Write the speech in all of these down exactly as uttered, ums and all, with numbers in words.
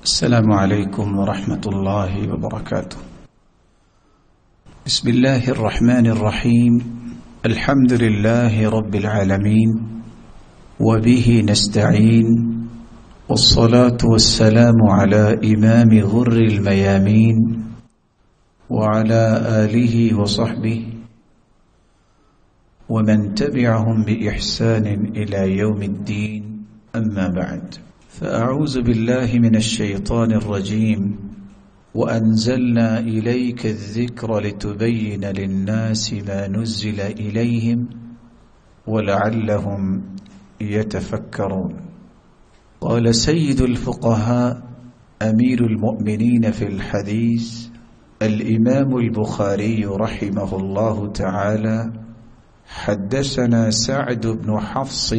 السلام عليكم ورحمة الله وبركاته. بسم الله الرحمن الرحيم. الحمد لله رب العالمين وبه نستعين، والصلاة والسلام على إمام غر الميامين وعلى آله وصحبه ومن تبعهم بإحسان إلى يوم الدين، أما بعد، فأعوذ بالله من الشيطان الرجيم. وأنزلنا إليك الذكر لتبين للناس ما نزل إليهم ولعلهم يتفكرون. قال سيد الفقهاء أمير المؤمنين في الحديث الإمام البخاري رحمه الله تعالى: حدثنا سعد بن حفص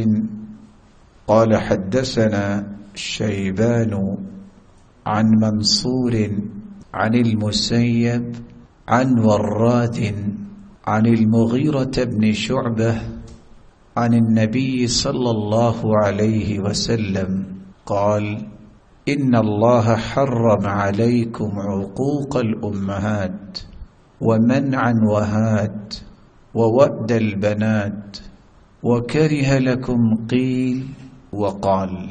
قال حدثنا شيبان عن منصور عن المسيب عن وراد عن المغيرة بن شعبة عن النبي صلى الله عليه وسلم قال: إن الله حرم عليكم عقوق الأمهات ومنعا وهات ووأد البنات وكره لكم قيل وقال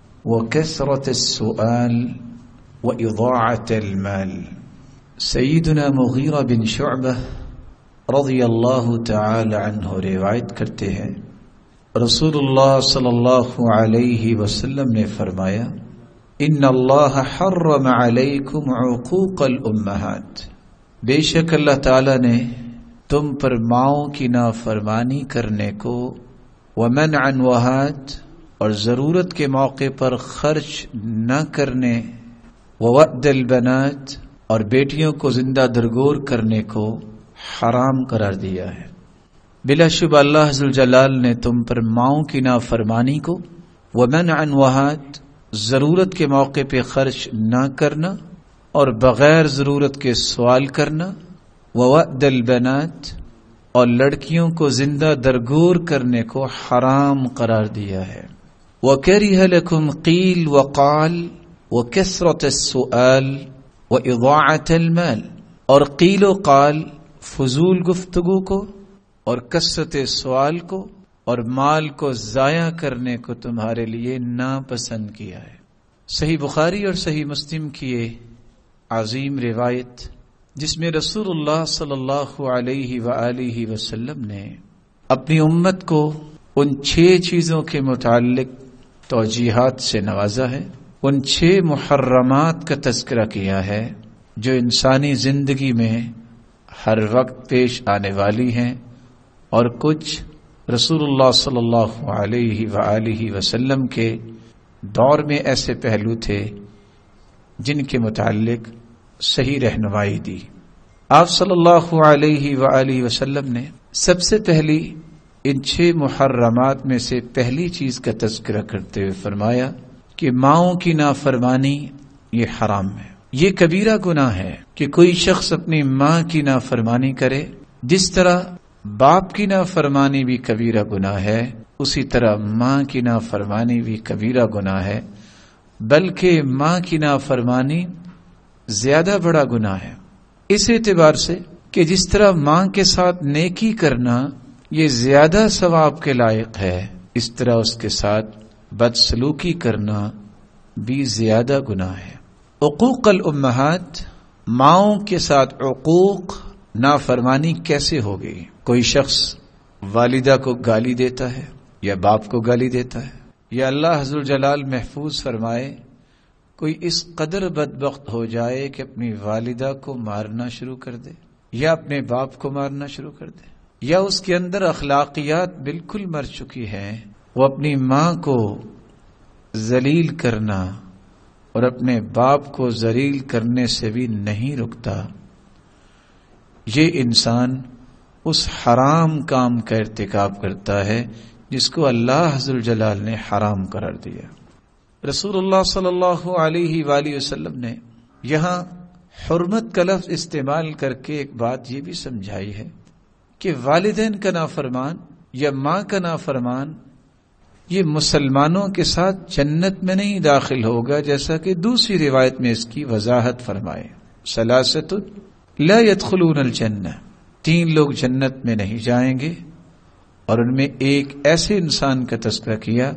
وكثرة السؤال وإضاعة المال. سیدنا مغیرہ بن شعبہ رضی اللہ تعالی عنہ روایت کرتے ہیں، رسول اللہ صلی اللہ علیہ وسلم نے فرمایا: ان اللہ حرم علیکم عقوق الامہات، بے شک اللہ تعالی نے تم پر ماؤں کی نافرمانی کرنے کو، ومنعا وہات، اور ضرورت کے موقع پر خرچ نہ کرنے، ووأد البنات، اور بیٹیوں کو زندہ درگور کرنے کو حرام قرار دیا ہے۔ بلا شبہ اللہ ذوالجلال نے تم پر ماؤں کی نافرمانی کو، ومنعا وہات، ضرورت کے موقع پہ خرچ نہ کرنا اور بغیر ضرورت کے سوال کرنا، ووأد البنات، اور لڑکیوں کو زندہ درگور کرنے کو حرام قرار دیا ہے۔ وَكَرِهَ لَكُمْ قِيل وَقَال وَكَثْرَةَ السُّؤَالِ وَإِضَاعَةَ الْمَالِ، اور قیل و قال، فضول گفتگو کو اور کثرت سوال کو اور مال کو ضائع کرنے کو تمہارے لیے ناپسند کیا ہے۔ صحیح بخاری اور صحیح مسلم کی یہ عظیم روایت، جس میں رسول اللہ صلی اللہ علیہ وآلہ وسلم نے اپنی امت کو ان چھ چیزوں کے متعلق توجیہات سے نوازا ہے، ان چھ محرمات کا تذکرہ کیا ہے جو انسانی زندگی میں ہر وقت پیش آنے والی ہیں، اور کچھ رسول اللہ صلی اللہ علیہ وآلہ وسلم کے دور میں ایسے پہلو تھے جن کے متعلق صحیح رہنمائی دی۔ آپ صلی اللہ علیہ وآلہ وسلم نے سب سے پہلی ان چھ محرمات میں سے پہلی چیز کا تذکرہ کرتے ہوئے فرمایا کہ ماؤں کی نافرمانی یہ حرام ہے، یہ کبیرہ گناہ ہے کہ کوئی شخص اپنی ماں کی نافرمانی کرے۔ جس طرح باپ کی نافرمانی بھی کبیرہ گناہ ہے، اسی طرح ماں کی نافرمانی بھی کبیرہ گناہ ہے، بلکہ ماں کی نافرمانی زیادہ بڑا گناہ ہے، اس اعتبار سے کہ جس طرح ماں کے ساتھ نیکی کرنا یہ زیادہ ثواب کے لائق ہے، اس طرح اس کے ساتھ بدسلوکی کرنا بھی زیادہ گناہ ہے۔ عقوق الامہات، ماؤں کے ساتھ عقوق، نافرمانی کیسے ہوگی؟ کوئی شخص والدہ کو گالی دیتا ہے یا باپ کو گالی دیتا ہے، یا اللہ ذوالجلال محفوظ فرمائے کوئی اس قدر بدبخت ہو جائے کہ اپنی والدہ کو مارنا شروع کر دے یا اپنے باپ کو مارنا شروع کر دے، یا اس کے اندر اخلاقیات بالکل مر چکی ہیں، وہ اپنی ماں کو ذلیل کرنا اور اپنے باپ کو ذلیل کرنے سے بھی نہیں رکتا، یہ انسان اس حرام کام کا ارتکاب کرتا ہے جس کو اللہ ذوالجلال نے حرام قرار دیا۔ رسول اللہ صلی اللہ علیہ وآلہ وسلم نے یہاں حرمت کا لفظ استعمال کر کے ایک بات یہ بھی سمجھائی ہے کہ والدین کا نافرمان یا ماں کا نافرمان یہ مسلمانوں کے ساتھ جنت میں نہیں داخل ہوگا، جیسا کہ دوسری روایت میں اس کی وضاحت فرمائے، ثلاثۃ لا يدخلون الجنہ، تین لوگ جنت میں نہیں جائیں گے، اور ان میں ایک ایسے انسان کا تذکرہ کیا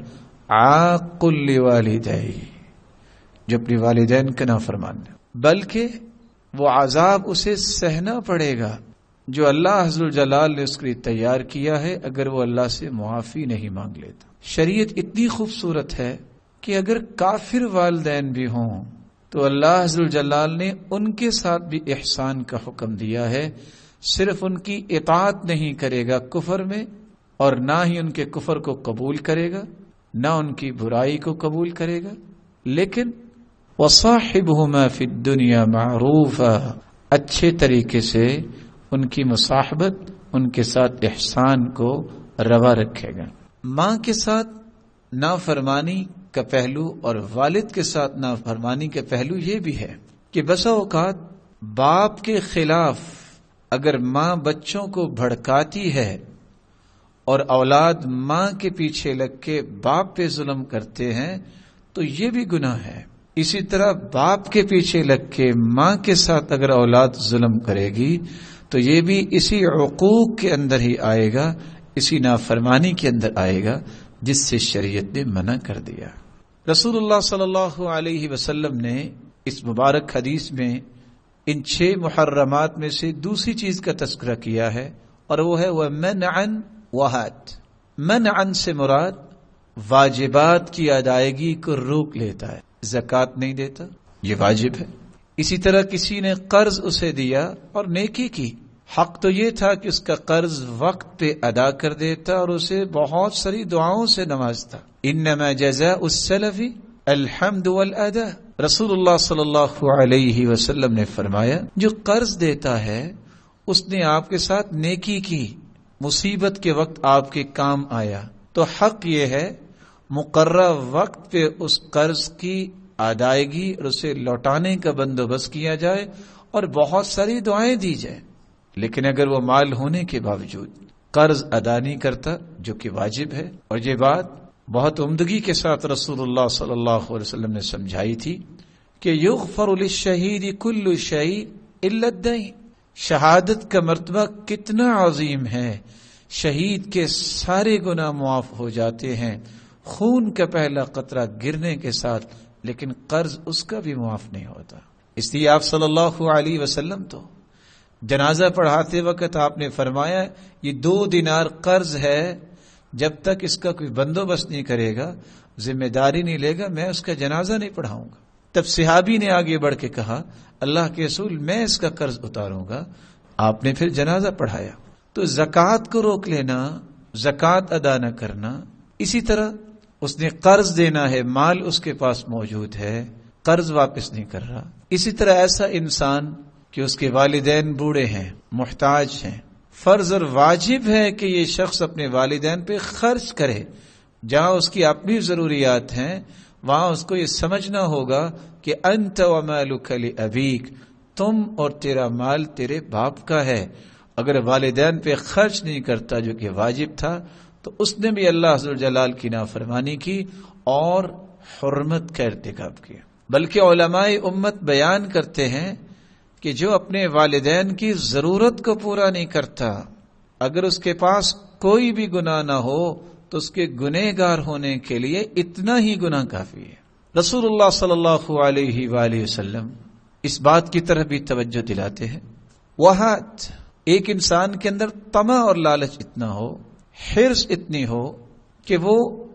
عاق لوالدیہ، جو اپنے والدین کا نافرمان ہے، بلکہ وہ عذاب اسے سہنا پڑے گا جو اللہ عز وجل نے اس کے لیے تیار کیا ہے اگر وہ اللہ سے معافی نہیں مانگ لیتا۔ شریعت اتنی خوبصورت ہے کہ اگر کافر والدین بھی ہوں تو اللہ عز وجل نے ان کے ساتھ بھی احسان کا حکم دیا ہے، صرف ان کی اطاعت نہیں کرے گا کفر میں، اور نہ ہی ان کے کفر کو قبول کرے گا، نہ ان کی برائی کو قبول کرے گا، لیکن وَصَاحِبْهُمَا فِي الدُّنْيَا مَعْرُوفًا، اچھے طریقے سے ان کی مصاحبت، ان کے ساتھ احسان کو روا رکھے گا۔ ماں کے ساتھ نافرمانی کا پہلو اور والد کے ساتھ نافرمانی کا پہلو یہ بھی ہے کہ بسا اوقات باپ کے خلاف اگر ماں بچوں کو بھڑکاتی ہے اور اولاد ماں کے پیچھے لگ کے باپ پہ ظلم کرتے ہیں تو یہ بھی گناہ ہے۔ اسی طرح باپ کے پیچھے لگ کے ماں کے ساتھ اگر اولاد ظلم کرے گی تو یہ بھی اسی عقوق کے اندر ہی آئے گا، اسی نافرمانی کے اندر آئے گا جس سے شریعت نے منع کر دیا۔ رسول اللہ صلی اللہ علیہ وسلم نے اس مبارک حدیث میں ان چھ محرمات میں سے دوسری چیز کا تذکرہ کیا ہے، اور وہ ہے وَمَنْعًا وَحَاتٍ۔ منعًا سے مراد واجبات کی ادائیگی کو روک لیتا ہے، زکوٰۃ نہیں دیتا، یہ واجب ہے۔ اسی طرح کسی نے قرض اسے دیا اور نیکی کی، حق تو یہ تھا کہ اس کا قرض وقت پہ ادا کر دیتا اور اسے بہت ساری دعاؤں سے نوازتا۔ انما جزاء السلف الحمد والاداء، رسول اللہ صلی اللہ علیہ وسلم نے فرمایا جو قرض دیتا ہے اس نے آپ کے ساتھ نیکی کی، مصیبت کے وقت آپ کے کام آیا، تو حق یہ ہے مقررہ وقت پہ اس قرض کی ادائیگی اور اسے لوٹانے کا بندوبست کیا جائے اور بہت ساری دعائیں دی جائیں۔ لیکن اگر وہ مال ہونے کے باوجود قرض ادا نہیں کرتا، جو کہ واجب ہے، اور یہ بات بہت عمدگی کے ساتھ رسول اللہ صلی اللہ علیہ وسلم نے سمجھائی تھی کہ یغفر للشہید کل شیء الا الدین، شہادت کا مرتبہ کتنا عظیم ہے، شہید کے سارے گناہ معاف ہو جاتے ہیں خون کا پہلا قطرہ گرنے کے ساتھ، لیکن قرض اس کا بھی معاف نہیں ہوتا۔ اس لیے آپ صلی اللہ علیہ وسلم تو جنازہ پڑھاتے وقت آپ نے فرمایا یہ دو دینار قرض ہے، جب تک اس کا کوئی بندوبست نہیں کرے گا، ذمہ داری نہیں لے گا، میں اس کا جنازہ نہیں پڑھاؤں گا۔ تب صحابی نے آگے بڑھ کے کہا اللہ کے رسول میں اس کا قرض اتاروں گا، آپ نے پھر جنازہ پڑھایا۔ تو زکوٰۃ کو روک لینا، زکوٰۃ ادا نہ کرنا، اسی طرح اس نے قرض دینا ہے، مال اس کے پاس موجود ہے، قرض واپس نہیں کر رہا۔ اسی طرح ایسا انسان کہ اس کے والدین بوڑھے ہیں، محتاج ہیں، فرض اور واجب ہے کہ یہ شخص اپنے والدین پہ خرچ کرے، جہاں اس کی اپنی ضروریات ہیں وہاں اس کو یہ سمجھنا ہوگا کہ انت ومالک لابیک، تم اور تیرا مال تیرے باپ کا ہے۔ اگر والدین پہ خرچ نہیں کرتا جو کہ واجب تھا تو اس نے بھی اللہ عز و جلال کی نافرمانی کی اور حرمت کا ارتکاب کیا۔ بلکہ علماء امت بیان کرتے ہیں کہ جو اپنے والدین کی ضرورت کو پورا نہیں کرتا، اگر اس کے پاس کوئی بھی گناہ نہ ہو تو اس کے گنہگار ہونے کے لیے اتنا ہی گناہ کافی ہے۔ رسول اللہ صلی اللہ علیہ وآلہ وسلم اس بات کی طرف بھی توجہ دلاتے ہیں، وہات، ایک انسان کے اندر طمع اور لالچ اتنا ہو، حرص اتنی ہو کہ وہ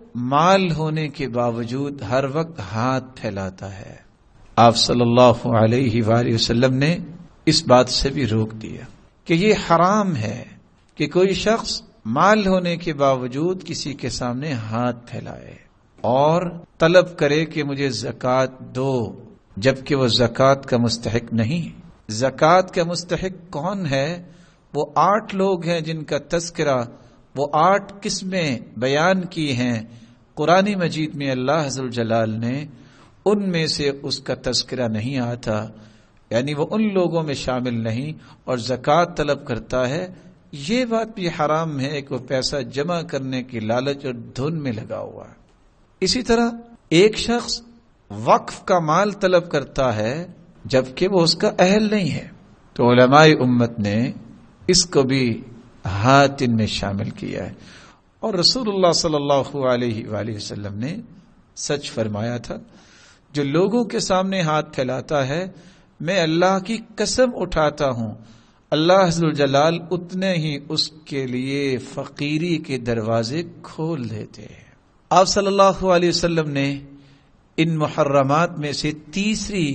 مال ہونے کے باوجود ہر وقت ہاتھ پھیلاتا ہے۔ آپ صلی اللہ علیہ وآلہ وسلم نے اس بات سے بھی روک دیا کہ یہ حرام ہے کہ کوئی شخص مال ہونے کے باوجود کسی کے سامنے ہاتھ پھیلائے اور طلب کرے کہ مجھے زکوٰۃ دو، جبکہ وہ زکوٰۃ کا مستحق نہیں۔ زکوٰۃ کا مستحق کون ہے؟ وہ آٹھ لوگ ہیں جن کا تذکرہ، وہ آٹھ قسمیں بیان کی ہیں قرآن مجید میں اللہ عز و جلال نے، ان میں سے اس کا تذکرہ نہیں آتا، یعنی وہ ان لوگوں میں شامل نہیں، اور زکوٰۃ طلب کرتا ہے یہ بات بھی حرام ہے کہ وہ پیسہ جمع کرنے کی لالچ اور دھن میں لگا ہوا ہے۔ اسی طرح ایک شخص وقف کا مال طلب کرتا ہے جبکہ وہ اس کا اہل نہیں ہے، تو علماء امت نے اس کو بھی ہاتھ ان میں شامل کیا ہے۔ اور رسول اللہ صلی اللہ علیہ وآلہ وسلم نے سچ فرمایا تھا، جو لوگوں کے سامنے ہاتھ پھیلاتا ہے میں اللہ کی قسم اٹھاتا ہوں اللہ عز وجل اتنے ہی اس کے لیے فقیری کے دروازے کھول دیتے ہیں۔ آپ صلی اللہ علیہ وسلم نے ان محرمات میں سے تیسری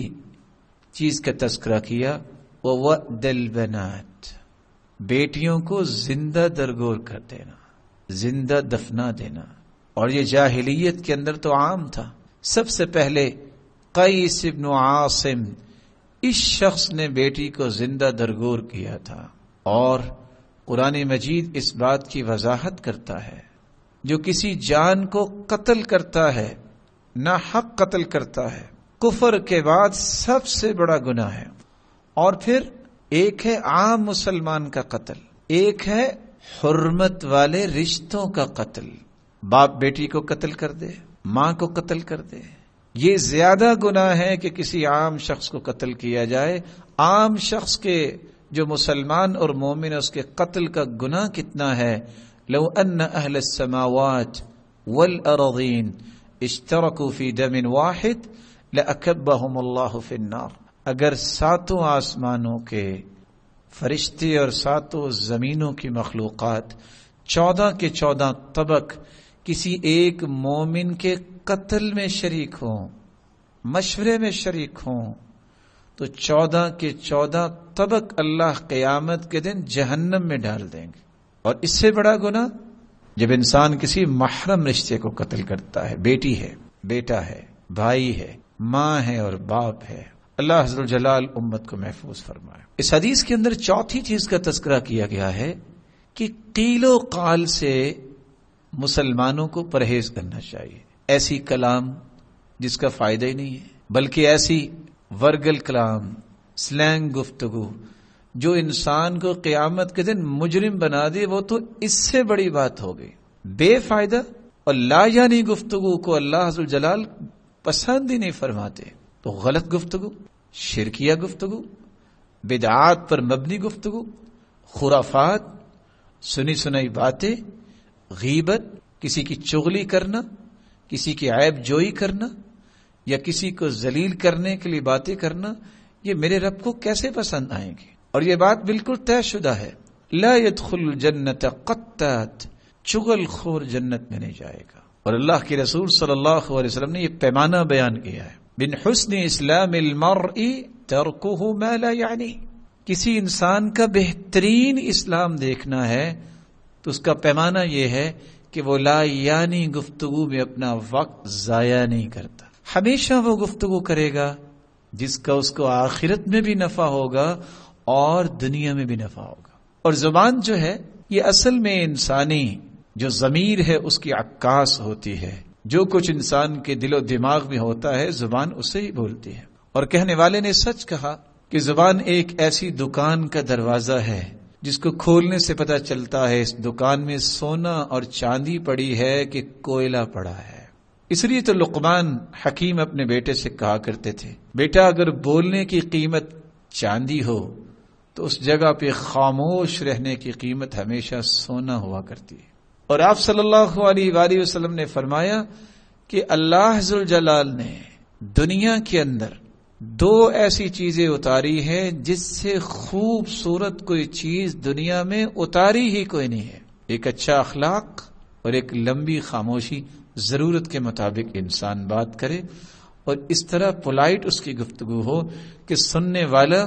چیز کا تذکرہ کیا، وَوَأْدَ الْبَنَاتِ، بیٹیوں کو زندہ درگور کر دینا، زندہ دفنا دینا۔ اور یہ جاہلیت کے اندر تو عام تھا۔ سب سے پہلے قیس بن عاصم اس شخص نے بیٹی کو زندہ درگور کیا تھا، اور قرآن مجید اس بات کی وضاحت کرتا ہے جو کسی جان کو قتل کرتا ہے، ناحق قتل کرتا ہے، کفر کے بعد سب سے بڑا گناہ ہے۔ اور پھر ایک ہے عام مسلمان کا قتل، ایک ہے حرمت والے رشتوں کا قتل، باپ بیٹی کو قتل کر دے، ماں کو قتل کر دے۔ یہ زیادہ گناہ ہے کہ کسی عام شخص کو قتل کیا جائے۔ عام شخص کے جو مسلمان اور مومن ہے اس کے قتل کا گناہ کتنا ہے؟ لو ان اہل السماوات والارضین اشترکوا فی دم واحد لاکبہم اللہ فی النار، اگر ساتوں آسمانوں کے فرشتے اور ساتوں زمینوں کی مخلوقات چودہ کے چودہ طبق کسی ایک مومن کے قتل میں شریک ہوں، مشورے میں شریک ہوں، تو چودہ کے چودہ طبق اللہ قیامت کے دن جہنم میں ڈال دیں گے۔ اور اس سے بڑا گناہ جب انسان کسی محرم رشتے کو قتل کرتا ہے، بیٹی ہے، بیٹا ہے، بھائی ہے، ماں ہے اور باپ ہے۔ اللہ عز و جلال امت کو محفوظ فرمائے۔ اس حدیث کے اندر چوتھی چیز کا تذکرہ کیا گیا ہے کہ قیل و قال سے مسلمانوں کو پرہیز کرنا چاہیے۔ ایسی کلام جس کا فائدہ ہی نہیں ہے، بلکہ ایسی ورگل کلام، سلینگ گفتگو جو انسان کو قیامت کے دن مجرم بنا دے، وہ تو اس سے بڑی بات ہو گئی۔ بے فائدہ اور لا یعنی گفتگو کو اللہ عز و جلال پسند ہی نہیں فرماتے، تو غلط گفتگو، شرکیہ گفتگو، بدعات پر مبنی گفتگو، خرافات، سنی سنائی باتیں، غیبت، کسی کی چغلی کرنا، کسی کی عیب جوئی کرنا یا کسی کو ذلیل کرنے کے لیے باتیں کرنا، یہ میرے رب کو کیسے پسند آئیں گے؟ اور یہ بات بالکل طے شدہ ہے، لا يدخل الجنت قطات، چغل خور جنت میں نہیں جائے گا۔ اور اللہ کے رسول صلی اللہ علیہ وسلم نے یہ پیمانہ بیان کیا ہے، من حسن اسلام المرء ترکہ ما لا یعنی، کسی انسان کا بہترین اسلام دیکھنا ہے تو اس کا پیمانہ یہ ہے کہ وہ لا یعنی گفتگو میں اپنا وقت ضائع نہیں کرتا، ہمیشہ وہ گفتگو کرے گا جس کا اس کو آخرت میں بھی نفع ہوگا اور دنیا میں بھی نفع ہوگا۔ اور زبان جو ہے یہ اصل میں انسانی جو ضمیر ہے اس کی عکاس ہوتی ہے، جو کچھ انسان کے دل و دماغ میں ہوتا ہے زبان اسے ہی بولتی ہے۔ اور کہنے والے نے سچ کہا کہ زبان ایک ایسی دکان کا دروازہ ہے جس کو کھولنے سے پتہ چلتا ہے اس دکان میں سونا اور چاندی پڑی ہے کہ کوئلہ پڑا ہے۔ اس لیے تو لقمان حکیم اپنے بیٹے سے کہا کرتے تھے، بیٹا اگر بولنے کی قیمت چاندی ہو تو اس جگہ پہ خاموش رہنے کی قیمت ہمیشہ سونا ہوا کرتی ہے۔ اور آپ صلی اللہ علیہ وآلہ وسلم نے فرمایا کہ اللہ ذو الجلال نے دنیا کے اندر دو ایسی چیزیں اتاری ہیں جس سے خوبصورت کوئی چیز دنیا میں اتاری ہی کوئی نہیں ہے، ایک اچھا اخلاق اور ایک لمبی خاموشی، ضرورت کے مطابق انسان بات کرے اور اس طرح پولائٹ اس کی گفتگو ہو کہ سننے والا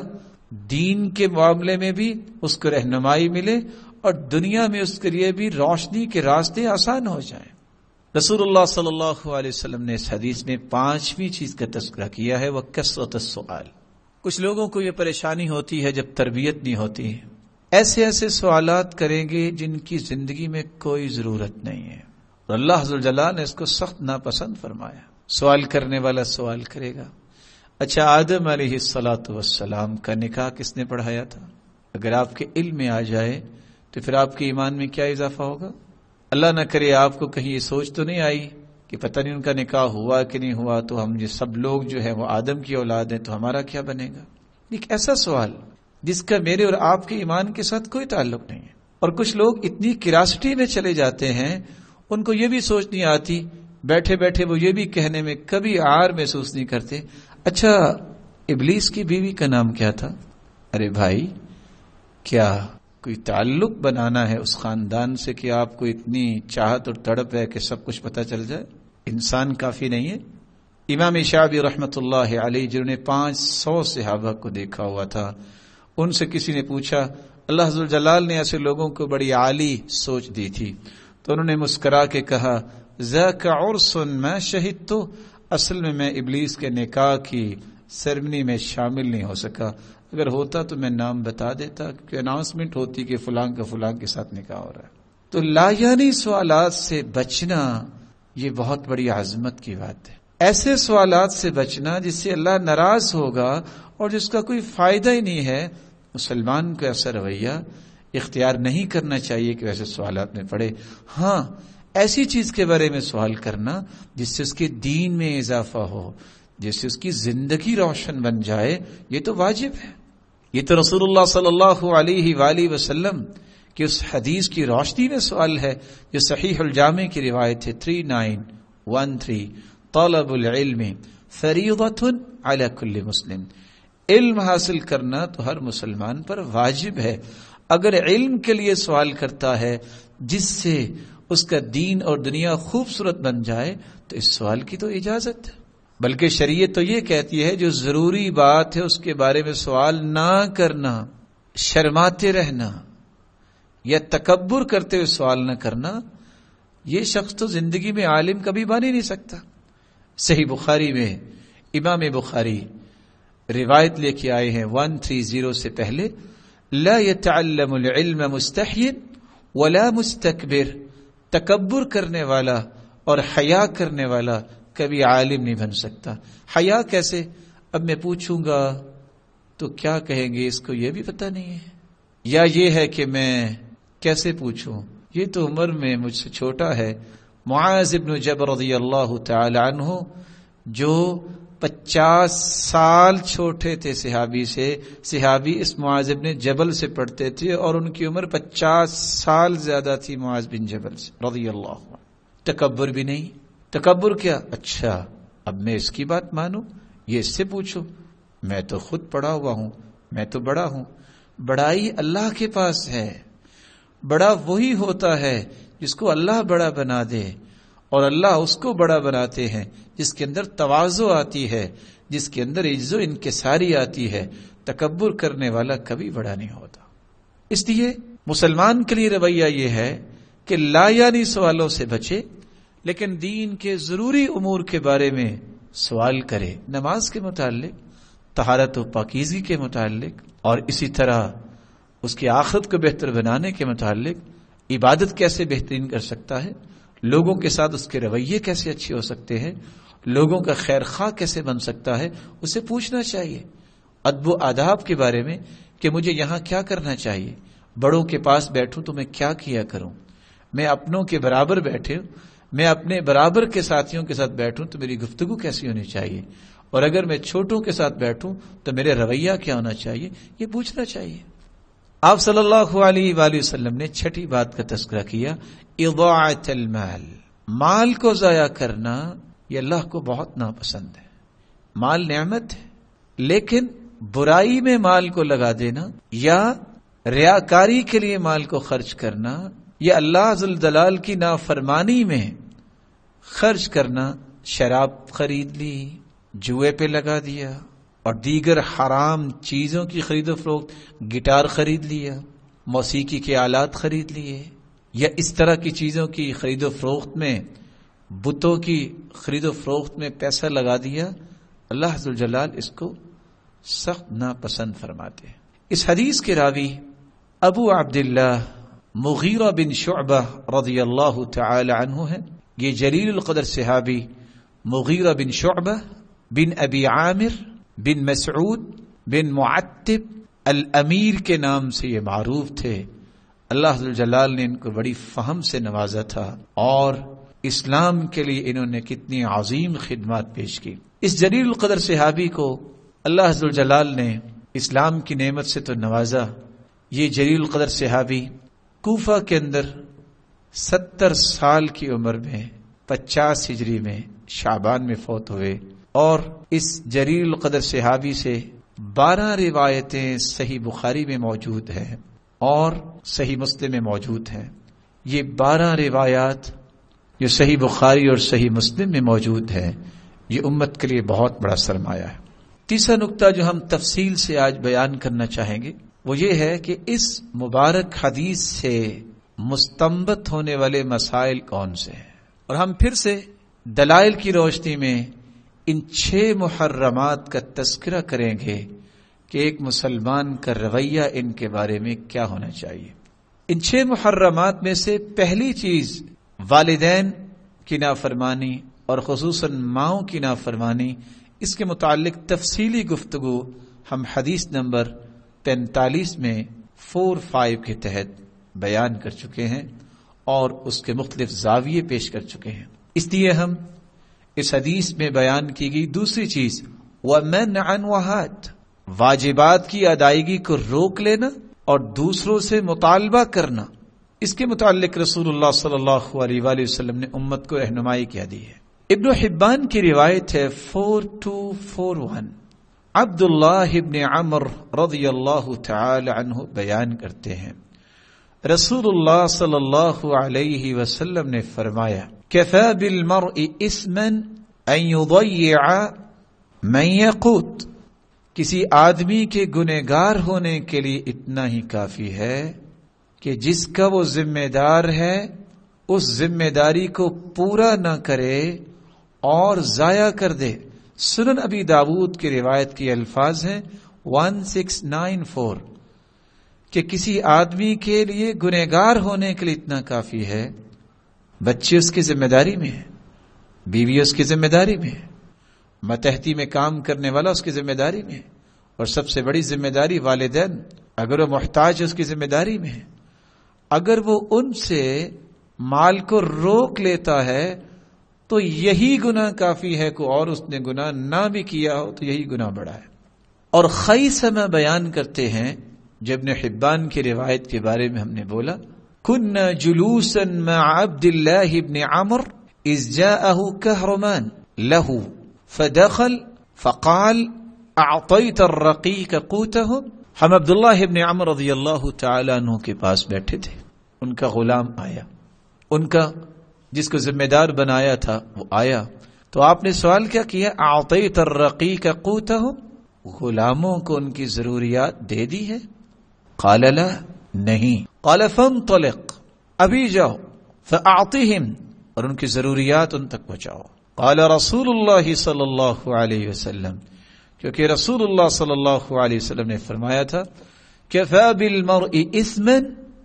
دین کے معاملے میں بھی اس کو رہنمائی ملے اور دنیا میں اس کے لیے بھی روشنی کے راستے آسان ہو جائیں۔ رسول اللہ صلی اللہ علیہ وسلم نے اس حدیث میں پانچویں چیز کا تذکرہ کیا ہے، وہ کثرت السؤال۔ کچھ لوگوں کو یہ پریشانی ہوتی ہے جب تربیت نہیں ہوتی ہے، ایسے ایسے سوالات کریں گے جن کی زندگی میں کوئی ضرورت نہیں ہے، اور اللہ عز و جل نے اس کو سخت ناپسند فرمایا۔ سوال کرنے والا سوال کرے گا، اچھا آدم علیہ الصلاۃ والسلام کا نکاح کس نے پڑھایا تھا؟ اگر آپ کے علم میں آ جائے تو پھر آپ کے ایمان میں کیا اضافہ ہوگا؟ اللہ نہ کرے آپ کو کہیں یہ سوچ تو نہیں آئی کہ پتہ نہیں ان کا نکاح ہوا کہ نہیں ہوا، تو ہم یہ سب لوگ جو ہیں وہ آدم کی اولاد ہیں، تو ہمارا کیا بنے گا؟ ایک ایسا سوال جس کا میرے اور آپ کے ایمان کے ساتھ کوئی تعلق نہیں ہے۔ اور کچھ لوگ اتنی کیوراسٹی میں چلے جاتے ہیں، ان کو یہ بھی سوچ نہیں آتی، بیٹھے بیٹھے وہ یہ بھی کہنے میں کبھی عار محسوس نہیں کرتے، اچھا ابلیس کی بیوی کا نام کیا تھا؟ ارے بھائی، کیا کوئی تعلق بنانا ہے اس خاندان سے کہ آپ کو اتنی چاہت اور تڑپ ہے کہ سب کچھ پتہ چل جائے؟ انسان کافی نہیں ہے؟ امام شعبی رحمۃ اللہ علیہ جنہوں نے پانچ سو صحابہ کو دیکھا ہوا تھا، ان سے کسی نے پوچھا، اللہ ذو الجلال نے ایسے لوگوں کو بڑی عالی سوچ دی تھی، تو انہوں نے مسکرا کے کہا، ذاک عرس ما شہدت، اصل میں میں ابلیس کے نکاح کی سیرمنی میں شامل نہیں ہو سکا، اگر ہوتا تو میں نام بتا دیتا کہ اناؤنسمنٹ ہوتی کہ فلاں کا فلاں کے ساتھ نکاح ہو رہا ہے۔ تو لایانی سوالات سے بچنا یہ بہت بڑی عظمت کی بات ہے۔ ایسے سوالات سے بچنا جس سے اللہ ناراض ہوگا اور جس کا کوئی فائدہ ہی نہیں ہے، مسلمان کو ایسا رویہ اختیار نہیں کرنا چاہیے کہ ویسے سوالات میں پڑے۔ ہاں، ایسی چیز کے بارے میں سوال کرنا جس سے اس کے دین میں اضافہ ہو، جس سے اس کی زندگی روشن بن جائے، یہ تو واجب ہے۔ یہ تو رسول اللہ صلی اللہ علیہ وآلہ وسلم کی اس حدیث کی روشنی میں سوال ہے جو صحیح الجامع کی روایت ہے تین نائن ون تھری، طلب العلم فریضۃ علی کل مسلم، علم حاصل کرنا تو ہر مسلمان پر واجب ہے۔ اگر علم کے لیے سوال کرتا ہے جس سے اس کا دین اور دنیا خوبصورت بن جائے تو اس سوال کی تو اجازت ہے، بلکہ شریعت تو یہ کہتی ہے جو ضروری بات ہے اس کے بارے میں سوال نہ کرنا، شرماتے رہنا یا تکبر کرتے ہوئے سوال نہ کرنا، یہ شخص تو زندگی میں عالم کبھی بن ہی نہیں سکتا۔ صحیح بخاری میں امام بخاری روایت لے کے آئے ہیں ون تھری زیرو سے پہلے، لا يتعلم العلم مستحی ولا مستکبر، تکبر کرنے والا اور حیا کرنے والا کبھی عالم نہیں بن سکتا۔ حیا کیسے؟ اب میں پوچھوں گا تو کیا کہیں گے اس کو یہ بھی پتہ نہیں ہے، یا یہ ہے کہ میں کیسے پوچھوں، یہ تو عمر میں مجھ سے چھوٹا ہے۔ معاذ بن جبل رضی اللہ تعالی عنہ جو پچاس سال چھوٹے تھے صحابی سے، صحابی اس معاذ بن جبل سے پڑھتے تھے اور ان کی عمر پچاس سال زیادہ تھی معاذ بن جبل سے رضی اللہ عنہ۔ تکبر بھی نہیں۔ تکبر کیا؟ اچھا اب میں اس کی بات مانوں، یہ اس سے پوچھو، میں تو خود پڑھا ہوا ہوں، میں تو بڑا ہوں۔ بڑائی اللہ کے پاس ہے، بڑا وہی ہوتا ہے جس کو اللہ بڑا بنا دے، اور اللہ اس کو بڑا بناتے ہیں جس کے اندر تواضع آتی ہے، جس کے اندر عجز و انکساری آتی ہے۔ تکبر کرنے والا کبھی بڑا نہیں ہوتا۔ اس لیے مسلمان کے لیے رویہ یہ ہے کہ لا یعنی سوالوں سے بچے، لیکن دین کے ضروری امور کے بارے میں سوال کرے، نماز کے متعلق، طہارت و پاکیزگی کے متعلق، اور اسی طرح اس کی آخرت کو بہتر بنانے کے متعلق، عبادت کیسے بہترین کر سکتا ہے، لوگوں کے ساتھ اس کے رویے کیسے اچھے ہو سکتے ہیں، لوگوں کا خیر خواہ کیسے بن سکتا ہے، اسے پوچھنا چاہیے۔ ادب و آداب کے بارے میں کہ مجھے یہاں کیا کرنا چاہیے، بڑوں کے پاس بیٹھوں تو میں کیا کیا کروں، میں اپنوں کے برابر بیٹھے میں اپنے برابر کے ساتھیوں کے ساتھ بیٹھوں تو میری گفتگو کیسی ہونی چاہیے، اور اگر میں چھوٹوں کے ساتھ بیٹھوں تو میرے رویہ کیا ہونا چاہیے، یہ پوچھنا چاہیے۔ آپ صلی اللہ علیہ وآلہ وسلم نے چھٹی بات کا تذکرہ کیا، اضاعت المال، مال کو ضائع کرنا یہ اللہ کو بہت ناپسند ہے۔ مال نعمت ہے، لیکن برائی میں مال کو لگا دینا یا ریاکاری کے لیے مال کو خرچ کرنا یا اللہ ذو الجلال کی نافرمانی میں خرچ کرنا، شراب خرید لی، جوئے پہ لگا دیا، اور دیگر حرام چیزوں کی خرید و فروخت، گٹار خرید لیا، موسیقی کے آلات خرید لیے، یا اس طرح کی چیزوں کی خرید و فروخت میں، بتوں کی خرید و فروخت میں پیسہ لگا دیا، اللہ ذو الجلال اس کو سخت ناپسند فرماتے ہیں۔ اس حدیث کے راوی ابو عبداللہ مغیرہ بن شعبہ رضی اللہ تعالی عنہ ہے۔ یہ جلیل القدر صحابی مغیرہ بن شعبہ بن ابی عامر بن مسعود بن معتب الامیر کے نام سے یہ معروف تھے۔ اللہ ذو الجلال نے ان کو بڑی فہم سے نوازا تھا اور اسلام کے لیے انہوں نے کتنی عظیم خدمات پیش کی. اس جلیل القدر صحابی کو اللہ ذو الجلال نے اسلام کی نعمت سے تو نوازا. یہ جلیل القدر صحابی کوفہ کے اندر ستر سال کی عمر میں پچاس ہجری میں شعبان میں فوت ہوئے اور اس جلیل القدر صحابی سے بارہ روایتیں صحیح بخاری میں موجود ہیں اور صحیح مسلم میں موجود ہیں. یہ بارہ روایات جو صحیح بخاری اور صحیح مسلم میں موجود ہیں یہ امت کے لیے بہت بڑا سرمایہ ہے. تیسرا نقطہ جو ہم تفصیل سے آج بیان کرنا چاہیں گے وہ یہ ہے کہ اس مبارک حدیث سے مستنبط ہونے والے مسائل کون سے ہیں، اور ہم پھر سے دلائل کی روشنی میں ان چھ محرمات کا تذکرہ کریں گے کہ ایک مسلمان کا رویہ ان کے بارے میں کیا ہونا چاہیے. ان چھ محرمات میں سے پہلی چیز والدین کی نافرمانی اور خصوصاً ماؤں کی نافرمانی. اس کے متعلق تفصیلی گفتگو ہم حدیث نمبر پینتالیس میں فور فائیو کے تحت بیان کر چکے ہیں اور اس کے مختلف زاویے پیش کر چکے ہیں. اس لیے ہم اس حدیث میں بیان کی گئی دوسری چیز وَمَنْعًا وَحَاتٍ، واجبات کی ادائیگی کو روک لینا اور دوسروں سے مطالبہ کرنا. اس کے متعلق رسول اللہ صلی اللہ علیہ وآلہ وسلم نے امت کو رہنمائی کیا دی ہے. ابن حبان کی روایت ہے فور ٹو فور ون. عبداللہ ابن عمر رضی اللہ تعالی عنہ بیان کرتے ہیں رسول اللہ صلی اللہ علیہ وسلم نے فرمایا کفى بالمرء اثما ان يضيع من يقوت، کسی آدمی کے گنہگار ہونے کے لیے اتنا ہی کافی ہے کہ جس کا وہ ذمہ دار ہے اس ذمہ داری کو پورا نہ کرے اور ضائع کر دے. سنن ابی داود کی روایت کی الفاظ ہیں ون سکس نائن فور کہ کسی آدمی کے لیے گنہگار ہونے کے لیے اتنا کافی ہے، بچے اس کی ذمہ داری میں ہے، بیوی اس کی ذمہ داری میں ہے، ماتحتی میں کام کرنے والا اس کی ذمہ داری میں ہے، اور سب سے بڑی ذمہ داری والدین اگر وہ محتاج اس کی ذمہ داری میں ہے. اگر وہ ان سے مال کو روک لیتا ہے تو یہی گناہ کافی ہے، کو اور اس نے گناہ نہ بھی کیا ہو تو یہی گناہ بڑا ہے. اور خیثمہ بیان کرتے ہیں جب ابن حبان کی روایت کے بارے میں ہم نے بولا كنا جلوسا مع عبد الله بن عمر اذ جاءه كهرمان له فدخل فقال اعطيت الرقيق قوتهم. ہم عبداللہ ابن عمر رضی اللہ تعالی عنہ کے پاس بیٹھے تھے، ان کا غلام آیا، ان کا جس کو ذمہ دار بنایا تھا وہ آیا تو آپ نے سوال کیا کیا اعطيت الرقيق قوتهم، غلاموں کو ان کی ضروریات دے دی ہے؟ قال لا، نہیں. قال فانطلق، ابھی جاؤ، فاعطهم، اور ان کی ضروریات ان تک پہنچاؤ. قال رسول اللہ صلی اللہ علیہ وسلم، کیونکہ رسول اللہ صلی اللہ علیہ وسلم نے فرمایا تھا کفى بالمرء اثما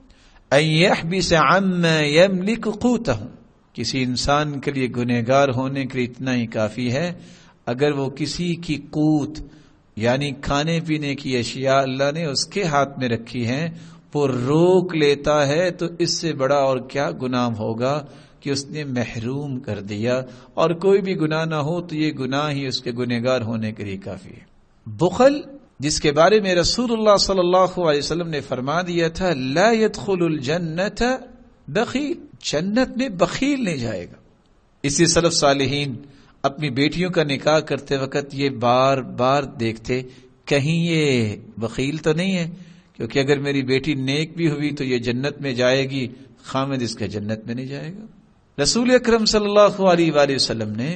ان يحبس عما يملك قوته، کسی انسان کے لیے گنہگار ہونے کے لیے اتنا ہی کافی ہے اگر وہ کسی کی قوت یعنی کھانے پینے کی اشیاء اللہ نے اس کے ہاتھ میں رکھی ہیں وہ روک لیتا ہے تو اس سے بڑا اور کیا گناہ ہوگا کہ اس نے محروم کر دیا. اور کوئی بھی گناہ نہ ہو تو یہ گناہ ہی اس کے گنہگار ہونے کے لیے کافی ہے. بخل، جس کے بارے میں رسول اللہ صلی اللہ علیہ وسلم نے فرما دیا تھا لا يدخل الجنت بخیل، جنت میں بخیل نہیں جائے گا. اسی سلف صالحین اپنی بیٹیوں کا نکاح کرتے وقت یہ بار بار دیکھتے کہیں یہ بخیل تو نہیں ہے، کیونکہ اگر میری بیٹی نیک بھی ہوئی تو یہ جنت میں جائے گی، خامد اس کا جنت میں نہیں جائے گا. رسول اکرم صلی اللہ علیہ وآلہ وسلم نے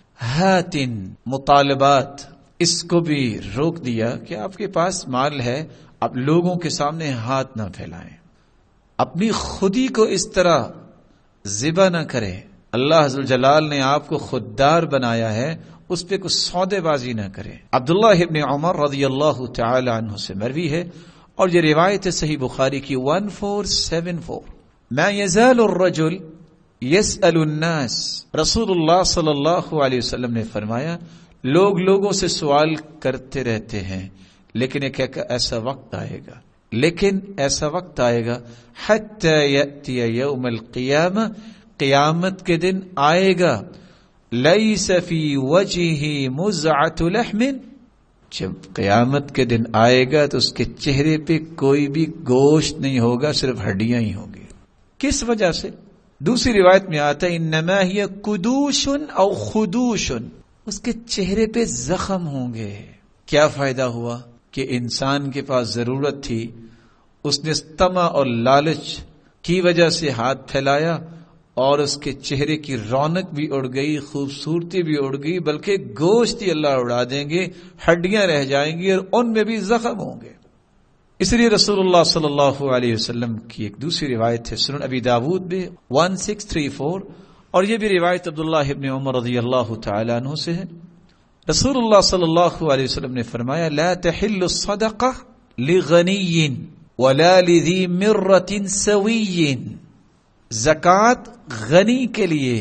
ہاتن مطالبات اس کو بھی روک دیا کہ آپ کے پاس مال ہے، آپ لوگوں کے سامنے ہاتھ نہ پھیلائیں، اپنی خودی کو اس طرح ذبح نہ کریں. اللہ ذوالجلال نے آپ کو خوددار بنایا ہے، اس پہ کچھ سودے بازی نہ کریں. عبداللہ ابن عمر رضی اللہ تعالی عنہ سے مروی ہے اور یہ روایت صحیح بخاری کی ون فور سیون فور. ما يزال الرجل يسأل الناس، رسول اللہ صلی اللہ علیہ وسلم نے فرمایا لوگ لوگوں سے سوال کرتے رہتے ہیں لیکن ایک ایسا وقت آئے گا لیکن ایسا وقت آئے گا حتی یأتی یوم القیامہ، قیامت کے دن آئے گا، لیس فی وجہہ مزعۃ لحم، جب قیامت کے دن آئے گا تو اس کے چہرے پہ کوئی بھی گوشت نہیں ہوگا، صرف ہڈیاں ہی ہوں گی۔ کس وجہ سے؟ دوسری روایت میں آتا ہے انما ہی قدوش او خدوش، اس کے چہرے پہ زخم ہوں گے۔ کیا فائدہ ہوا کہ انسان کے پاس ضرورت تھی، اس نے طمع اور لالچ کی وجہ سے ہاتھ پھیلایا اور اس کے چہرے کی رونق بھی اڑ گئی، خوبصورتی بھی اڑ گئی، بلکہ گوشت ہی اللہ اڑا دیں گے، ہڈیاں رہ جائیں گی اور ان میں بھی زخم ہوں گے۔ اس لیے رسول اللہ صلی اللہ علیہ وسلم کی ایک دوسری روایت ہے سنن ابی داود میں سولہ سو چوتیس، اور یہ بھی روایت عبداللہ ابن عمر رضی اللہ تعالی عنہ سے ہے۔ رسول اللہ صلی اللہ علیہ وسلم نے فرمایا لا تحل الصدقہ لغنی ولا لذی مرۃ سوی، زکوٰۃ غنی کے لیے،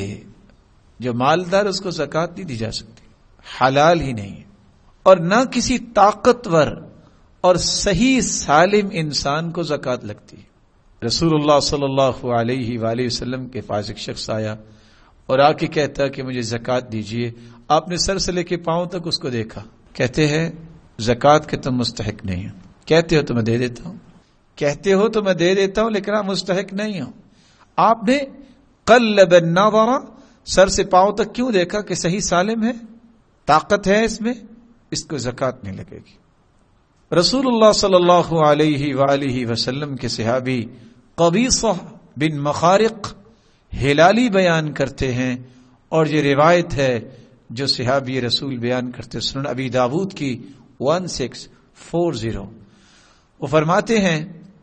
جو مالدار اس کو زکوٰۃ نہیں دی جا سکتی، حلال ہی نہیں ہے، اور نہ کسی طاقتور اور صحیح سالم انسان کو زکوٰۃ لگتی ہے۔ رسول اللہ صلی اللہ علیہ وآلہ وسلم کے پاس ایک شخص آیا اور آ کے کہتا کہ مجھے زکوٰۃ دیجیے۔ آپ نے سر سے لے کے پاؤں تک اس کو دیکھا، کہتے ہیں زکوٰۃ کے تم مستحق نہیں ہو، کہتے ہو تو میں دے دیتا ہوں، کہتے ہو تو میں دے دیتا ہوں، لیکن آپ مستحق نہیں ہو۔ آپ نے قلب النظر، سر سے پاؤں تک کیوں دیکھا کہ صحیح سالم ہے، طاقت ہے اس میں، اس کو زکوٰۃ نہیں لگے گی۔ رسول اللہ صلی اللہ علیہ وآلہ وسلم کے صحابی قبیصہ بن مخارق ہلالی بیان کرتے ہیں، اور یہ روایت ہے جو صحابی رسول بیان کرتے سنن ابی داود کی سولہ سو چالیس، وہ فرماتے ہیں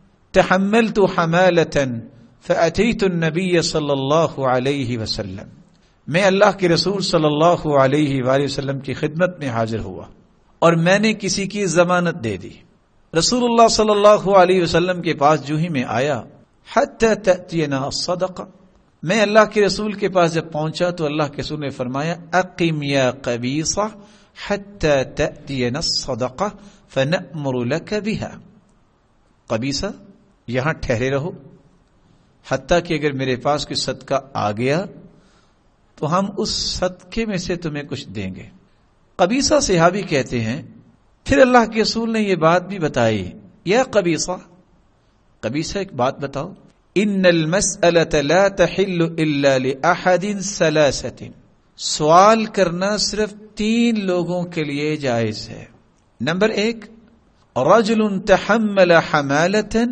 تحملت حمالة فأتيت النبي صلی اللہ علیہ وسلم، میں اللہ کے رسول صلی اللہ علیہ وآلہ وسلم کی خدمت میں حاضر ہوا اور میں نے کسی کی ضمانت دے دی۔ رسول اللہ صلی اللہ علیہ وسلم کے پاس جو ہی میں آیا حتی تأتینا الصدقہ، میں اللہ کے رسول کے پاس جب پہنچا تو اللہ کے رسول نے فرمایا اقم یا قبیصہ حتی تأتینا الصدقہ فنأمر لک بها، قبیصہ یہاں ٹھہرے رہو حتیٰ کہ اگر میرے پاس کوئی صدقہ آ گیا تو ہم اس صدقے میں سے تمہیں کچھ دیں گے۔ قبیصہ صحابی کہتے ہیں پھر اللہ کے رسول نے یہ بات بھی بتائی، یا قبیصہ، قبیصہ ایک بات بتاؤ، ان المسألة لا تحل الا لأحد ثلاثة، سوال کرنا صرف تین لوگوں کے لیے جائز ہے۔ نمبر ایک، رجل تحمل حمالة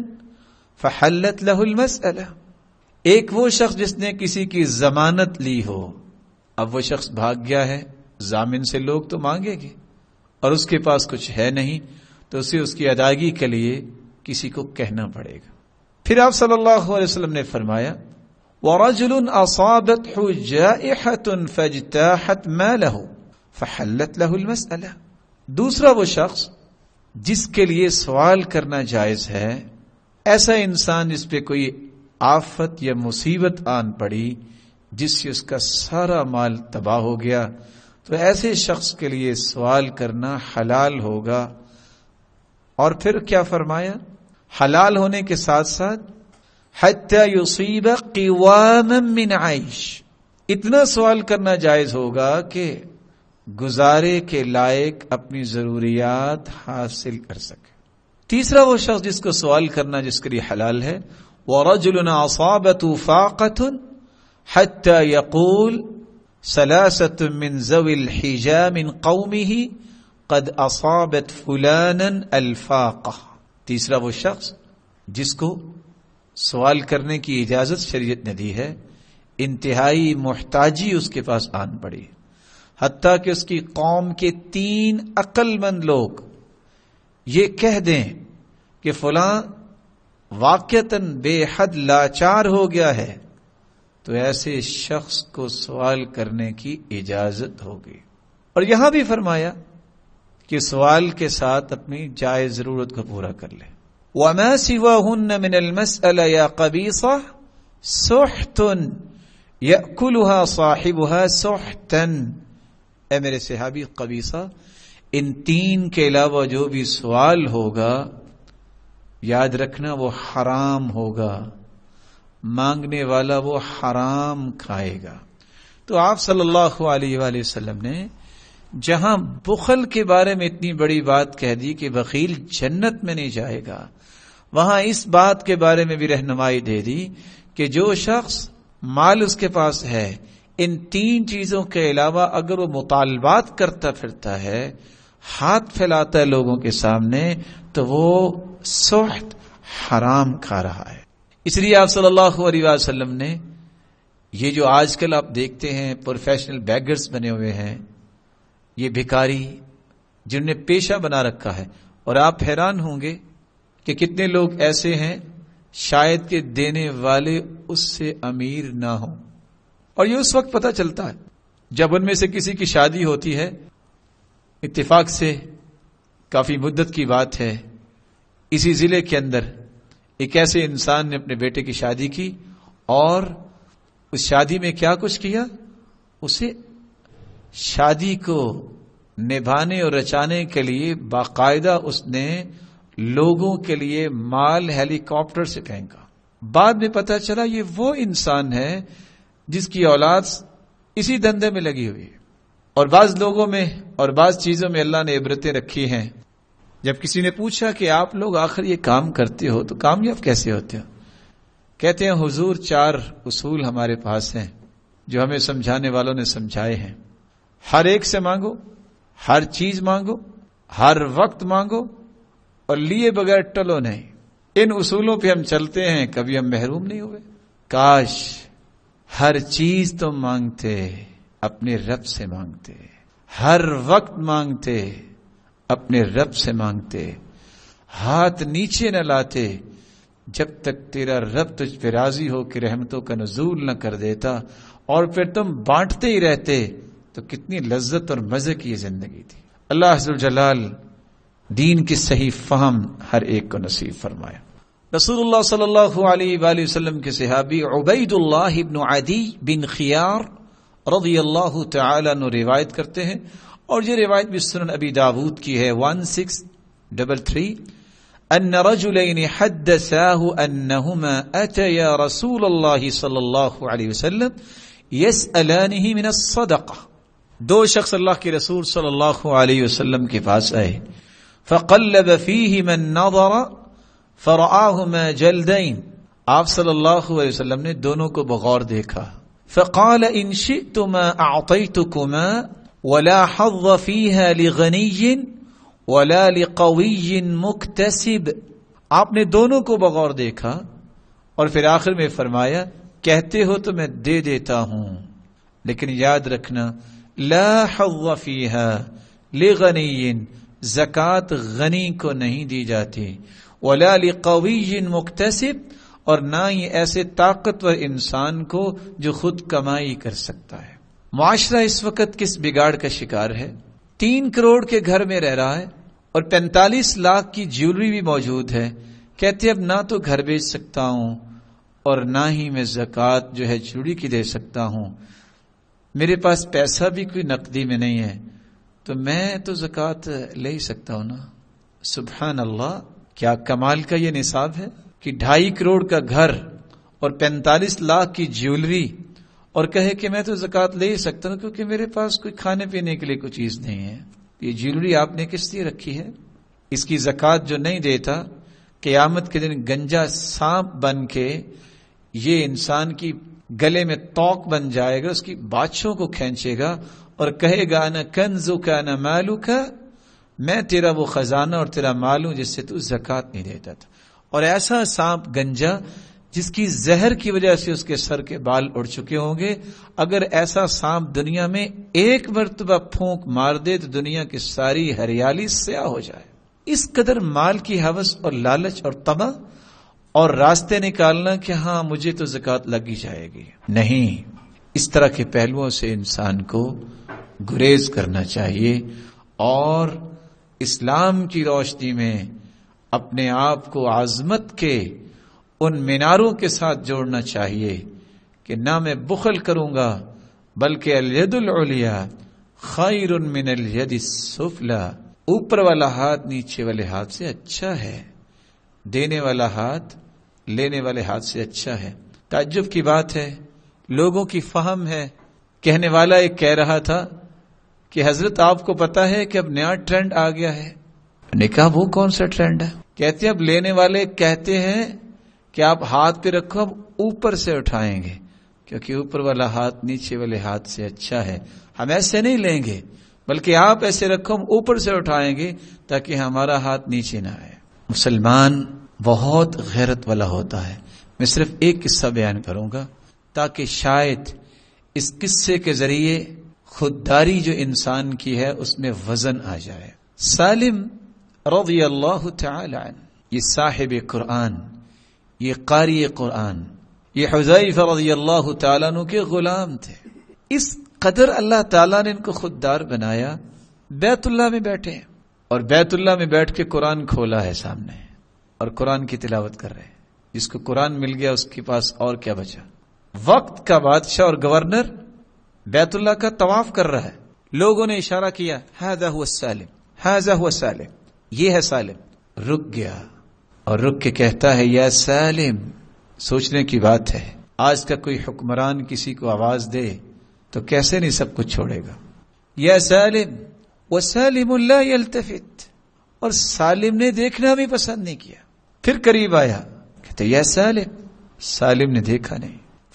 فحلت له المسألة، ایک وہ شخص جس نے کسی کی ضمانت لی ہو، اب وہ شخص بھاگ گیا ہے، ضامن سے لوگ تو مانگے گے اور اس کے پاس کچھ ہے نہیں، تو اسے اس کی ادائیگی کے لیے کسی کو کہنا پڑے گا۔ پھر آپ صلی اللہ علیہ وسلم نے فرمایا وَرَجُلٌ أَصَابَتْهُ جَائِحَةٌ فَاجْتَاحَتْ مَالَهُ فَحَلَّتْ لَهُ الْمَسْأَلَةُ، دوسرا وہ شخص جس کے لیے سوال کرنا جائز ہے، ایسا انسان جس پہ کوئی آفت یا مصیبت آن پڑی جس سے اس کا سارا مال تباہ ہو گیا، تو ایسے شخص کے لیے سوال کرنا حلال ہوگا۔ اور پھر کیا فرمایا، حلال ہونے کے ساتھ ساتھ حتی یصیب قواما من عیش، اتنا سوال کرنا جائز ہوگا کہ گزارے کے لائق اپنی ضروریات حاصل کر سکے۔ تیسرا وہ شخص جس کو سوال کرنا جس کے لیے حلال ہے، وَرَجُلٌ أَصَابَتْهُ فَاقَةٌ حَتَّى يَقُولُ ثَلَاثَةٌ مِّن ذَوِي الْحِجَا مِن قَوْمِهِ قَدْ أَصَابَتْ فُلَانًا الْفَاقَةَ، تیسرا وہ شخص جس کو سوال کرنے کی اجازت شریعت نے دی ہے، انتہائی محتاجی اس کے پاس آن پڑی، حتیٰ کہ اس کی قوم کے تین عقل مند لوگ یہ کہہ دیں کہ فلاں واقعتاً بے حد لاچار ہو گیا ہے، تو ایسے شخص کو سوال کرنے کی اجازت ہوگی۔ اور یہاں بھی فرمایا کہ سوال کے ساتھ اپنی جائز ضرورت کو پورا کر لے۔ وَمَا سِوَاهُنَّ مِنَ الْمَسْأَلَةِ يَا قَبِيصَةٌ سُحْتٌ يَأْكُلُهَا صَاحِبُهَا سُحْتًا، اے میرے صحابی قبیصہ، ان تین کے علاوہ جو بھی سوال ہوگا یاد رکھنا وہ حرام ہوگا، مانگنے والا وہ حرام کھائے گا۔ تو آپ صلی اللہ علیہ وآلہ وسلم نے جہاں بخل کے بارے میں اتنی بڑی بات کہہ دی کہ بخیل جنت میں نہیں جائے گا، وہاں اس بات کے بارے میں بھی رہنمائی دے دی کہ جو شخص مال اس کے پاس ہے، ان تین چیزوں کے علاوہ اگر وہ مطالبات کرتا پھرتا ہے، ہاتھ پھیلاتا ہے لوگوں کے سامنے، تو وہ سحت حرام کھا رہا ہے۔ اس لیے آپ صلی اللہ علیہ وسلم نے یہ جو آج کل آپ دیکھتے ہیں پروفیشنل بیگرز بنے ہوئے ہیں، یہ بھکاری جن نے پیشہ بنا رکھا ہے، اور آپ حیران ہوں گے کہ کتنے لوگ ایسے ہیں شاید کہ دینے والے اس سے امیر نہ ہوں، اور یہ اس وقت پتہ چلتا ہے جب ان میں سے کسی کی شادی ہوتی ہے۔ اتفاق سے کافی مدت کی بات ہے، اسی ضلع کے اندر ایک ایسے انسان نے اپنے بیٹے کی شادی کی، اور اس شادی میں کیا کچھ کیا، اسے شادی کو نبھانے اور رچانے کے لیے باقاعدہ اس نے لوگوں کے لیے مال ہیلی کاپٹر سے پھینکا۔ بعد میں پتہ چلا یہ وہ انسان ہے جس کی اولاد اسی دھندے میں لگی ہوئی ہے۔ اور بعض لوگوں میں اور بعض چیزوں میں اللہ نے عبرتیں رکھی ہیں۔ جب کسی نے پوچھا کہ آپ لوگ آخر یہ کام کرتے ہو تو کامیاب کیسے ہوتے ہو، کہتے ہیں حضور چار اصول ہمارے پاس ہیں جو ہمیں سمجھانے والوں نے سمجھائے ہیں۔ ہر ایک سے مانگو، ہر چیز مانگو، ہر وقت مانگو، اور لیے بغیر ٹلو نہیں۔ ان اصولوں پہ ہم چلتے ہیں، کبھی ہم محروم نہیں ہوئے۔ کاش ہر چیز تم مانگتے اپنے رب سے مانگتے، ہر وقت مانگتے اپنے رب سے مانگتے، ہاتھ نیچے نہ لاتے جب تک تیرا رب تجھ پہ راضی ہو کہ رحمتوں کا نزول نہ کر دیتا، اور پھر تم بانٹتے ہی رہتے تو کتنی لذت اور مزے کی یہ زندگی تھی۔ اللہ عز وجل دین کی صحیح فہم ہر ایک کو نصیب فرمائے۔ رسول اللہ صلی اللہ علیہ وآلہ وسلم کے صحابی عبید اللہ بن عدی بن خیار رضی اللہ تعالی عنہ روایت کرتے ہیں، اور یہ روایت بھی سنن ابی داود کی ہے ون سکس ڈبل تھری ان رجلین حدثاہ انہما اتیا رسول اللہ صلی اللہ علیہ وسلم یسألانہ من الصدقہ۔ دو شخص اللہ کے رسول صلی اللہ علیہ وسلم کے پاس آئے، فقلب فیہ من نظر فرآہما جلدین، آپ صلی اللہ علیہ وسلم نے دونوں کو بغور دیکھا، فقال ان شئتما اعطیتکما ولا حظ فیہا لغنی ولا لقوی مکتسب۔ آپ نے دونوں کو بغور دیکھا اور پھر آخر میں فرمایا کہتے ہو تو میں دے دیتا ہوں، لیکن یاد رکھنا لا حظ فیہا لغنی، زکوٰۃ غنی کو نہیں دی جاتی، ولا لقوی مکتسب، اور نہ ہی ایسے طاقتور انسان کو جو خود کمائی کر سکتا ہے۔ معاشرہ اس وقت کس بگاڑ کا شکار ہے؟ تین کروڑ کے گھر میں رہ رہا ہے اور پینتالیس لاکھ کی جیولری بھی موجود ہے، کہتے اب نہ تو گھر بیچ سکتا ہوں اور نہ ہی میں زکوٰۃ جو ہے چوڑی کی دے سکتا ہوں، میرے پاس پیسہ بھی کوئی نقدی میں نہیں ہے، تو میں تو زکوٰۃ لے ہی سکتا ہوں نا۔ سبحان اللہ، کیا کمال کا یہ نصاب ہے کہ ڈھائی کروڑ کا گھر اور پینتالیس لاکھ کی جیولری، اور کہے کہ میں تو زکوٰۃ لے ہی سکتا ہوں کیونکہ میرے پاس کوئی کھانے پینے کے لیے کوئی چیز نہیں ہے۔ یہ جیولری آپ نے کس لیے رکھی ہے؟ اس کی زکوٰۃ جو نہیں دیتا، قیامت کے دن گنجا سانپ بن کے یہ انسان کی گلے میں توق بن جائے گا، اس کی باچھوں کو کھینچے گا اور کہے گا انا کنزک انا مالک، میں تیرا وہ خزانہ اور تیرا مال ہوں جس سے تو زکوٰۃ نہیں دیتا تھا۔ اور ایسا سانپ گنجا جس کی زہر کی وجہ سے اس کے سر کے بال اڑ چکے ہوں گے، اگر ایسا سانپ دنیا میں ایک مرتبہ پھونک مار دے تو دنیا کی ساری ہریالی سیاہ ہو جائے۔ اس قدر مال کی ہوس اور لالچ اور طمع، اور راستے نکالنا کہ ہاں مجھے تو زکوٰۃ لگ ہی جائے گی۔ نہیں، اس طرح کے پہلوؤں سے انسان کو گریز کرنا چاہیے، اور اسلام کی روشنی میں اپنے آپ کو عظمت کے ان میناروں کے ساتھ جوڑنا چاہیے کہ نہ میں بخل کروں گا بلکہ الید العلیا خیر من الید السفلی، اوپر والا ہاتھ نیچے والے ہاتھ سے اچھا ہے۔ دینے والا ہاتھ لینے والے ہاتھ سے اچھا ہے۔ تعجب کی بات ہے، لوگوں کی فہم ہے۔ کہنے والا ایک کہہ رہا تھا کہ حضرت آپ کو پتا ہے کہ اب نیا ٹرینڈ آ گیا ہے۔ نے کہا وہ کون سا ٹرینڈ ہے؟ کہتے ہیں اب لینے والے کہتے ہیں کہ آپ ہاتھ پہ رکھو، اب اوپر سے اٹھائیں گے کیونکہ اوپر والا ہاتھ نیچے والے ہاتھ سے اچھا ہے۔ ہم ایسے نہیں لیں گے بلکہ آپ ایسے رکھو، ہم اوپر سے اٹھائیں گے تاکہ ہمارا ہاتھ نیچے نہ آئے۔ مسلمان بہت غیرت والا ہوتا ہے۔ میں صرف ایک قصہ بیان کروں گا تاکہ شاید اس قصے کے ذریعے خودداری جو انسان کی ہے اس میں وزن آ جائے۔ سالم رضی اللہ تعالی عنہ، یہ صاحب قرآن، یہ قاری قرآن، یہ حذیفہ رضی اللہ تعالیٰ عنہ کے غلام تھے۔ اس قدر اللہ تعالیٰ نے ان کو خوددار بنایا، بیت اللہ میں بیٹھے ہیں اور بیت اللہ میں بیٹھ کے قرآن کھولا ہے سامنے اور قرآن کی تلاوت کر رہے ہیں۔ جس کو قرآن مل گیا اس کے پاس اور کیا بچا؟ وقت کا بادشاہ اور گورنر بیت اللہ کا طواف کر رہا ہے۔ لوگوں نے اشارہ کیا، ھذا ھو السالم، ھذا ھو السالم، یہ ہے سالم۔ رک گیا اور رک کے کہتا ہے یا سالم۔ سوچنے کی بات ہے، آج کا کوئی حکمران کسی کو آواز دے تو کیسے نہیں سب کچھ چھوڑے گا۔ یا سالم، وسالم لا يلتفت، اور سالم نے دیکھنا بھی پسند نہیں کیا۔ پھر قریب آیا، کہتے یا سالم، سالم نے دیکھا نہیں۔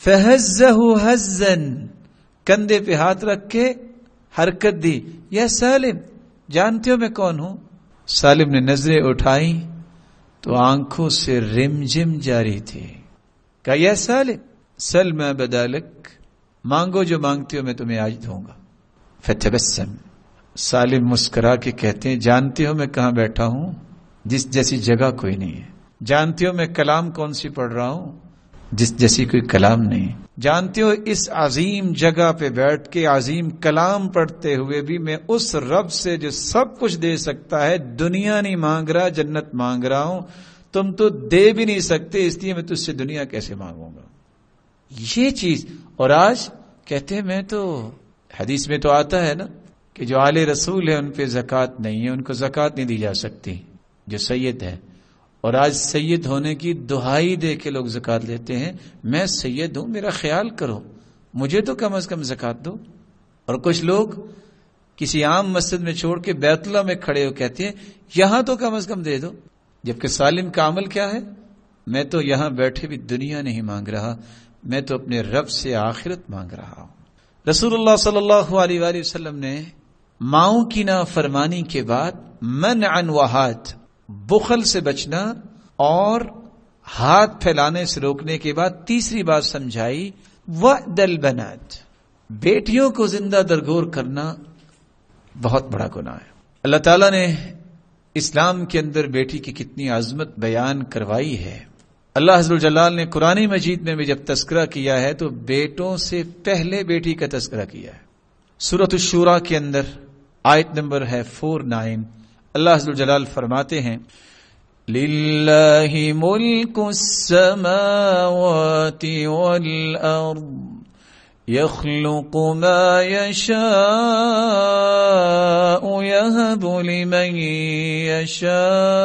فہزہ ہزا، کندھے پہ ہاتھ رکھ کے حرکت دی، یا سالم، جانتے ہو میں کون ہوں؟ سالم نے نظریں اٹھائیں تو آنکھوں سے رمجم جاری تھی۔ کہا یا سالم سل ما بدالک، مانگو جو مانگتے ہو میں تمہیں آج دوں گا۔ فتبسم، سالم مسکرا کے کہتے ہیں جانتے ہو میں کہاں بیٹھا ہوں؟ جس جیسی جگہ کوئی نہیں ہے۔ جانتے ہو میں کلام کون سی پڑھ رہا ہوں؟ جس جیسی کوئی کلام نہیں۔ جانتے ہو اس عظیم جگہ پہ بیٹھ کے عظیم کلام پڑھتے ہوئے بھی میں اس رب سے جو سب کچھ دے سکتا ہے، دنیا نہیں مانگ رہا جنت مانگ رہا ہوں، تم تو دے بھی نہیں سکتے، اس لیے میں تجھ سے دنیا کیسے مانگوں گا؟ یہ چیز۔ اور آج کہتے ہیں میں تو، حدیث میں تو آتا ہے نا کہ جو آل رسول ہے ان پہ زکوٰۃ نہیں ہے، ان کو زکوٰۃ نہیں دی جا سکتی، جو سید ہے۔ اور آج سید ہونے کی دہائی دے کے لوگ زکوٰۃ لیتے ہیں، میں سید ہوں میرا خیال کرو، مجھے تو کم از کم زکوٰۃ دو۔ اور کچھ لوگ کسی عام مسجد میں چھوڑ کے بیت اللہ میں کھڑے ہو کہتے ہیں یہاں تو کم از کم دے دو، جبکہ سالم کا عمل کیا ہے؟ میں تو یہاں بیٹھے بھی دنیا نہیں مانگ رہا، میں تو اپنے رب سے آخرت مانگ رہا ہوں۔ رسول اللہ صلی اللہ علیہ وآلہ وسلم نے ماؤں کی نافرمانی کے بعد منعا وہات، بخل سے بچنا اور ہاتھ پھیلانے سے روکنے کے بعد تیسری بات سمجھائی وعد البنات، بیٹیوں کو زندہ درگور کرنا بہت بڑا گناہ ہے۔ اللہ تعالیٰ نے اسلام کے اندر بیٹی کی کتنی عظمت بیان کروائی ہے۔ اللہ عز و جلال نے قرآن مجید میں بھی جب تذکرہ کیا ہے تو بیٹوں سے پہلے بیٹی کا تذکرہ کیا ہے۔ سورۃ الشورى کے اندر آیت نمبر ہے فور نائن، اللہ عز و جلال فرماتے ہیں للہ ملک السماوات والارض يخلق ما يشاء يهب لمن يشاء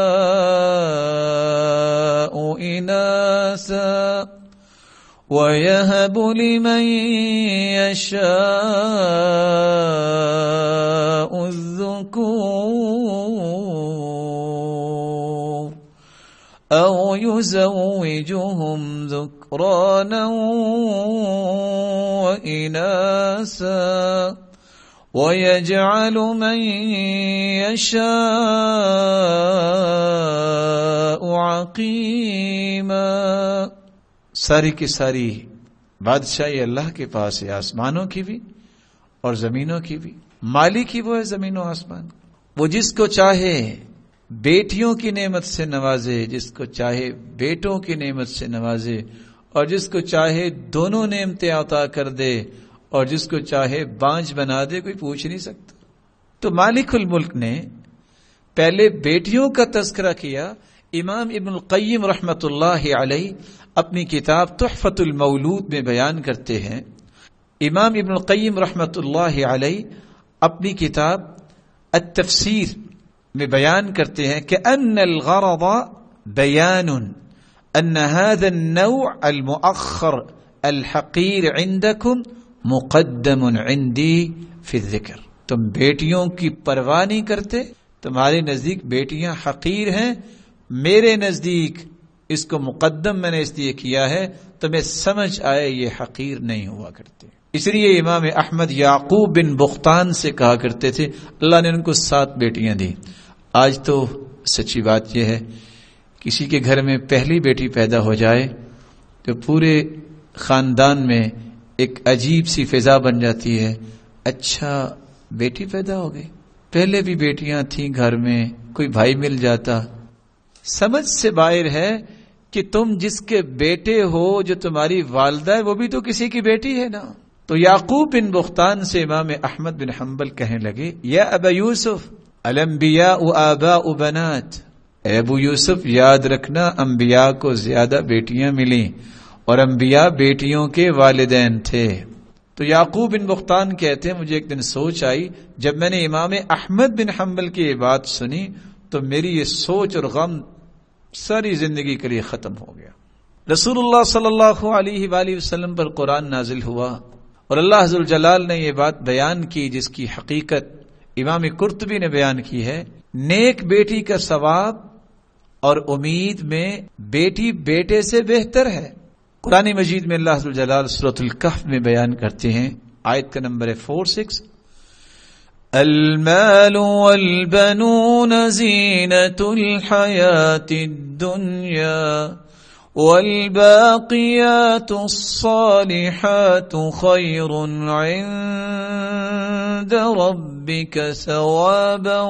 إناثا ويهب لمن يشاء الذكور أو يزوجهم ذكرانا وإناثا ويجعل من يشاء عقيما۔ ساری کی ساری بادشاہی اللہ کے پاس ہے، آسمانوں کی بھی اور زمینوں کی بھی۔ مالک ہی وہ ہے زمین و آسمان، وہ جس کو چاہے بیٹیوں کی نعمت سے نوازے، جس کو چاہے بیٹوں کی نعمت سے نوازے، اور جس کو چاہے دونوں نعمتیں عطا کر دے، اور جس کو چاہے بانج بنا دے، کوئی پوچھ نہیں سکتا۔ تو مالک الملک نے پہلے بیٹیوں کا تذکرہ کیا۔ امام ابن القیم رحمۃ اللہ علیہ اپنی کتاب تحفۃ المولود میں بیان کرتے ہیں، امام ابن القیم رحمۃ اللہ علیہ اپنی کتاب التفسیر میں بیان کرتے ہیں کہ ان الغرض بیان ان هذا النوع المؤخر الحقیر عندکم مقدم عندی فی الذکر. تم بیٹیوں کی پرواہ نہیں کرتے، تمہارے نزدیک بیٹیاں حقیر ہیں، میرے نزدیک اس کو مقدم میں نے اس لیے کیا ہے تمہیں سمجھ آئے یہ حقیر نہیں ہوا کرتے. اس لیے امام احمد یعقوب بن بختان سے کہا کرتے تھے اللہ نے ان کو سات بیٹیاں دی. آج تو سچی بات یہ ہے کسی کے گھر میں پہلی بیٹی پیدا ہو جائے تو پورے خاندان میں ایک عجیب سی فضا بن جاتی ہے. اچھا بیٹی پیدا ہو گئی، پہلے بھی بیٹیاں تھیں گھر میں، کوئی بھائی مل جاتا. سمجھ سے باہر ہے کہ تم جس کے بیٹے ہو، جو تمہاری والدہ ہے، وہ بھی تو کسی کی بیٹی ہے نا. تو یعقوب بن بختان سے امام احمد بن حنبل کہنے لگے یا ابا یوسف الانبیاء آباء بنات، اے ابو یوسف یاد رکھنا انبیاء کو زیادہ بیٹیاں ملیں اور انبیاء بیٹیوں کے والدین تھے. تو یعقوب بن بختان کہتے ہیں مجھے ایک دن سوچ آئی جب میں نے امام احمد بن حنبل کی یہ بات سنی تو میری یہ سوچ اور غم ساری زندگی کے لیے ختم ہو گیا. رسول اللہ صلی اللہ علیہ وآلہ وسلم پر قرآن نازل ہوا اور اللہ عز وجل نے یہ بات بیان کی جس کی حقیقت امام قرطبی نے بیان کی ہے. نیک بیٹی کا ثواب اور امید میں بیٹی بیٹے سے بہتر ہے. قرآن مجید میں اللہ عز وجل سورۃ الکہف میں بیان کرتے ہیں، آیت کا نمبر ہے فور سکس المال والبنون زینۃ الحیاۃ الدنیا والباقیات الصالحات خیر عند ربک ثوابا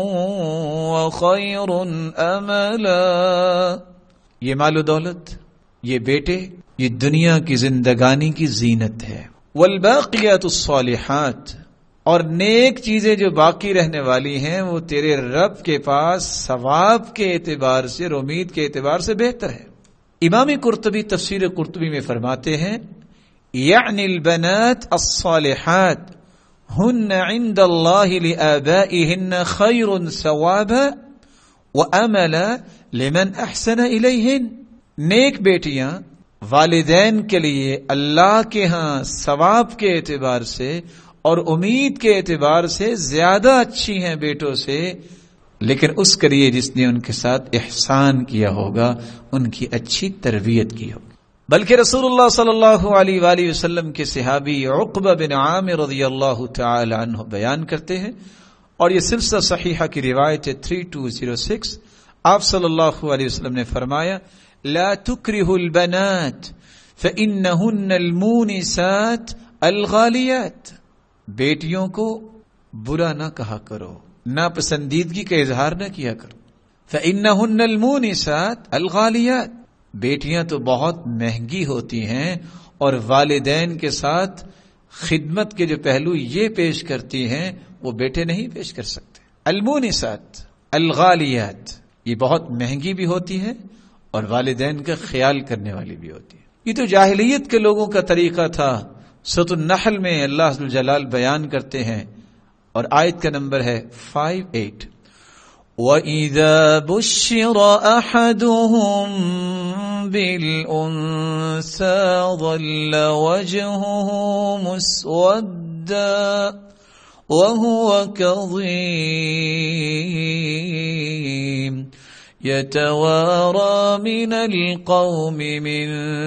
وخیر املا. یہ مال و دولت، یہ بیٹے، یہ دنیا کی زندگانی کی زینت ہے. والباقیات الصالحات، اور نیک چیزیں جو باقی رہنے والی ہیں وہ تیرے رب کے پاس ثواب کے اعتبار سے اور امید کے اعتبار سے بہتر ہے. امام قرطبی تفسیر قرطبی میں فرماتے ہیں یعنی البنات الصالحات ہن عند اللہ لآبائہن خیر ثوابا واملا لمن احسن الیہن. نیک بیٹیاں والدین کے لیے اللہ کے ہاں ثواب کے اعتبار سے اور امید کے اعتبار سے زیادہ اچھی ہیں بیٹوں سے، لیکن اس کے لیے جس نے ان کے ساتھ احسان کیا ہوگا، ان کی اچھی تربیت کی ہوگی. بلکہ رسول اللہ صلی اللہ علیہ وآلہ وسلم کے صحابی عقبہ بن عامر رضی اللہ تعالی عنہ بیان کرتے ہیں، اور یہ سلسلہ صحیحہ کی روایت ہے تھری ٹو زیرو سکس. آپ صلی اللہ علیہ وسلم نے فرمایا لا تکرہوا البنات فإنہن المونسات الغالیات. بیٹیوں کو برا نہ کہا کرو، ناپسندیدگی کا اظہار نہ کیا کرو. فإنہن المونسات الغالیات، بیٹیاں تو بہت مہنگی ہوتی ہیں اور والدین کے ساتھ خدمت کے جو پہلو یہ پیش کرتی ہیں وہ بیٹے نہیں پیش کر سکتے. المونسات الغالیات، یہ بہت مہنگی بھی ہوتی ہے اور والدین کا خیال کرنے والی بھی ہوتی ہے. یہ تو جاہلیت کے لوگوں کا طریقہ تھا. سورۃ النحل میں اللہ عز وجل بیان کرتے ہیں اور آیت کا نمبر ہے فائیو ایٹ وَإِذَا بُشِّرَ أَحَدُهُم بِالْأُنثَىٰ ظَلَّ وَجْهُهُ مُسْوَدًّا وَهُوَ كَظِيمٌ يتوارى من القوم من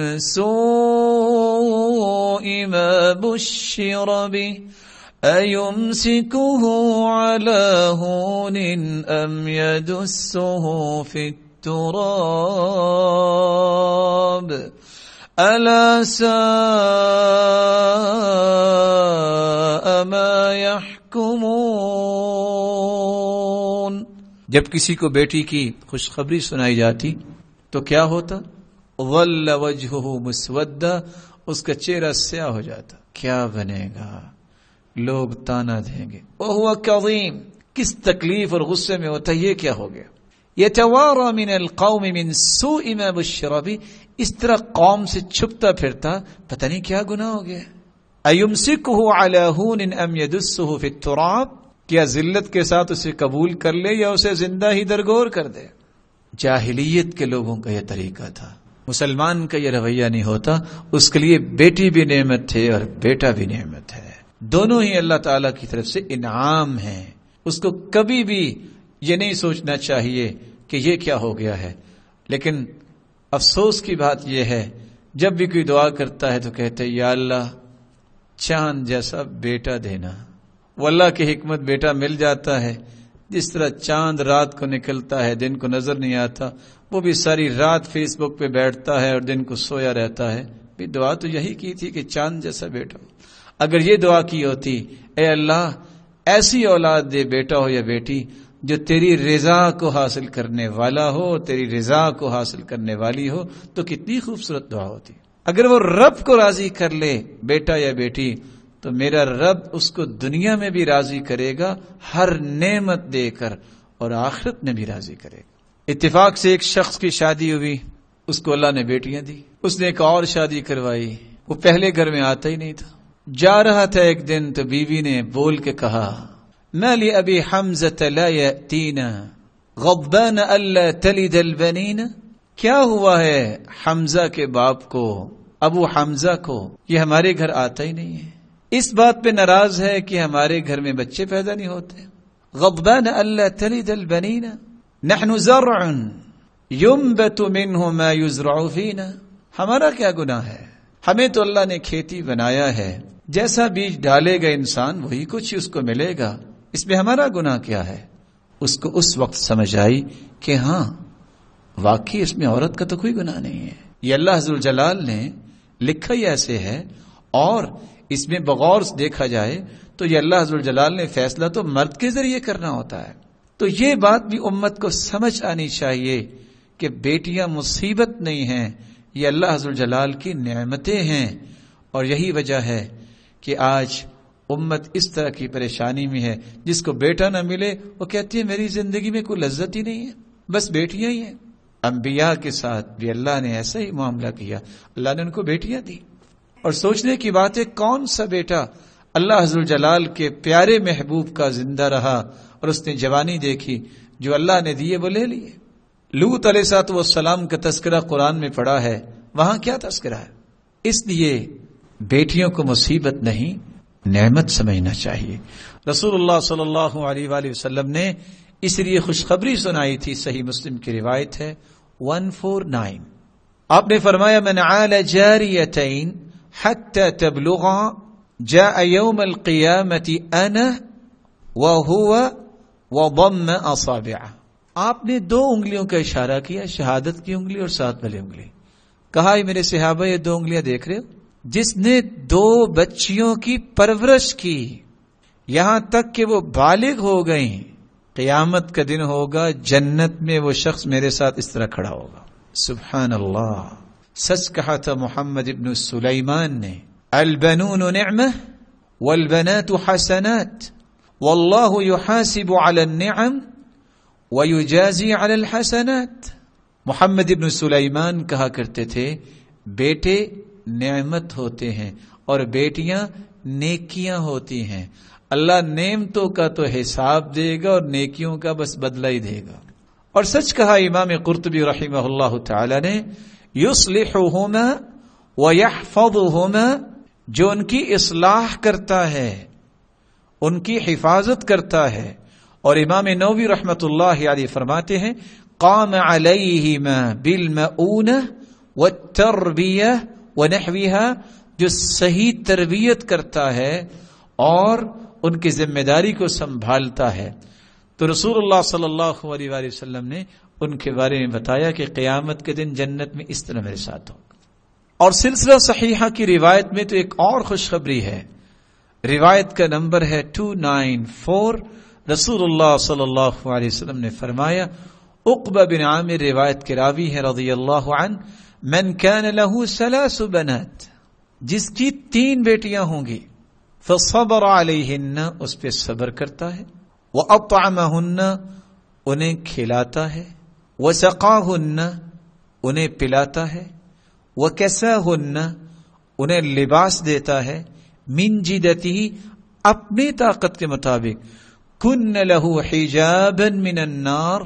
سوء ما بشر به أيمسكه على هون أم يدسه في التراب ألا ساء ما يحكمون. جب کسی کو بیٹی کی خوشخبری سنائی جاتی تو کیا ہوتا؟ ظل وجهه مسودا، اس کا چہرہ سیاہ ہو جاتا. کیا بنے گا؟ لوگ تانا دیں گے. وهو كظيم، کس تکلیف اور غصے میں ہوتا یہ کیا ہو گیا. يتوارى من القوم من سوء ما بشر به، اس طرح قوم سے چھپتا پھرتا پتہ نہیں کیا گناہ ہو گیا. أيمسكه على هون أم يدسه في التراب، کیا ذلت کے ساتھ اسے قبول کر لے یا اسے زندہ ہی درگور کر دے. جاہلیت کے لوگوں کا یہ طریقہ تھا. مسلمان کا یہ رویہ نہیں ہوتا. اس کے لیے بیٹی بھی نعمت ہے اور بیٹا بھی نعمت ہے. دونوں ہی اللہ تعالی کی طرف سے انعام ہیں. اس کو کبھی بھی یہ نہیں سوچنا چاہیے کہ یہ کیا ہو گیا ہے. لیکن افسوس کی بات یہ ہے جب بھی کوئی دعا کرتا ہے تو کہتے ہیں یا اللہ چاند جیسا بیٹا دینا. وہ اللہ کی حکمت بیٹا مل جاتا ہے. جس طرح چاند رات کو نکلتا ہے دن کو نظر نہیں آتا, وہ بھی ساری رات فیس بک پہ بیٹھتا ہے اور دن کو سویا رہتا ہے. بھی دعا تو یہی کی تھی کہ چاند جیسا بیٹا. اگر یہ دعا کی ہوتی اے اللہ ایسی اولاد دے, بیٹا ہو یا بیٹی, جو تیری رضا کو حاصل کرنے والا ہو, تیری رضا کو حاصل کرنے والی ہو, تو کتنی خوبصورت دعا ہوتی. اگر وہ رب کو راضی کر لے بیٹا یا بیٹی تو میرا رب اس کو دنیا میں بھی راضی کرے گا ہر نعمت دے کر, اور آخرت میں بھی راضی کرے گا. اتفاق سے ایک شخص کی شادی ہوئی, اس کو اللہ نے بیٹیاں دی. اس نے ایک اور شادی کروائی. وہ پہلے گھر میں آتا ہی نہیں تھا. جا رہا تھا ایک دن تو بیوی نے بول کے کہا ما لی ابی حمزۃ لا یأتینا غضبان الا تلد البنین. کیا ہوا ہے حمزہ کے باپ کو, ابو حمزہ کو, یہ ہمارے گھر آتا ہی نہیں ہے. اس بات پہ ناراض ہے کہ ہمارے گھر میں بچے پیدا نہیں ہوتے. غضبان الا تلد البنین نحن زرع ينبت منه ما يزرع فينا. ہمارا کیا گناہ ہے, ہمیں تو اللہ نے کھیتی بنایا ہے, جیسا بیج ڈالے گا انسان وہی کچھ اس کو ملے گا, اس میں ہمارا گناہ کیا ہے. اس کو اس وقت سمجھ آئی کہ ہاں واقعی اس میں عورت کا تو کوئی گناہ نہیں ہے. یہ اللہ ذوالجلال نے لکھا ہی ایسے ہے, اور اس میں بغور دیکھا جائے تو یہ اللہ ذوالجلال نے فیصلہ تو مرد کے ذریعے کرنا ہوتا ہے. تو یہ بات بھی امت کو سمجھ آنی چاہیے کہ بیٹیاں مصیبت نہیں ہیں, یہ اللہ ذوالجلال کی نعمتیں ہیں. اور یہی وجہ ہے کہ آج امت اس طرح کی پریشانی میں ہے. جس کو بیٹا نہ ملے وہ کہتی ہے میری زندگی میں کوئی لذت ہی نہیں ہے, بس بیٹیاں ہی ہیں. انبیاء کے ساتھ بھی اللہ نے ایسا ہی معاملہ کیا, اللہ نے ان کو بیٹیاں دی. اور سوچنے کی بات ہے کون سا بیٹا اللہ ذوالجلال کے پیارے محبوب کا زندہ رہا اور اس نے جوانی دیکھی, جو اللہ نے دیے وہ لے لیے. لوط علیہ الصلوۃ والسلام کا تذکرہ قرآن میں پڑا ہے, وہاں کیا تذکرہ ہے. اس لیے بیٹیوں کو مصیبت نہیں نعمت سمجھنا چاہیے. رسول اللہ صلی اللہ علیہ وآلہ وسلم نے اس لیے خوشخبری سنائی تھی, صحیح مسلم کی روایت ہے ون فور نائن. آپ نے فرمایا من عال جاریتین حتی تبلغا جاء یوم القیامت انا وهو وضم اصابعه. آپ نے دو انگلیوں کا اشارہ کیا, شہادت کی انگلی اور ساتھ والی انگلی. کہا میرے صحابہ یہ دو انگلیاں دیکھ رہے ہو, جس نے دو بچیوں کی پرورش کی یہاں تک کہ وہ بالغ ہو گئیں, قیامت کا دن ہوگا جنت میں وہ شخص میرے ساتھ اس طرح کھڑا ہوگا. سبحان اللہ. سچ کہا تھا محمد ابن سلیمان نے, البنون نعمہ والبنات حسنات واللہ یحاسب علی النعم ویجازی علی الحسنات. محمد ابن سلیمان کہا کرتے تھے بیٹے نعمت ہوتے ہیں اور بیٹیاں نیکیاں ہوتی ہیں. اللہ نعمتوں کا تو حساب دے گا اور نیکیوں کا بس بدلہ ہی دے گا. اور سچ کہا امام قرطبی رحمہ اللہ تعالی نے, یصلحہما ویحفظہما, جو ان کی اصلاح کرتا ہے ان کی حفاظت کرتا ہے. اور امام نووی رحمۃ اللہ علیہ فرماتے ہیں قام علیہما بالمؤونہ والتربیہ ونحوها, جو صحیح تربیت کرتا ہے اور ان کی ذمہ داری کو سنبھالتا ہے. تو رسول اللہ صلی اللہ علیہ وآلہ وسلم نے ان کے بارے میں بتایا کہ قیامت کے دن جنت میں اس طرح میرے ساتھ ہوگا. اور سلسلہ صحیحہ کی روایت میں تو ایک اور خوشخبری ہے. روایت کا نمبر ہے ٹو نائن فور. رسول اللہ صلی اللہ علیہ وسلم نے فرمایا, عقبہ بن عامر روایت کے راوی ہے رضی اللہ عنہ, من کان له ثلاث بنات, جس کی تین بیٹیاں ہوں گی, فصبر علیہن, اس پہ صبر کرتا ہے, واطعمہن, انہیں کھلاتا ہے, وسقاہن, انہیں پلاتا ہے, وکساہن, انہیں لباس دیتا ہے, من جدتہ, اپنی طاقت کے مطابق, کن لہ حجابا من النار,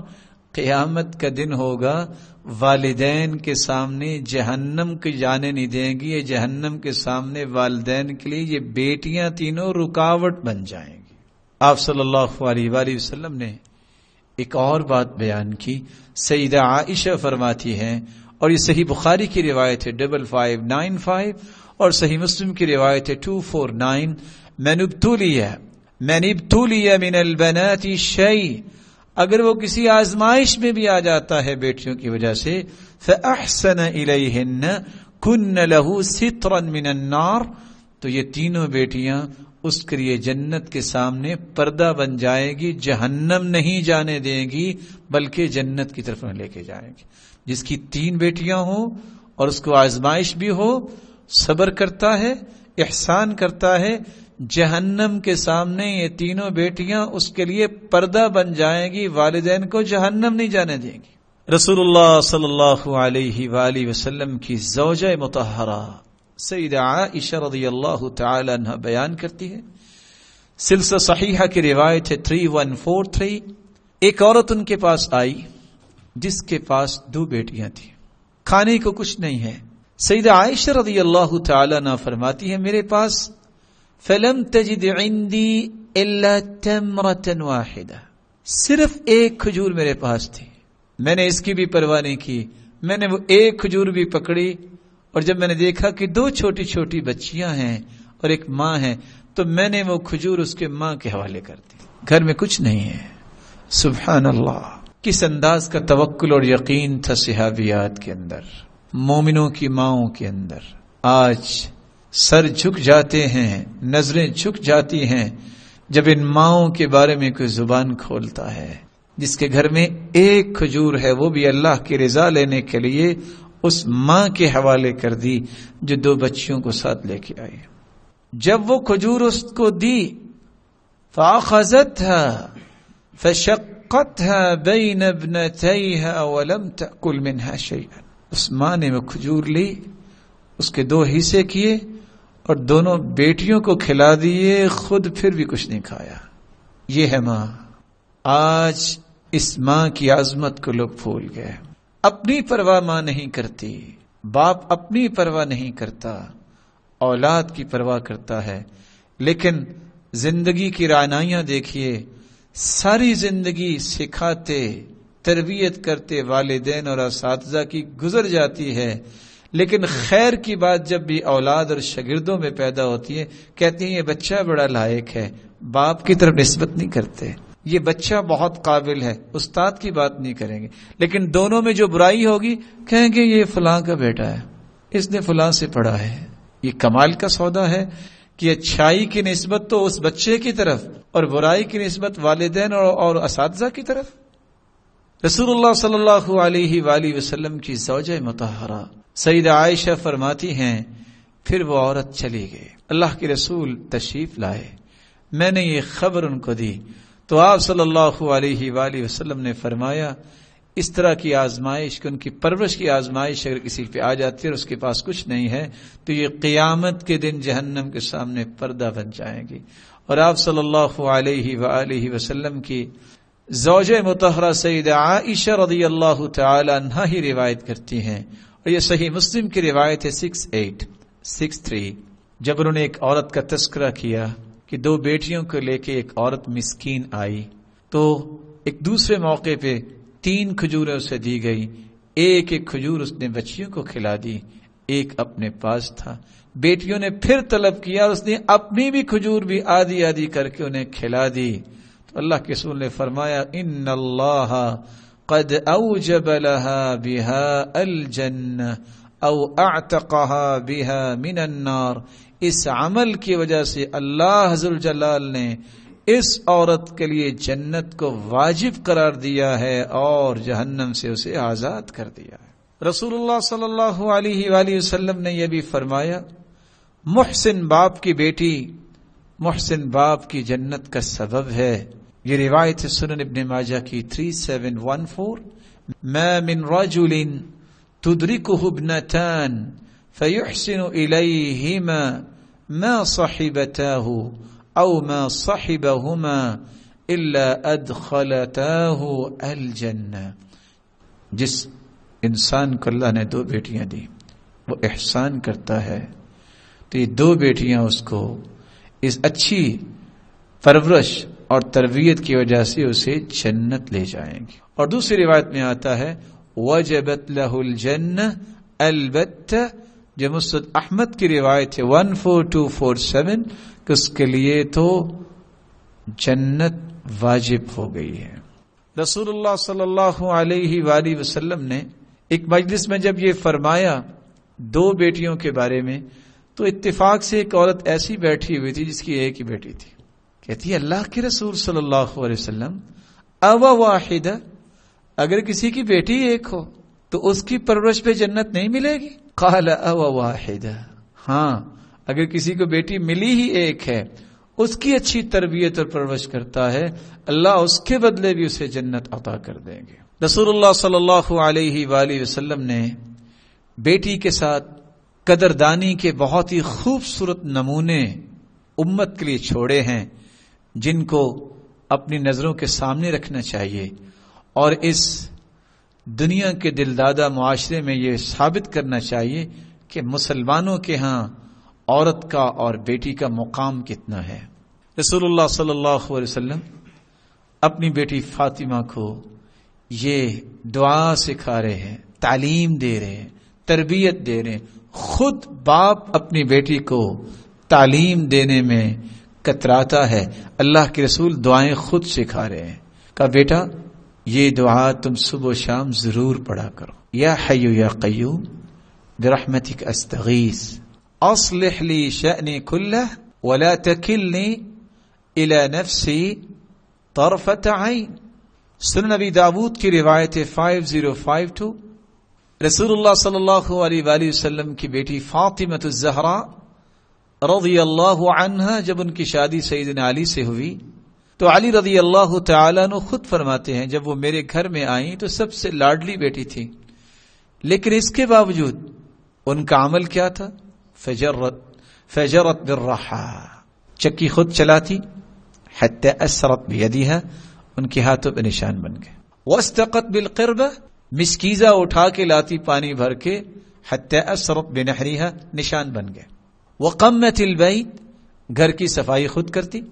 قیامت کا دن ہوگا، والدین کے سامنے جہنم کی جانے نہیں دیں گی، یہ جہنم کے سامنے والدین کے لیے یہ بیٹیاں تینوں رکاوٹ بن جائیں گی۔ آپ صلی اللہ علیہ وآلہ وسلم نے ایک اور بات بیان کی۔ سیدہ عائشہ فرماتی ہیں، اور یہ صحیح بخاری کی روایت ہے ڈبل فائیو نائن فائیو، اور صحیح مسلم کی روایت ہے ٹو فور نائن، من ابتلیہ من ابتلیہ من البنات شیء، اگر وہ کسی آزمائش میں بھی آ جاتا ہے بیٹیوں کی وجہ سے، فأحسن الیہن کن لہ سترا من النار، تو یہ تینوں بیٹیاں اس کے لیے جنت کے سامنے پردہ بن جائے گی، جہنم نہیں جانے دیں گی بلکہ جنت کی طرف لے کے جائیں گی۔ جس کی تین بیٹیاں ہوں اور اس کو آزمائش بھی ہو، صبر کرتا ہے، احسان کرتا ہے، جہنم کے سامنے یہ تینوں بیٹیاں اس کے لیے پردہ بن جائیں گی، والدین کو جہنم نہیں جانے دیں گی۔ رسول اللہ صلی اللہ علیہ وآلہ وسلم کی زوجہ مطہرہ سیدہ عائشہ رضی اللہ تعالی عنہ بیان کرتی ہے، سلسلہ صحیحہ کی روایت ہے تھری ون فور تھری، ایک عورت ان کے پاس آئی جس کے پاس دو بیٹیاں تھیں، کھانے کو کچھ نہیں ہے۔ سیدہ عائشہ رضی اللہ تعالی عنہ فرماتی ہے، میرے پاس فلم تجد عندی الا تمرة واحدہ، صرف ایک کھجور میرے پاس تھی، میں نے اس کی بھی پرواہ نہیں کی، میں نے وہ ایک کھجور بھی پکڑی، اور جب میں نے دیکھا کہ دو چھوٹی چھوٹی بچیاں ہیں اور ایک ماں ہے تو میں نے وہ کھجور اس کے ماں کے حوالے کر دی، گھر میں کچھ نہیں ہے۔ سبحان اللہ، کس انداز کا توکل اور یقین تھا صحابیات کے اندر، مومنوں کی ماؤں کے اندر۔ آج سر جھک جاتے ہیں، نظریں جھک جاتی ہیں جب ان ماؤں کے بارے میں کوئی زبان کھولتا ہے، جس کے گھر میں ایک کھجور ہے، وہ بھی اللہ کی رضا لینے کے لیے اس ماں کے حوالے کر دی جو دو بچیوں کو ساتھ لے کے آئی۔ جب وہ کھجور اس کو دی، فَأَخَذَتْهَا فَشَقَّتْهَا بَيْنَ ابْنَتَيْهَا وَلَمْ تَأْكُلْ مِنْهَا شَيْئًا، اس ماں نے وہ کھجور لی، اس کے دو حصے کیے اور دونوں بیٹیوں کو کھلا دیے، خود پھر بھی کچھ نہیں کھایا۔ یہ ہے ماں۔ آج اس ماں کی عظمت کو لوگ بھول گئے۔ اپنی پرواہ ماں نہیں کرتی، باپ اپنی پرواہ نہیں کرتا، اولاد کی پرواہ کرتا ہے، لیکن زندگی کی رعنائیاں دیکھیے، ساری زندگی سکھاتے تربیت کرتے والدین اور اساتذہ کی گزر جاتی ہے، لیکن خیر کی بات جب بھی اولاد اور شاگردوں میں پیدا ہوتی ہے، کہتے ہیں یہ بچہ بڑا لائق ہے، باپ کی طرف نسبت نہیں کرتے، یہ بچہ بہت قابل ہے، استاد کی بات نہیں کریں گے، لیکن دونوں میں جو برائی ہوگی کہیں گے یہ فلاں کا بیٹا ہے، اس نے فلاں سے پڑھا ہے۔ یہ کمال کا سودا ہے کہ اچھائی کی نسبت تو اس بچے کی طرف اور برائی کی نسبت والدین اور, اور اساتذہ کی طرف۔ رسول اللہ صلی اللہ علیہ وآلہ وسلم کی زوجہ مطہرہ سیدہ عائشہ فرماتی ہیں، پھر وہ عورت چلی گئی، اللہ کے رسول تشریف لائے، میں نے یہ خبر ان کو دی تو آپ صلی اللہ علیہ وآلہ وسلم نے فرمایا، اس طرح کی آزمائش کہ ان کی پرورش کی آزمائش اگر کسی پہ آ جاتی ہے اور اس کے پاس کچھ نہیں ہے تو یہ قیامت کے دن جہنم کے سامنے پردہ بن جائیں گی۔ اور آپ صلی اللہ علیہ وآلہ وسلم کی زوجہ مطہرہ سیدہ عائشہ رضی اللہ تعالی عنہا ہی روایت کرتی ہیں، اور یہ صحیح مسلم کی روایت ہے سکس ایٹ سکس تھری، جب انہوں نے ایک عورت کا تذکرہ کیا کہ دو بیٹیوں کو لے کے ایک عورت مسکین آئی تو ایک دوسرے موقع پہ تین کھجوریں اسے دی گئی، ایک ایک کھجور اس نے بچیوں کو کھلا دی، ایک اپنے پاس تھا، بیٹیوں نے پھر طلب کیا اور اس نے اپنی بھی کھجور بھی آدھی آدھی کر کے انہیں کھلا دی، تو اللہ کے رسول نے فرمایا ان اللہ قد اوجب لها بها الجنہ او اعتقها بها من النار، اس عمل کی وجہ سے اللہ ذوالجلال نے اس عورت کے لیے جنت کو واجب قرار دیا ہے اور جہنم سے اسے آزاد کر دیا ہے۔ رسول اللہ صلی اللہ علیہ وآلہ وسلم نے یہ بھی فرمایا، محسن باپ کی بیٹی محسن باپ کی جنت کا سبب ہے۔ یہ روایت سنن ابن ماجہ کی تھری سیون ون فور، ما من رجل تدرکہ ابنتان فیحسن الیہما ما صحبتاه او ما صحبهما الا ادخلتاه الجنہ. جس انسان کو اللہ نے دو بیٹیاں دی وہ احسان کرتا ہے تو یہ دو بیٹیاں اس کو اس اچھی پرورش اور تربیت کی وجہ سے اسے جنت لے جائیں گی. اور دوسری روایت میں آتا ہے وجبت لہ الجنہ البتہ، جو مسند احمد کی روایت ہے one four two four seven, کہ اس کے لیے تو جنت واجب ہو گئی ہے. رسول اللہ صلی اللہ علیہ وآلہ وسلم نے ایک مجلس میں جب یہ فرمایا دو بیٹیوں کے بارے میں تو اتفاق سے ایک عورت ایسی بیٹھی ہوئی تھی جس کی ایک ہی بیٹی تھی. کہتی ہے اللہ کے رسول صلی اللہ علیہ وسلم اوا واحدہ، اگر کسی کی بیٹی ایک ہو تو اس کی پرورش پہ جنت نہیں ملے گی؟ قال اوا واحدہ، ہاں اگر کسی کو بیٹی ملی ہی ایک ہے، اس کی اچھی تربیت اور پرورش کرتا ہے، اللہ اس کے بدلے بھی اسے جنت عطا کر دیں گے. رسول اللہ صلی اللہ علیہ وآلہ وسلم نے بیٹی کے ساتھ قدردانی کے بہت ہی خوبصورت نمونے امت کے لیے چھوڑے ہیں جن کو اپنی نظروں کے سامنے رکھنا چاہیے، اور اس دنیا کے دلدادہ معاشرے میں یہ ثابت کرنا چاہیے کہ مسلمانوں کے ہاں عورت کا اور بیٹی کا مقام کتنا ہے. رسول اللہ صلی اللہ علیہ وسلم اپنی بیٹی فاطمہ کو یہ دعا سکھا رہے ہیں، تعلیم دے رہے ہیں، تربیت دے رہے ہیں. خود باپ اپنی بیٹی کو تعلیم دینے میں کتراتا ہے، اللہ کے رسول دعائیں خود سکھا رہے ہیں. کہا بیٹا یہ دعا تم صبح و شام ضرور پڑھا کرو. یا حی یا قیوم برحمتک استغیث اصلح لی شأنی کلہ ولا تکلنی الی نفسی طرفۃ عین. سنن نبی داود کی روایت فائیو زیرو فائیو ٹو. رسول اللہ صلی اللہ علیہ وآلہ وسلم کی بیٹی فاطمۃ الزہراء رضی اللہ عنہا جب ان کی شادی سیدنا علی سے ہوئی تو علی رضی اللہ تعالیٰ عنہ خود فرماتے ہیں جب وہ میرے گھر میں آئیں تو سب سے لاڈلی بیٹی تھی، لیکن اس کے باوجود ان کا عمل کیا تھا؟ فجرت فجرت بالرحا، چکی خود چلاتی، حتی اسرت بیدیہا، ان کے ہاتھوں پہ نشان بن گئے. واستقت بالقربہ، مسکیزہ اٹھا کے لاتی پانی بھر کے، حتی اسرت بنحریہا، نشان بن گئے. وقمت البیت، گھر کی صفائی خود کرتی.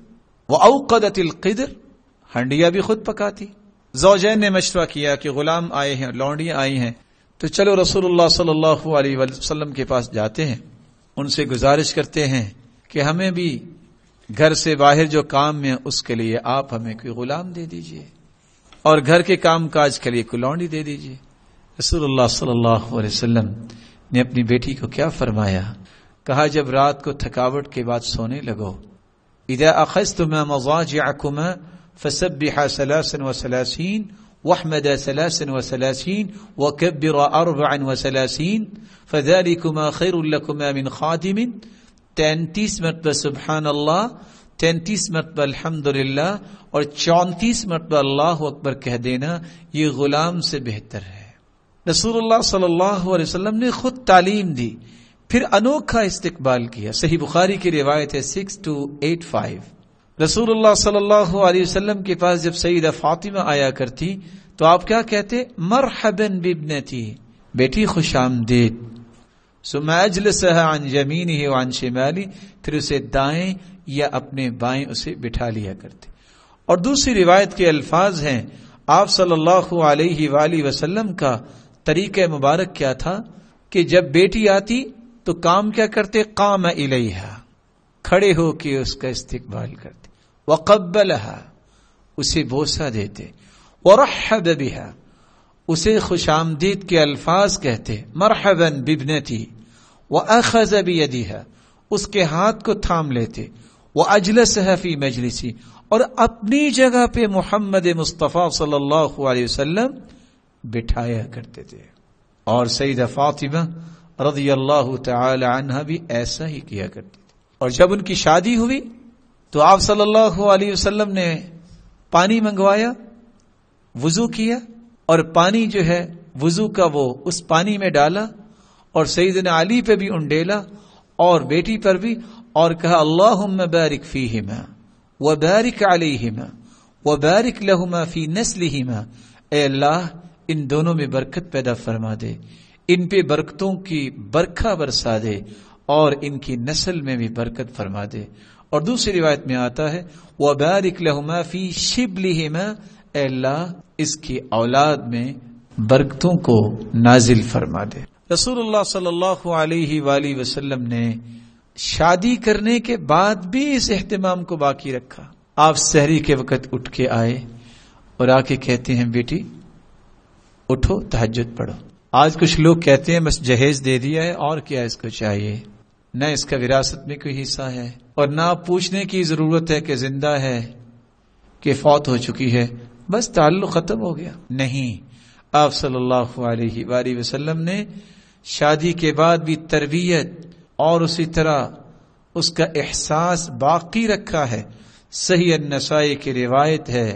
وأوقدت القدر، ہنڈیا بھی خود پکاتی. زوجین نے مشورہ کیا کہ غلام آئے ہیں، لونڈیاں آئی ہیں، تو چلو رسول اللہ صلی اللہ علیہ وسلم کے پاس جاتے ہیں، ان سے گزارش کرتے ہیں کہ ہمیں بھی گھر سے باہر جو کام ہے اس کے لیے آپ ہمیں کوئی غلام دے دیجئے اور گھر کے کام کاج کے لیے کوئی لونڈی دے دیجئے. رسول اللہ صلی اللہ علیہ وسلم نے اپنی بیٹی کو کیا فرمایا؟ کہا جب رات کو تھکاوٹ کے بعد سونے لگو، اذا اخذتما مضاجعكما فسبحا ثلاثا وثلاثين واحمدا ثلاثا وثلاثين وكبرا اربعا وثلاثين فذلكما خير لكما من خادم. تینتیس مرتبہ سبحان اللہ، تینتیس مرتبہ الحمدللہ اور چونتیس مرتبہ اللہ اکبر کہہ دینا، یہ غلام سے بہتر ہے. رسول اللہ صلی اللہ علیہ وسلم نے خود تعلیم دی، پھر انوکھا استقبال کیا. صحیح بخاری کی روایت ہے سکس ٹو ایٹ فائیو. رسول اللہ صلی اللہ علیہ وسلم کے پاس جب سیدہ فاطمہ آیا کرتی تو آپ کیا کہتے؟ مرحبا بابنتی، بیٹی خوش آمدید. ثم اجلسها عن يمينه وعن شماله، پھر اسے دائیں یا اپنے بائیں اسے بٹھا لیا کرتے. اور دوسری روایت کے الفاظ ہیں آپ صلی اللہ علیہ وآلہ وسلم کا طریقہ مبارک کیا تھا کہ جب بیٹی آتی تو کام کیا کرتے؟ قام الیہا، کھڑے ہو کے اس کا استقبال کرتے. وقبلها، اسے بوسہ دیتے. ورحب بها، اسے خوش آمدید کے الفاظ کہتے، مرحبا بابنتی. واخذ بیدها، اس کے ہاتھ کو تھام لیتے. واجلسها فی مجلسی، اور اپنی جگہ پہ محمد مصطفیٰ صلی اللہ علیہ وسلم بٹھایا کرتے تھے. اور سیدہ فاطمہ رضی اللہ تعالی عنہ بھی ایسا ہی کیا کرتی تھی. اور جب ان کی شادی ہوئی تو آپ صلی اللہ علیہ وسلم نے پانی منگوایا، وضو کیا، اور پانی جو ہے وضو کا وہ اس پانی میں ڈالا اور سیدنا علی پہ بھی انڈیلا اور بیٹی پر بھی، اور کہا اللہم بارک فیہما وبارک علیہما وبارک لہما فی نسلہما، اے اللہ ان دونوں میں برکت پیدا فرما دے، ان پہ برکتوں کی برکھا برسا دے اور ان کی نسل میں بھی برکت فرما دے۔ اور دوسری روایت میں آتا ہے وبارک لہما فی شبلہما، اے اللہ اس کی اولاد میں برکتوں کو نازل فرما دے۔ رسول اللہ صلی اللہ علیہ وآلہ وسلم نے شادی کرنے کے بعد بھی اس اہتمام کو باقی رکھا۔ آپ سحری کے وقت اٹھ کے آئے اور آ کے کہتے ہیں بیٹی اٹھو تہجد پڑھو۔ آج کچھ لوگ کہتے ہیں بس جہیز دے دیا ہے اور کیا اس کو چاہیے، نہ اس کا وراثت میں کوئی حصہ ہے اور نہ پوچھنے کی ضرورت ہے کہ زندہ ہے کہ فوت ہو چکی ہے، بس تعلق ختم ہو گیا۔ نہیں، آپ صلی اللہ علیہ وآلہ وسلم نے شادی کے بعد بھی تربیت اور اسی طرح اس کا احساس باقی رکھا ہے۔ صحیح النسائی کی روایت ہے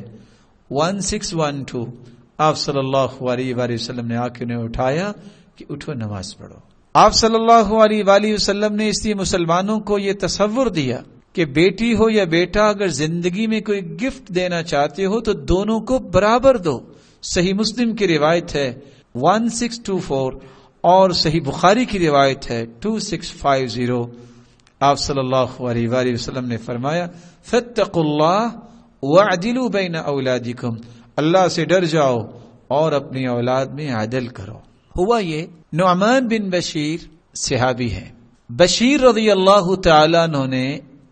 ون سکس ون ٹو، آپ صلی اللہ علیہ وآلہ وسلم نے آ کے انہیں اٹھایا کہ اٹھو نماز پڑھو۔ آپ صلی اللہ علیہ وآلہ وسلم نے اس لیے مسلمانوں کو یہ تصور دیا کہ بیٹی ہو یا بیٹا اگر زندگی میں کوئی گفٹ دینا چاہتے ہو تو دونوں کو برابر دو۔ صحیح مسلم کی روایت ہے ون سکس ٹو فور اور صحیح بخاری کی روایت ہے ٹو سکس فائیو زیرو۔ آپ صلی اللہ علیہ وآلہ وسلم نے فرمایا فاتقوا اللہ واعدلوا بین اولادکم، اللہ سے ڈر جاؤ اور اپنی اولاد میں عدل کرو۔ ہوا یہ نعمان بن بشیر صحابی ہے، بشیر رضی اللہ تعالیٰ عنہ نے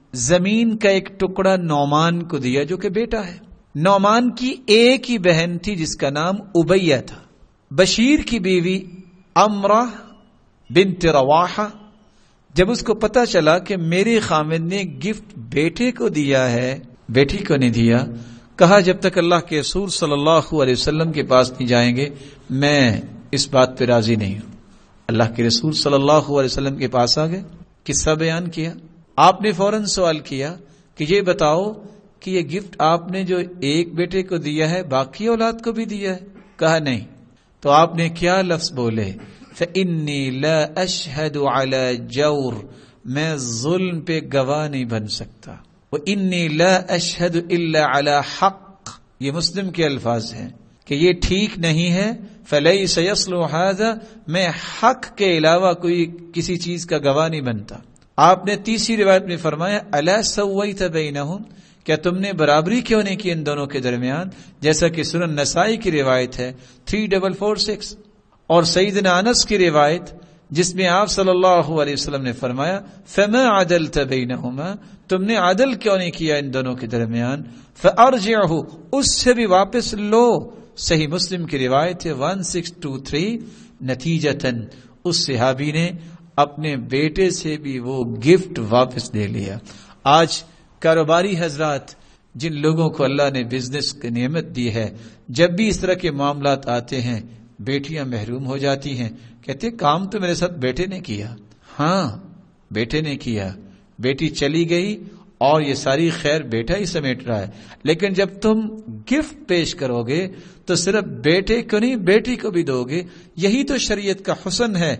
زمین کا ایک ٹکڑا نعمان کو دیا جو کہ بیٹا ہے۔ نعمان کی ایک ہی بہن تھی جس کا نام ابیہ تھا۔ بشیر کی بیوی امرہ بنت رواحہ جب اس کو پتا چلا کہ میرے خامد نے گفٹ بیٹے کو دیا ہے بیٹی کو نہیں دیا، کہا جب تک اللہ کے رسول صلی اللہ علیہ وسلم کے پاس نہیں جائیں گے میں اس بات پہ راضی نہیں ہوں۔ اللہ کے رسول صلی اللہ علیہ وسلم کے پاس آ گئے، قصہ بیان کیا۔ آپ نے فوراً سوال کیا کہ یہ بتاؤ کہ یہ گفٹ آپ نے جو ایک بیٹے کو دیا ہے باقی اولاد کو بھی دیا ہے؟ کہا نہیں۔ تو آپ نے کیا لفظ بولے؟ فَإِنِّي لَا أَشْهَدُ عَلَى جَوْرٍ، میں ظلم پہ گواہ نہیں بن سکتا۔ وَإِنِّي لَا أَشْهَدُ إِلَّا عَلَى حَقٍّ، یہ مسلم کے الفاظ ہیں کہ یہ ٹھیک نہیں ہے۔ فَلَيْسَ يَصْلُحُ هَذَا، میں حق کے علاوہ کوئی کسی چیز کا گواہ نہیں بنتا۔ آپ نے تیسری روایت میں فرمایا أَلَا سَوَّيْتَ بَيْنَهُمْ، کیا تم نے برابری کیوں نہیں کی ان دونوں کے درمیان؟ جیسا کہ سنن نسائی کی روایت ہے تھری ڈبل فور سکس، اور سیدنا انس کی روایت جس میں آپ صلی اللہ علیہ وسلم نے فرمایا فما عدلت بینہما، تم نے عدل کیوں نہیں کیا ان دونوں کے درمیان؟ فارجعہ، اس سے بھی واپس لو۔ صحیح مسلم کی روایت ہے ون سکس ٹو تھری۔ نتیجتاً اس صحابی نے اپنے بیٹے سے بھی وہ گفٹ واپس لے لیا۔ آج کاروباری حضرات جن لوگوں کو اللہ نے بزنس کی نعمت دی ہے، جب بھی اس طرح کے معاملات آتے ہیں بیٹیاں محروم ہو جاتی ہیں، کہتے کام تو میرے ساتھ بیٹے نے کیا۔ ہاں بیٹے نے کیا، بیٹی چلی گئی اور یہ ساری خیر بیٹا ہی سمیٹ رہا ہے، لیکن جب تم گفٹ پیش کرو گے تو صرف بیٹے کو نہیں بیٹی کو بھی دو گے۔ یہی تو شریعت کا حسن ہے۔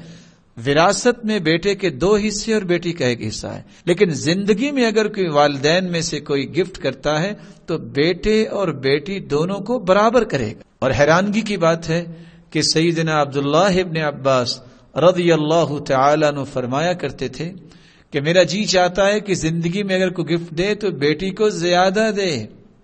وراثت میں بیٹے کے دو حصے اور بیٹی کا ایک حصہ ہے، لیکن زندگی میں اگر کوئی والدین میں سے کوئی گفٹ کرتا ہے تو بیٹے اور بیٹی دونوں کو برابر کرے گا۔ اور حیرانگی کی بات ہے کہ سیدنا عبداللہ ابن عباس رضی اللہ تعالیٰ عنہ فرمایا کرتے تھے کہ میرا جی چاہتا ہے کہ زندگی میں اگر کوئی گفٹ دے تو بیٹی کو زیادہ دے،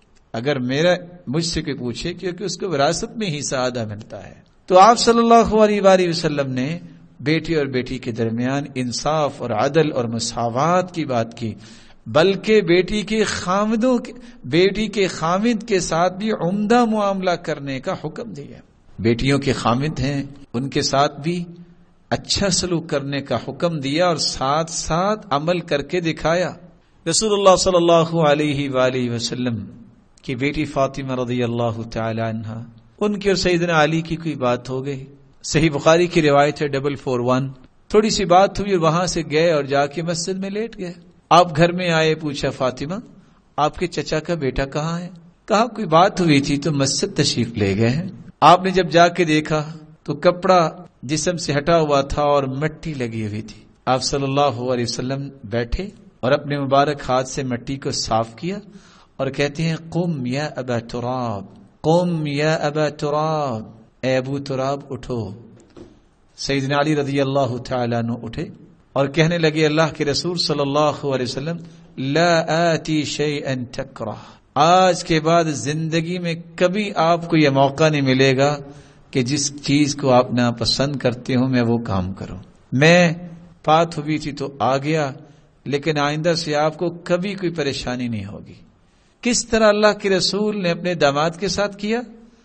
اگر میرا مجھ سے کوئی پوچھے، کیونکہ اس کو وراثت میں حصہ آدھا ملتا ہے۔ تو آپ صلی اللہ علیہ وآلہ وسلم نے بیٹی اور بیٹی کے درمیان انصاف اور عدل اور مساوات کی بات کی، بلکہ بیٹی کے خامدوں بیٹی کے خامد کے ساتھ بھی عمدہ معاملہ کرنے کا حکم دیا۔ بیٹیوں کے خامد ہیں ان کے ساتھ بھی اچھا سلوک کرنے کا حکم دیا اور ساتھ ساتھ عمل کر کے دکھایا۔ رسول اللہ صلی اللہ علیہ وآلہ وسلم کی بیٹی فاطمہ رضی اللہ تعالی عنہا، ان کی اور سیدنا علی کی کوئی بات ہو گئی۔ صحیح بخاری کی روایت ہے ڈبل فور ون۔ تھوڑی سی بات ہوئی اور وہاں سے گئے اور جا کے مسجد میں لیٹ گئے۔ آپ گھر میں آئے، پوچھا فاطمہ آپ کے چچا کا بیٹا کہاں ہے؟ کہا کوئی بات ہوئی تھی تو مسجد تشریف لے گئے ہیں۔ آپ نے جب جا کے دیکھا تو کپڑا جسم سے ہٹا ہوا تھا اور مٹی لگی ہوئی تھی۔ آپ صلی اللہ علیہ وسلم بیٹھے اور اپنے مبارک ہاتھ سے مٹی کو صاف کیا اور کہتے ہیں قم یا ابا تراب، قم یا ابا تراب، اے ابو تراب اٹھو۔ سیدنا علی رضی اللہ تعالیٰ عنہ اٹھے اور کہنے لگے اللہ کے رسول صلی اللہ علیہ وسلم لا آتی شیئا تکرہ، آج کے بعد زندگی میں کبھی آپ کو یہ موقع نہیں ملے گا کہ جس چیز کو آپ ناپسند کرتے ہو میں وہ کام کروں۔ میں بات ہوئی تھی تو آ گیا، لیکن آئندہ سے آپ کو کبھی کوئی پریشانی نہیں ہوگی۔ کس طرح اللہ کے رسول نے اپنے داماد کے ساتھ کیا؟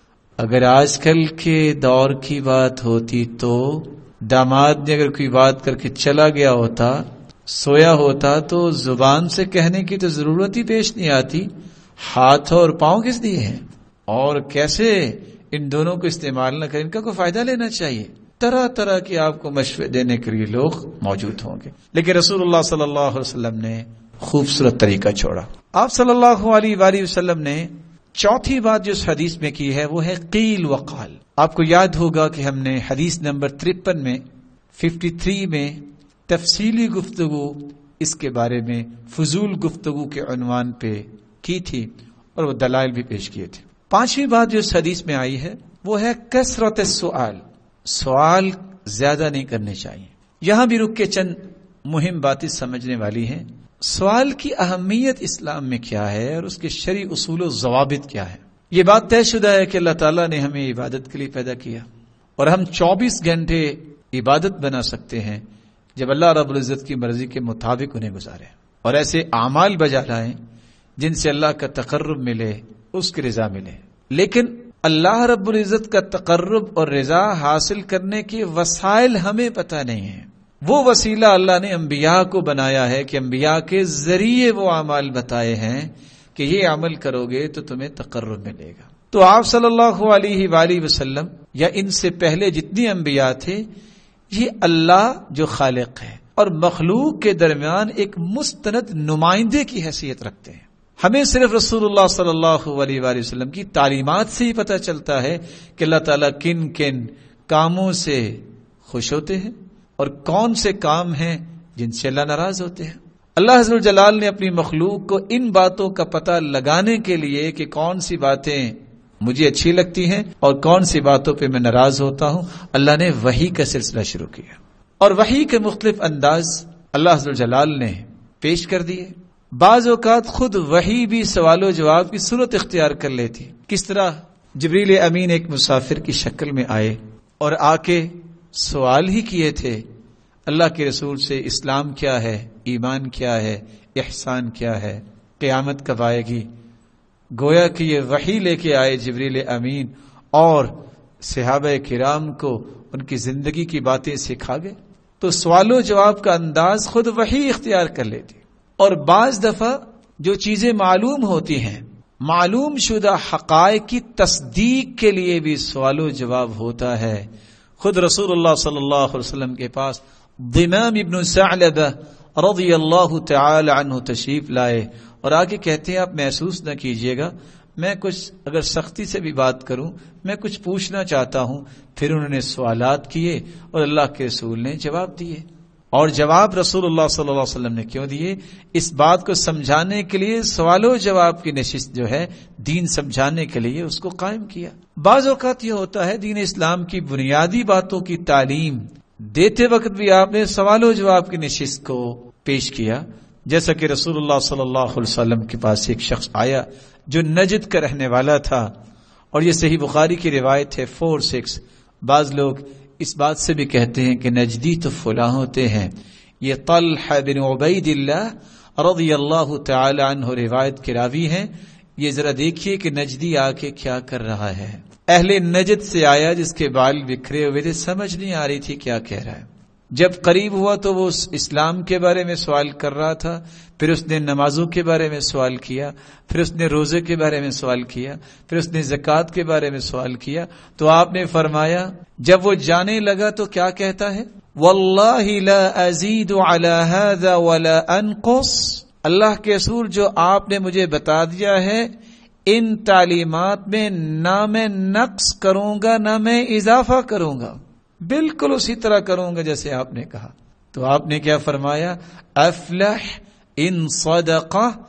اگر آج کل کے دور کی بات ہوتی تو داماد نے اگر کوئی بات کر کے چلا گیا ہوتا، سویا ہوتا، تو زبان سے کہنے کی تو ضرورت ہی پیش نہیں آتی، ہاتھ اور پاؤں کس دیے ہیں اور کیسے ان دونوں کو استعمال نہ کریں، ان کا کوئی فائدہ لینا چاہیے۔ طرح طرح کے آپ کو مشورے دینے کے لیے لوگ موجود ہوں گے، لیکن رسول اللہ صلی اللہ علیہ وسلم نے خوبصورت طریقہ چھوڑا۔ آپ صلی اللہ علیہ وآلہ وسلم نے چوتھی بات جو اس حدیث میں کی ہے وہ ہے قیل وقال۔ آپ کو یاد ہوگا کہ ہم نے حدیث نمبر ترپن میں ففٹی تھری میں تفصیلی گفتگو اس کے بارے میں فضول گفتگو کے عنوان پہ کی تھی اور وہ دلائل بھی پیش کیے تھے۔ پانچویں بات جو اس حدیث میں آئی ہے وہ ہے کثرت السؤال، سوال زیادہ نہیں کرنے چاہیے۔ یہاں بھی رک کے چند مہم باتیں سمجھنے والی ہیں۔ سوال کی اہمیت اسلام میں کیا ہے اور اس کے شرعی اصول و ضوابط کیا ہے؟ یہ بات طے شدہ ہے کہ اللہ تعالیٰ نے ہمیں عبادت کے لیے پیدا کیا اور ہم چوبیس گھنٹے عبادت بنا سکتے ہیں جب اللہ رب العزت کی مرضی کے مطابق انہیں گزارے اور ایسے اعمال بجا لائیں جن سے اللہ کا تقرب ملے، اس کی رضا ملے۔ لیکن اللہ رب العزت کا تقرب اور رضا حاصل کرنے کے وسائل ہمیں پتہ نہیں ہیں۔ وہ وسیلہ اللہ نے انبیاء کو بنایا ہے کہ انبیاء کے ذریعے وہ اعمال بتائے ہیں کہ یہ عمل کرو گے تو تمہیں تقرب ملے گا۔ تو آپ صلی اللہ علیہ وآلہ وسلم یا ان سے پہلے جتنی انبیاء تھے، یہ اللہ جو خالق ہے اور مخلوق کے درمیان ایک مستند نمائندے کی حیثیت رکھتے ہیں۔ ہمیں صرف رسول اللہ صلی اللہ علیہ وآلہ وسلم کی تعلیمات سے ہی پتہ چلتا ہے کہ اللہ تعالیٰ کن کن کاموں سے خوش ہوتے ہیں اور کون سے کام ہیں جن سے اللہ ناراض ہوتے ہیں۔ اللہ عز و جلال نے اپنی مخلوق کو ان باتوں کا پتہ لگانے کے لیے کہ کون سی باتیں مجھے اچھی لگتی ہیں اور کون سی باتوں پہ میں ناراض ہوتا ہوں، اللہ نے وحی کا سلسلہ شروع کیا اور وحی کے مختلف انداز اللہ عز و جلال نے پیش کر دیے۔ بعض اوقات خود وحی بھی سوال و جواب کی صورت اختیار کر لیتی۔ کس طرح جبریل امین ایک مسافر کی شکل میں آئے اور آ کے سوال ہی کیے تھے اللہ کے رسول سے، اسلام کیا ہے، ایمان کیا ہے، احسان کیا ہے، قیامت کب آئے گی۔ گویا کہ یہ وحی لے کے آئے جبریل امین اور صحابہ کرام کو ان کی زندگی کی باتیں سکھا گئے۔ تو سوال و جواب کا انداز خود وحی اختیار کر لیتی۔ اور بعض دفعہ جو چیزیں معلوم ہوتی ہیں، معلوم شدہ حقائق کی تصدیق کے لیے بھی سوال و جواب ہوتا ہے۔ خود رسول اللہ صلی اللہ علیہ وسلم کے پاس ضمام ابن ثعلبہ رضی اللہ تعالی عنہ تشریف لائے اور آگے کہتے ہیں آپ محسوس نہ کیجیے گا، میں کچھ اگر سختی سے بھی بات کروں، میں کچھ پوچھنا چاہتا ہوں۔ پھر انہوں نے سوالات کیے اور اللہ کے رسول نے جواب دیے۔ اور جواب رسول اللہ صلی اللہ علیہ وسلم نے کیوں دیے؟ اس بات کو سمجھانے کے لیے سوال و جواب کی نشست جو ہے دین سمجھانے کے لیے اس کو قائم کیا۔ بعض اوقات یہ ہوتا ہے دین اسلام کی بنیادی باتوں کی تعلیم دیتے وقت بھی آپ نے سوال و جواب کی نشست کو پیش کیا، جیسا کہ رسول اللہ صلی اللہ علیہ وسلم کے پاس ایک شخص آیا جو نجد کا رہنے والا تھا، اور یہ صحیح بخاری کی روایت ہے فور سکس۔ بعض لوگ اس بات سے بھی کہتے ہیں کہ نجدی تو فلاں ہوتے ہیں۔ یہ طلحہ بن عبید اللہ رضی اللہ تعالی عنہ روایت کے راوی ہیں۔ یہ ذرا دیکھیے کہ نجدی آ کے کیا کر رہا ہے۔ اہل نجد سے آیا جس کے بال بکھرے ہوئے تھے، سمجھ نہیں آ رہی تھی کیا کہہ رہا ہے۔ جب قریب ہوا تو وہ اسلام کے بارے میں سوال کر رہا تھا، پھر اس نے نمازوں کے بارے میں سوال کیا، پھر اس نے روزے کے بارے میں سوال کیا، پھر اس نے زکوٰۃ کے بارے میں سوال کیا۔ تو آپ نے فرمایا جب وہ جانے لگا تو کیا کہتا ہے؟ واللہ لا ازید علی ھذا ولا انقص، اللہ کے رسول جو آپ نے مجھے بتا دیا ہے ان تعلیمات میں نہ میں نقص کروں گا نہ میں اضافہ کروں گا، بالکل اسی طرح کروں گا جیسے آپ نے کہا۔ تو آپ نے کیا فرمایا؟ افلح ان صدقہ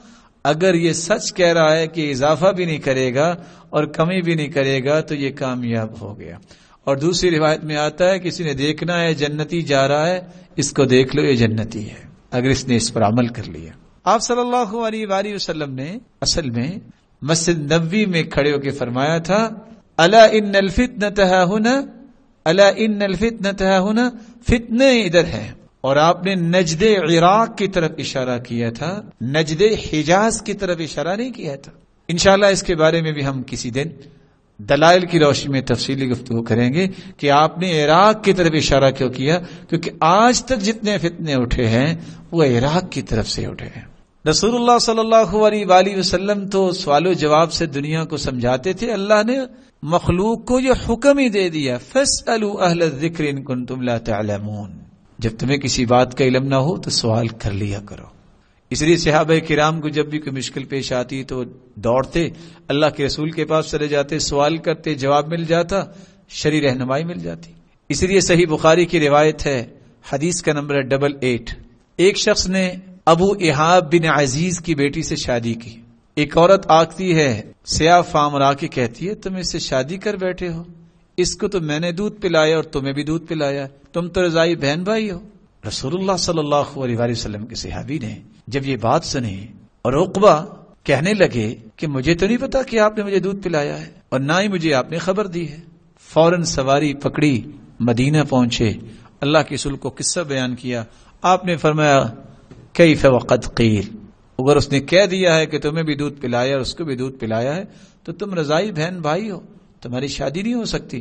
اگر یہ سچ کہہ رہا ہے کہ اضافہ بھی نہیں کرے گا اور کمی بھی نہیں کرے گا تو یہ کامیاب ہو گیا. اور دوسری روایت میں آتا ہے کسی نے دیکھنا ہے جنتی جا رہا ہے، اس کو دیکھ لو یہ جنتی ہے، اگر اس نے اس پر عمل کر لیا. آپ صلی اللہ علیہ وآلہ وسلم نے اصل میں مسجد نبوی میں کھڑے ہو کے فرمایا تھا الا ان الفتنۃ ها هنا، الا ان الفتنۃ ها هنا، فتنے ادھر ہے. اور آپ نے نجد عراق کی طرف اشارہ کیا تھا، نجد حجاز کی طرف اشارہ نہیں کیا تھا. انشاءاللہ اس کے بارے میں بھی ہم کسی دن دلائل کی روشنی میں تفصیلی گفتگو کریں گے کہ آپ نے عراق کی طرف اشارہ کیوں کیا، کیونکہ آج تک جتنے فتنے اٹھے ہیں وہ عراق کی طرف سے اٹھے ہیں. رسول اللہ صلی اللہ علیہ وآلہ وسلم تو سوال و جواب سے دنیا کو سمجھاتے تھے. اللہ نے مخلوق کو یہ حکم ہی دے دیا فاسألوا اہل الذکر ان کنتم لا تعلمون، جب تمہیں کسی بات کا علم نہ ہو تو سوال کر لیا کرو. اس لیے صحابہ کرام کو جب بھی کوئی مشکل پیش آتی تو دوڑتے اللہ کے رسول کے پاس چلے جاتے، سوال کرتے، جواب مل جاتا، شرعی رہنمائی مل جاتی. اس لیے صحیح بخاری کی روایت ہے، حدیث کا نمبر ہے ڈبل ایٹ. ایک شخص نے ابو احاب بن عزیز کی بیٹی سے شادی کی. ایک عورت آتی ہے سیاہ فام اور آ کے کہتی ہے تم اس سے شادی کر بیٹھے ہو، اس کو تو میں نے دودھ پلایا اور تمہیں بھی دودھ پلایا، تم تو رضائی بہن بھائی ہو. رسول اللہ صلی اللہ علیہ وآلہ وسلم کے صحابی نے جب یہ بات سنی اور عقبہ کہنے لگے کہ مجھے تو نہیں پتا کہ آپ نے مجھے دودھ پلایا ہے اور نہ ہی مجھے آپ نے خبر دی ہے، فوراً سواری پکڑی، مدینہ پہنچے، اللہ کے رسول کو قصہ بیان کیا. آپ نے فرمایا کیف وقد قیل، اگر اس نے کہہ دیا ہے کہ تمہیں بھی دودھ پلایا اور اس کو بھی دودھ پلایا ہے تو تم رضائی بہن بھائی ہو، تمہاری شادی نہیں ہو سکتی.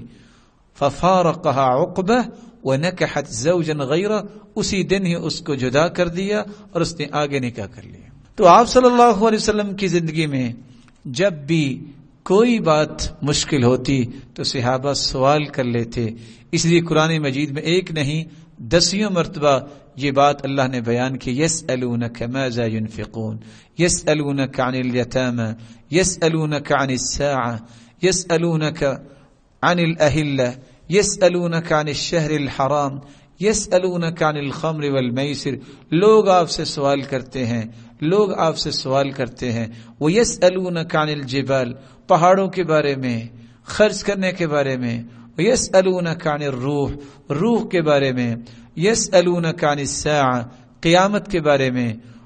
ففارقها عقبہ ونکحت زوجا غیرہ، اسی دن ہی اس کو جدا کر دیا اور اس نے آگے نکاح کر لیا. تو آپ صلی اللہ علیہ وسلم کی زندگی میں جب بھی کوئی بات مشکل ہوتی تو صحابہ سوال کر لیتے. اس لیے قرآن مجید میں ایک نہیں دسیوں مرتبہ یہ بات اللہ نے بیان کی، یسألونک ماذا ينفقون، یسألونک عن الیتامى، یسألونک عن الساعة، یسألونک عن الأهلة، یسألونک عن الشہر الحرام، یسألونک عن الخمر والمیسر. لوگ آپ سے سوال کرتے ہیں، لوگ آپ سے سوال کرتے ہیں. وہ یسألونک عن الجبال، پہاڑوں کے بارے میں، خرچ کرنے کے بارے میں. یسألونک عن الروح، روح کے بارے میں. یسألونک عن الساعة، قیامت کے بارے میں.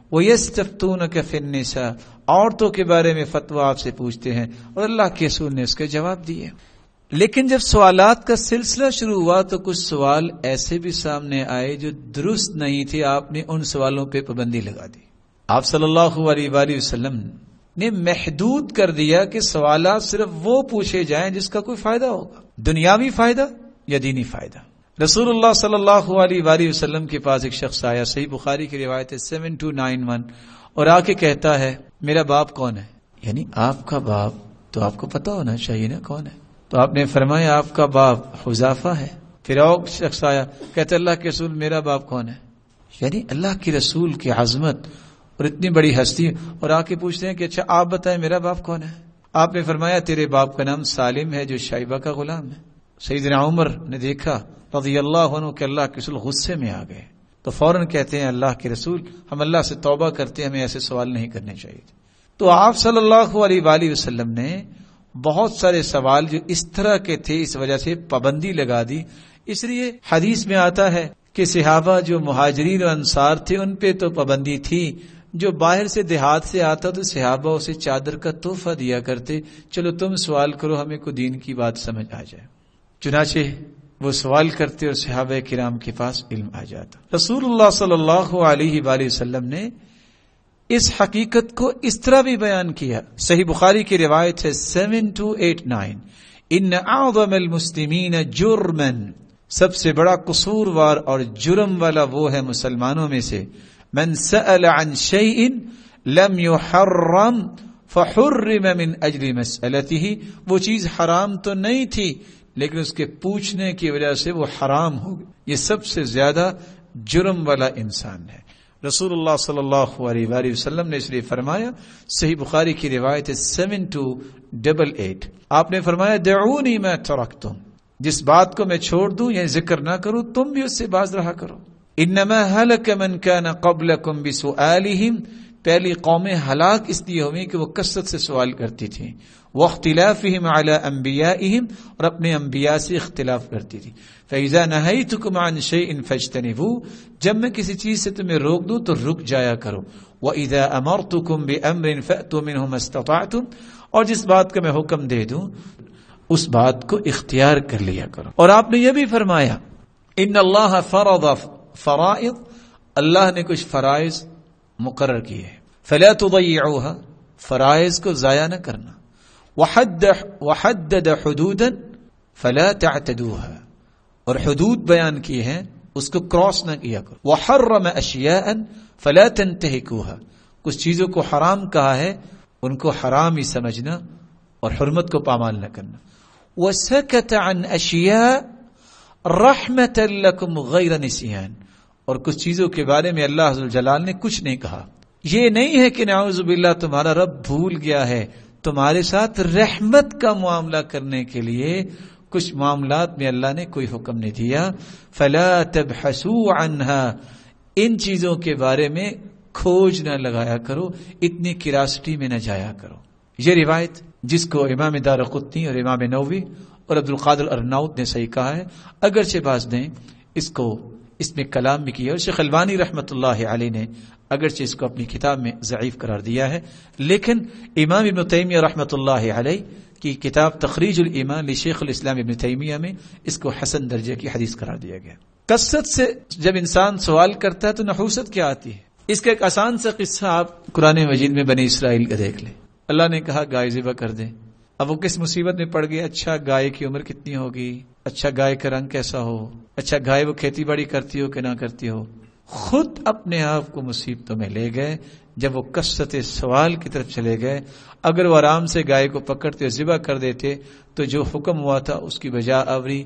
ویستفتونک فی النساء، عورتوں کے بارے میں فتویٰ آپ سے پوچھتے ہیں، اور اللہ کے رسول نے اس کے جواب دیے. لیکن جب سوالات کا سلسلہ شروع ہوا تو کچھ سوال ایسے بھی سامنے آئے جو درست نہیں تھے. آپ نے ان سوالوں پہ پابندی لگا دی. آپ صلی اللہ علیہ وآلہ وسلم نے محدود کر دیا کہ سوالات صرف وہ پوچھے جائیں جس کا کوئی فائدہ ہوگا، دنیاوی فائدہ یا دینی فائدہ. رسول اللہ صلی اللہ علیہ وآلہ وسلم کے پاس ایک شخص آیا، صحیح بخاری کی روایت ہے سیون ٹو نائن ون، اور آ کے کہتا ہے میرا باپ کون ہے؟ یعنی آپ کا باپ تو آپ کو پتا ہونا چاہیے نا کون ہے. تو آپ نے فرمایا آپ کا باپ حذیفہ ہے. پھر اور شخص آیا کہتے اللہ کے رسول میرا باپ کون ہے؟ یعنی اللہ کے رسول کی عظمت اور اتنی بڑی ہستی، اور آ کے پوچھتے ہیں کہ اچھا آپ بتائیں میرا باپ کون ہے؟ آپ نے فرمایا تیرے باپ کا نام سالم ہے جو شیبہ کا غلام ہے. سیدنا عمر نے دیکھا رضی اللہ عنہ کہ اللہ کے رسول غصے میں آ گئے تو فوراً کہتے ہیں اللہ کے رسول ہم اللہ سے توبہ کرتے ہیں، ہمیں ایسے سوال نہیں کرنے چاہیے. تو آپ صلی اللہ علیہ وآلہ وسلم نے بہت سارے سوال جو اس طرح کے تھے اس وجہ سے پابندی لگا دی. اس لیے حدیث میں آتا ہے کہ صحابہ جو مہاجرین اور انصار تھے ان پہ تو پابندی تھی، جو باہر سے دیہات سے آتا تو صحابہ اسے چادر کا تحفہ دیا کرتے، چلو تم سوال کرو ہمیں کو دین کی بات سمجھ آ جائے. چنانچہ وہ سوال کرتے اور صحابہ کرام کے پاس علم آ جاتا. رسول اللہ صلی اللہ علیہ وآلہ وسلم نے اس حقیقت کو اس طرح بھی بیان کیا. صحیح بخاری کی روایت ہے سیون ٹو ایٹ نائن، ان اعظم المسلمین جرما، سب سے بڑا قصوروار اور جرم والا وہ ہے مسلمانوں میں سے من سأل عن شيء لم يحرم فحرم من اجل مسألته، وہ چیز حرام تو نہیں تھی لیکن اس کے پوچھنے کی وجہ سے وہ حرام ہو گئی. یہ سب سے زیادہ جرم والا انسان ہے. رسول اللہ صلی اللہ علیہ وآلہ وسلم نے اس لیے فرمایا، صحیح بخاری کی روایت ہے سیون ٹو ڈبل ایٹ، آپ نے فرمایا دعونی ما ترکتم، جس بات کو میں چھوڑ دوں یا ذکر نہ کروں تم بھی اس سے باز رہا کرو. انما هلك من كان قبلكم بسؤالهم پہلی قومیں ہلاک اس لیے ہوئی کہ وہ کثرت سے سوال کرتی تھیں، واختلافہم علی انبیائہم، اور اپنے انبیاء سے اختلاف کرتی تھی۔ فإذا نہیتکم عن شیء فاجتنبوہ، جب میں کسی چیز سے تمہیں روک دوں تو رک جایا کرو۔ وإذا امرتکم بأمر فأتوا منہ ما استطعتم، اور جس بات کا میں حکم دے دوں اس بات کو اختیار کر لیا کرو۔ اور آپ نے یہ بھی فرمایا ان اللہ فرض فرائض، اللہ نے کچھ فرائض مقرر کیے، فلا تضيعوها، فرائض کو ضائع نہ کرنا، وحد وحدد حدودا فلا تعتدوها، اور حدود بیان کی ہیں اس کو کراس نہ کیا کرو، وحرم اشیاء فلا تنتهكوها، کچھ چیزوں کو حرام کہا ہے ان کو حرام ہی سمجھنا اور حرمت کو پامال نہ کرنا، وسکت عن اشیاء رحمتا لکم غیر نسیان، اور کچھ چیزوں کے بارے میں اللہ عز و جلال نے کچھ نہیں کہا۔ یہ نہیں ہے کہ نعوذ باللہ تمہارا رب بھول گیا ہے، تمہارے ساتھ رحمت کا معاملہ کرنے کے لیے کچھ معاملات میں اللہ نے کوئی حکم نہیں دیا۔ فلا تبحثوا عنها، ان چیزوں کے بارے میں کھوج نہ لگایا کرو، اتنی کیوراسٹی میں نہ جایا کرو۔ یہ روایت جس کو امام دارقطنی اور امام نووی اور عبد القادر ارناؤت نے صحیح کہا ہے، اگرچہ بعض نے اس کو اس میں کلام بھی کیا، اور شیخ البانی رحمۃ اللہ علیہ نے اگرچہ اس کو اپنی کتاب میں ضعیف قرار دیا ہے، لیکن امام ابن تیمیہ رحمۃ اللہ علیہ کی کتاب تخریج الایمان لشیخ الاسلام ابن تیمیہ میں اس کو حسن درجے کی حدیث قرار دیا گیا۔ کثرت سے جب انسان سوال کرتا ہے تو نحوست کیا آتی ہے؟ اس کا ایک آسان سا قصہ آپ قرآن مجید میں بنی اسرائیل کا دیکھ لیں۔ اللہ نے کہا گائے ذبح کر دیں، اب وہ کس مصیبت میں پڑ گئے، اچھا گائے کی عمر کتنی ہوگی، اچھا گائے کا رنگ کیسا ہو، اچھا گائے وہ کھیتی باڑی کرتی ہو کہ نہ کرتی ہو، خود اپنے آپ کو مصیبتوں میں لے گئے جب وہ کثرت سوال کی طرف چلے گئے۔ اگر وہ آرام سے گائے کو پکڑتے اور ذبح کر دیتے تو جو حکم ہوا تھا اس کی بجا آوری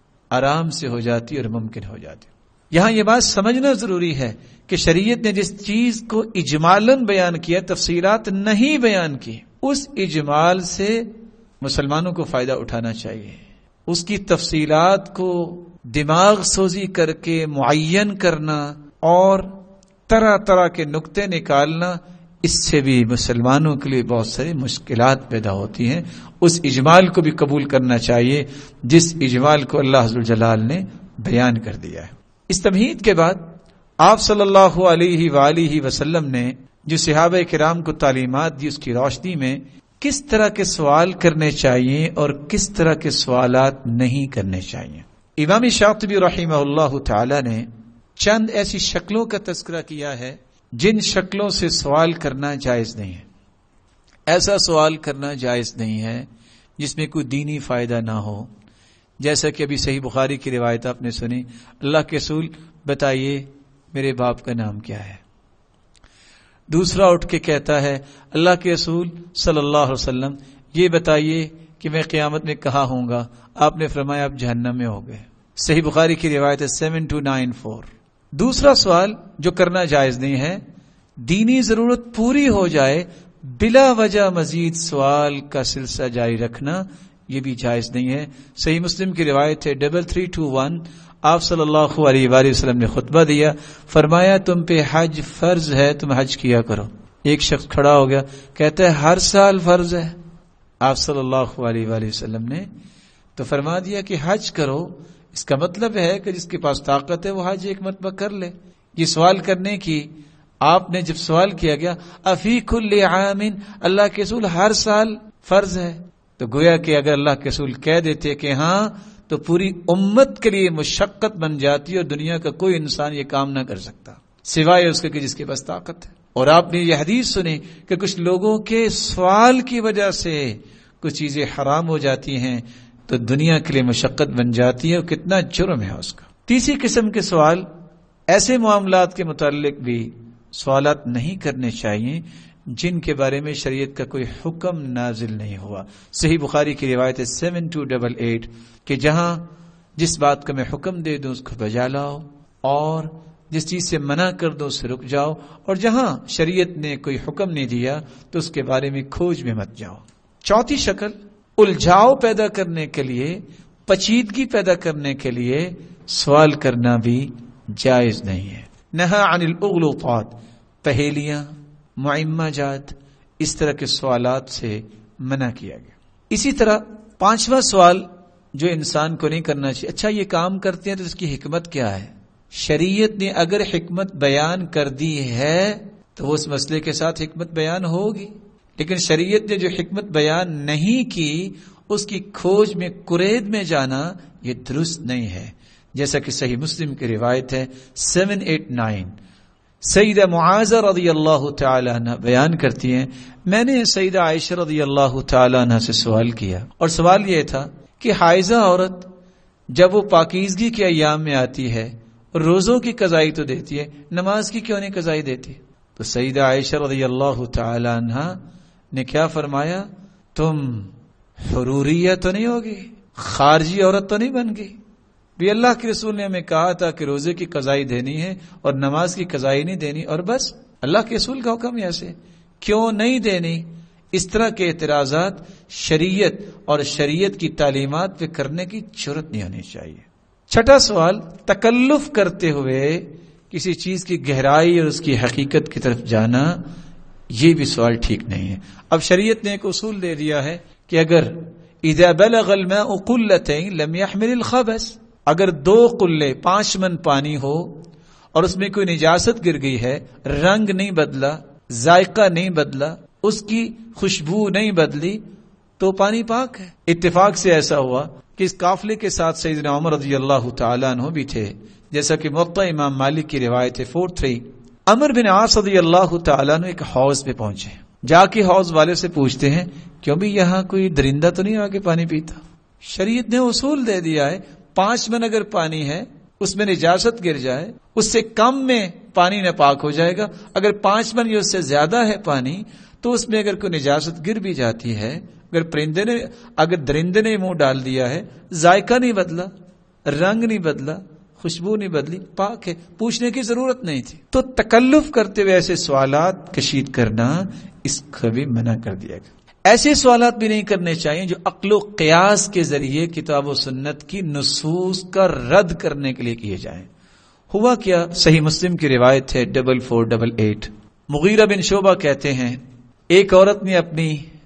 آرام سے ہو جاتی اور ممکن ہو جاتی۔ یہاں یہ بات سمجھنا ضروری ہے کہ شریعت نے جس چیز کو اجمالاً بیان کیا، تفصیلات نہیں بیان کی، اس اجمال سے مسلمانوں کو فائدہ اٹھانا چاہیے، اس کی تفصیلات کو دماغ سوزی کر کے معین کرنا اور طرح طرح کے نقطے نکالنا، اس سے بھی مسلمانوں کے لیے بہت ساری مشکلات پیدا ہوتی ہیں۔ اس اجمال کو بھی قبول کرنا چاہیے جس اجمال کو اللہ عز و جلال نے بیان کر دیا ہے۔ اس تمہید کے بعد آپ صلی اللہ علیہ وآلہ وسلم نے جو صحابہ کرام کو تعلیمات دی، اس کی روشنی میں کس طرح کے سوال کرنے چاہیے اور کس طرح کے سوالات نہیں کرنے چاہیے۔ امام شاطبی رحمہ اللہ تعالی نے چند ایسی شکلوں کا تذکرہ کیا ہے جن شکلوں سے سوال کرنا جائز نہیں ہے۔ ایسا سوال کرنا جائز نہیں ہے جس میں کوئی دینی فائدہ نہ ہو، جیسا کہ ابھی صحیح بخاری کی روایت آپ نے سنی، اللہ کے رسول بتائیے میرے باپ کا نام کیا ہے۔ دوسرا اٹھ کے کہتا ہے اللہ کے رسول صلی اللہ علیہ وسلم یہ بتائیے کہ میں قیامت میں کہاں ہوں گا۔ آپ نے فرمایا آپ جہنم میں ہو گئے۔ صحیح بخاری کی روایت ہے سیون ٹو نائن فور۔ دوسرا سوال جو کرنا جائز نہیں ہے، دینی ضرورت پوری ہو جائے بلا وجہ مزید سوال کا سلسلہ جاری رکھنا، یہ بھی جائز نہیں ہے۔ صحیح مسلم کی روایت ہے ڈبل تھری ٹو ون، آپ صلی اللہ علیہ وآلہ وسلم نے خطبہ دیا، فرمایا تم پہ حج فرض ہے، تم حج کیا کرو۔ ایک شخص کھڑا ہو گیا کہتا ہے ہر سال فرض ہے۔ آپ صلی اللہ علیہ وآلہ وسلم نے تو فرما دیا کہ حج کرو، اس کا مطلب ہے کہ جس کے پاس طاقت ہے وہ حج ایک مرتبہ کر لے۔ یہ سوال کرنے کی آپ نے جب سوال کیا گیا افی کل عام، اللہ کے رسول ہر سال فرض ہے، تو گویا کہ اگر اللہ کے رسول کہہ دیتے کہ ہاں تو پوری امت کے لیے مشقت بن جاتی اور دنیا کا کوئی انسان یہ کام نہ کر سکتا سوائے اس کے کہ جس کے پاس طاقت ہے۔ اور آپ نے یہ حدیث سنی کہ کچھ لوگوں کے سوال کی وجہ سے کچھ چیزیں حرام ہو جاتی ہیں تو دنیا کے لیے مشقت بن جاتی ہے، اور کتنا جرم ہے اس کا۔ تیسری قسم کے سوال، ایسے معاملات کے متعلق بھی سوالات نہیں کرنے چاہیے جن کے بارے میں شریعت کا کوئی حکم نازل نہیں ہوا۔ صحیح بخاری کی روایت ہے سیون ٹو ڈبل ایٹ کہ جہاں جس بات کا میں حکم دے دوں اس کو بجا لاؤ، اور جس چیز سے منع کر دو اس سے رک جاؤ، اور جہاں شریعت نے کوئی حکم نہیں دیا تو اس کے بارے میں کھوج میں مت جاؤ۔ چوتھی شکل، الجھاؤ پیدا کرنے کے لیے، پیچیدگی پیدا کرنے کے لیے سوال کرنا بھی جائز نہیں ہے۔ نہا عن الاغلوطات، پہیلیاں، معمہ جات، اس طرح کے سوالات سے منع کیا گیا۔ اسی طرح پانچواں سوال جو انسان کو نہیں کرنا چاہیے، اچھا یہ کام کرتے ہیں تو اس کی حکمت کیا ہے؟ شریعت نے اگر حکمت بیان کر دی ہے تو وہ اس مسئلے کے ساتھ حکمت بیان ہوگی، لیکن شریعت نے جو حکمت بیان نہیں کی اس کی کھوج میں کرید میں جانا یہ درست نہیں ہے، جیسا کہ صحیح مسلم کی روایت ہے سیون ایٹ نائن، سیدہ معاذہ رضی اللہ تعالی عنہ بیان کرتی ہیں میں نے سیدہ عائشہ رضی اللہ تعالی عنہ سے سوال کیا، اور سوال یہ تھا کہ حائضہ عورت جب وہ پاکیزگی کے ایام میں آتی ہے روزوں کی قضائی تو دیتی ہے، نماز کی کیوں نہیں قضائی دیتی؟ تو سیدہ عائشہ رضی اللہ تعالی عنہ نے کیا فرمایا، تم حروریہ تو نہیں ہوگی، خارجی عورت تو نہیں بن گئی؟ بھی اللہ کے رسول نے ہمیں کہا تھا کہ روزے کی قضائی دینی ہے اور نماز کی قضائی نہیں دینی، اور بس اللہ کے رسول کا حکم ہے، ایسے کیوں نہیں دینی؟ اس طرح کے اعتراضات شریعت اور شریعت کی تعلیمات پہ کرنے کی جرات نہیں ہونی چاہیے۔ چھٹا سوال، تکلف کرتے ہوئے کسی چیز کی گہرائی اور اس کی حقیقت کی طرف جانا، یہ بھی سوال ٹھیک نہیں ہے۔ اب شریعت نے ایک اصول دے دیا ہے کہ اگر اذا بلغ الماء قلتين لم يحمل الخبث، اگر دو قلے پانچ من پانی ہو اور اس میں کوئی نجاست گر گئی ہے، رنگ نہیں بدلا، ذائقہ نہیں بدلا، اس کی خوشبو نہیں بدلی، تو پانی پاک ہے۔ اتفاق سے ایسا ہوا کہ اس قافلے کے ساتھ سیدنا عمر رضی اللہ تعالیٰ عنہ بھی تھے، جیسا کہ موطأ امام مالک کی روایت ہے فور تھری۔ عمر بن عاص رضی اللہ تعالیٰ عنہ ایک حوض پہ پہنچے، جا کے حوض والے سے پوچھتے ہیں کیوں بھی یہاں کوئی درندہ تو نہیں آگے پانی پیتا؟ شریعت نے اصول دے دیا ہے پانچ من اگر پانی ہے اس میں نجاست گر جائے اس سے کم میں پانی ناپاک ہو جائے گا، اگر پانچ من یا اس سے زیادہ ہے پانی تو اس میں اگر کوئی نجاست گر بھی جاتی ہے، اگر پرندے نے اگر درندے نے منہ ڈال دیا ہے، ذائقہ نہیں بدلا، رنگ نہیں بدلا، خوشبو نہیں بدلی، پاک ہے، پوچھنے کی ضرورت نہیں تھی۔ تو تکلف کرتے ہوئے ایسے سوالات کشید کرنا اس کو بھی منع کر دیا گیا۔ ایسے سوالات بھی نہیں کرنے چاہیے جو عقل و قیاس کے ذریعے کتاب و سنت کی نصوص کا رد کرنے کے لیے کیے جائیں۔ ہوا کیا، صحیح مسلم کی روایت ہے ڈبل فور ڈبل ایٹ، مغیرہ بن شعبہ کہتے ہیں ایک عورت نے اپنی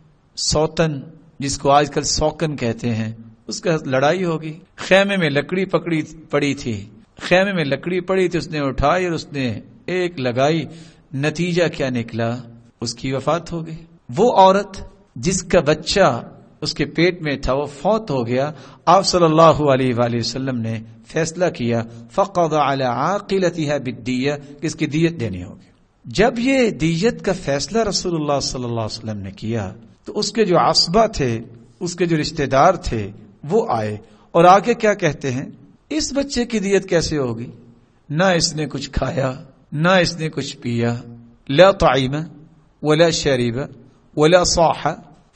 سوتن، جس کو آج کل سوکن کہتے ہیں، اس کے ساتھ لڑائی ہوگی، خیمے میں لکڑی پکڑی پڑی تھی، خیمے میں لکڑی پڑی تھی، اس نے اٹھائی اور اس نے ایک لگائی، نتیجہ کیا نکلا، اس کی وفات ہو گئی۔ وہ عورت جس کا بچہ اس کے پیٹ میں تھا وہ فوت ہو گیا، آپ صلی اللہ علیہ وآلہ وسلم نے فیصلہ کیا فقضى على عاقلتها بالدیہ کہ اس کی دیت دینی ہوگی۔ جب یہ دیت کا فیصلہ رسول اللہ صلی اللہ علیہ وسلم نے کیا تو اس کے جو عصبہ تھے، اس کے جو رشتہ دار تھے وہ آئے اور آگے کیا کہتے ہیں، اس بچے کی دیت کیسے ہوگی؟ نہ اس نے کچھ کھایا نہ اس نے کچھ پیا، لا طعیم ولا شرب ولا صاح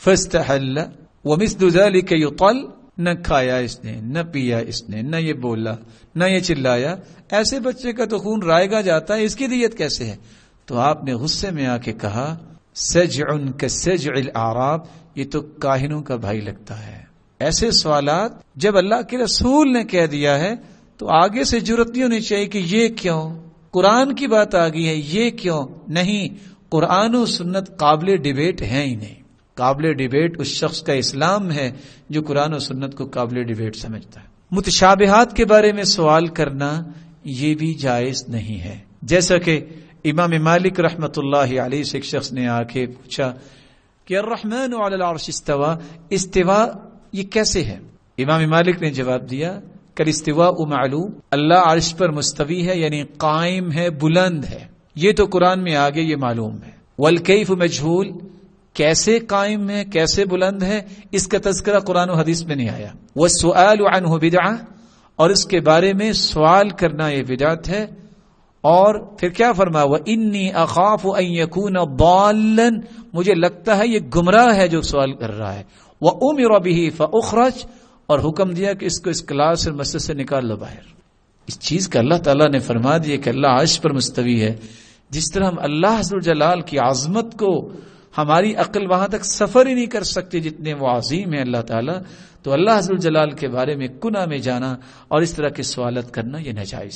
فاستحل ومثل ذلك يطل، نہ کھایا اس نے نہ پیا اس نے نہ یہ بولا نہ یہ چلایا، ایسے بچے کا تو خون رائے گا جاتا ہے، اس کی دیت کیسے ہے؟ تو آپ نے غصے میں آ کے کہا سجع کسجع الاعراب، یہ تو کاہنوں کا بھائی لگتا ہے۔ ایسے سوالات جب اللہ کے رسول نے کہہ دیا ہے تو آگے سے جرات نہیں ہونی چاہیے کہ یہ کیوں، قرآن کی بات آ گئی ہے یہ کیوں نہیں۔ قرآن و سنت قابل ڈیبیٹ ہیں ہی نہیں، قابل ڈیبیٹ اس شخص کا اسلام ہے جو قرآن و سنت کو قابل ڈیبیٹ سمجھتا ہے۔ متشابہات کے بارے میں سوال کرنا یہ بھی جائز نہیں ہے، جیسا کہ امام مالک رحمت اللہ علیہ سے ایک شخص نے آ کے پوچھا کہ الرحمن علی العرش استوا، استوا یہ کیسے ہے؟ امام مالک نے جواب دیا کہ الاستواء معلوم، اللہ عرش پر مستوی ہے یعنی قائم ہے، بلند ہے، یہ تو قرآن میں آگے یہ معلوم ہے۔ والکیف مجہول، کیسے قائم ہے کیسے بلند ہے اس کا تذکرہ قرآن و حدیث میں نہیں آیا۔ والسؤال عنہ بدعہ، اور اس کے بارے میں سوال کرنا یہ بدعت ہے۔ اور پھر کیا فرمایا، وَإِنِّي أَخَافُ أَن يَكُونَ ضَالًّا، مجھے لگتا ہے یہ گمراہ ہے جو سوال کر رہا ہے۔ وَأُمِرَ بِهِ فَأُخْرَجَ، اور حکم دیا کہ اس کو اس کلاس اور مسجد سے نکال لو باہر۔ اس چیز کا اللہ تعالیٰ نے فرما دیا کہ اللہ عرش پر مستوی ہے، جس طرح ہم اللہ عز و جلال کی عظمت کو ہماری عقل وہاں تک سفر ہی نہیں کر سکتے جتنے وہ عظیم ہے اللہ تعالیٰ، تو اللہ عز و جلال کے بارے میں کنہ میں جانا اور اس طرح کے سوالات کرنا یہ ناجائز ہے۔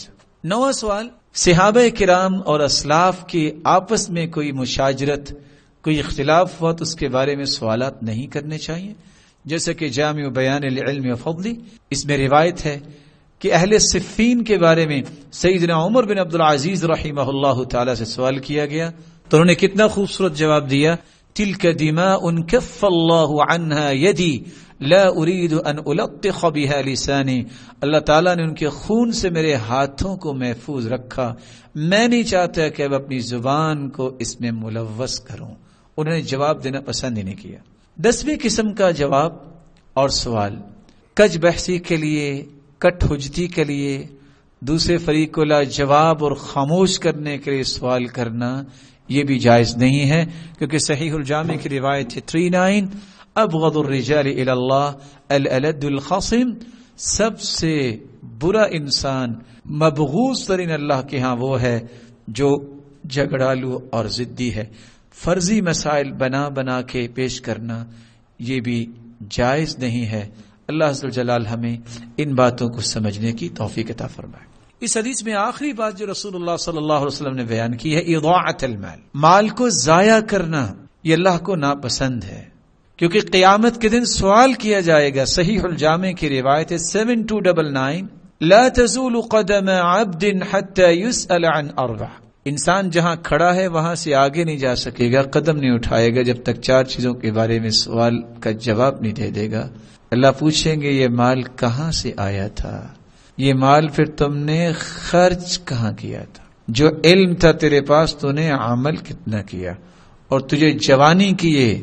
نواں سوال، صحابہ کرام اور اسلاف کے آپس میں کوئی مشاجرت، کوئی اختلاف ہوا تو اس کے بارے میں سوالات نہیں کرنے چاہیے، جیسے کہ جامع بیان العلم و فضلی، اس میں روایت ہے کہ اہل صفین کے بارے میں سیدنا عمر بن عبد العزیز رحمہ اللہ تعالی سے سوال کیا گیا تو انہوں نے کتنا خوبصورت جواب دیا، تلک دماء کف اللہ عنہا یدی لا اريد ان الطخ بها لسانی، اللہ تعالیٰ نے ان کے خون سے میرے ہاتھوں کو محفوظ رکھا، میں نہیں چاہتا کہ اب اپنی زبان کو اس میں ملوث کروں۔ انہوں نے جواب دینا پسند ہی نہیں کیا۔ دسویں قسم کا جواب اور سوال، کج بحثی کے لیے، کٹ حجتی کے لیے، دوسرے فریق کو لا جواب اور خاموش کرنے کے لیے سوال کرنا، یہ بھی جائز نہیں ہے، کیونکہ صحیح الجامع کی روایت ہے تھری نائن ابغض الرجال الى اللہ الالد الخصم، سب سے برا انسان، مبغوض ترین اللہ کے ہاں وہ ہے جو جھگڑالو اور ضدی ہے۔ فرضی مسائل بنا بنا کے پیش کرنا یہ بھی جائز نہیں ہے۔ اللہ عز و جلال ہمیں ان باتوں کو سمجھنے کی توفیق عطا فرمائے۔ اس حدیث میں آخری بات جو رسول اللہ صلی اللہ علیہ وسلم نے بیان کی ہے، اضاعت المال، مال کو ضائع کرنا، یہ اللہ کو ناپسند ہے، کیونکہ قیامت کے دن سوال کیا جائے گا۔ صحیح الجامع کی روایت ہے سیون ٹو ڈبل نائن لا تزول قدم عبد حتى يسأل عن اربع، انسان جہاں کھڑا ہے وہاں سے آگے نہیں جا سکے گا، قدم نہیں اٹھائے گا جب تک چار چیزوں کے بارے میں سوال کا جواب نہیں دے دے گا۔ اللہ پوچھیں گے یہ مال کہاں سے آیا تھا، یہ مال پھر تم نے خرچ کہاں کیا تھا، جو علم تھا تیرے پاس تو نے عمل کتنا کیا، اور تجھے جوانی کی یہ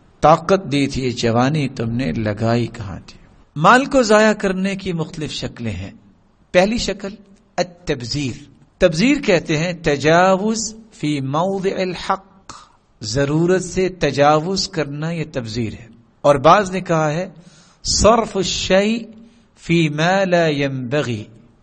طاقت دی تھی، یہ جوانی تم نے لگائی کہاں تھی۔ مال کو ضائع کرنے کی مختلف شکلیں ہیں۔ پہلی شکل التبذیر، تبذیر کہتے ہیں تجاوز فی موضع الحق، ضرورت سے تجاوز کرنا یہ تبذیر ہے، اور بعض نے کہا ہے صرف الشیء فی ما لا ينبغی،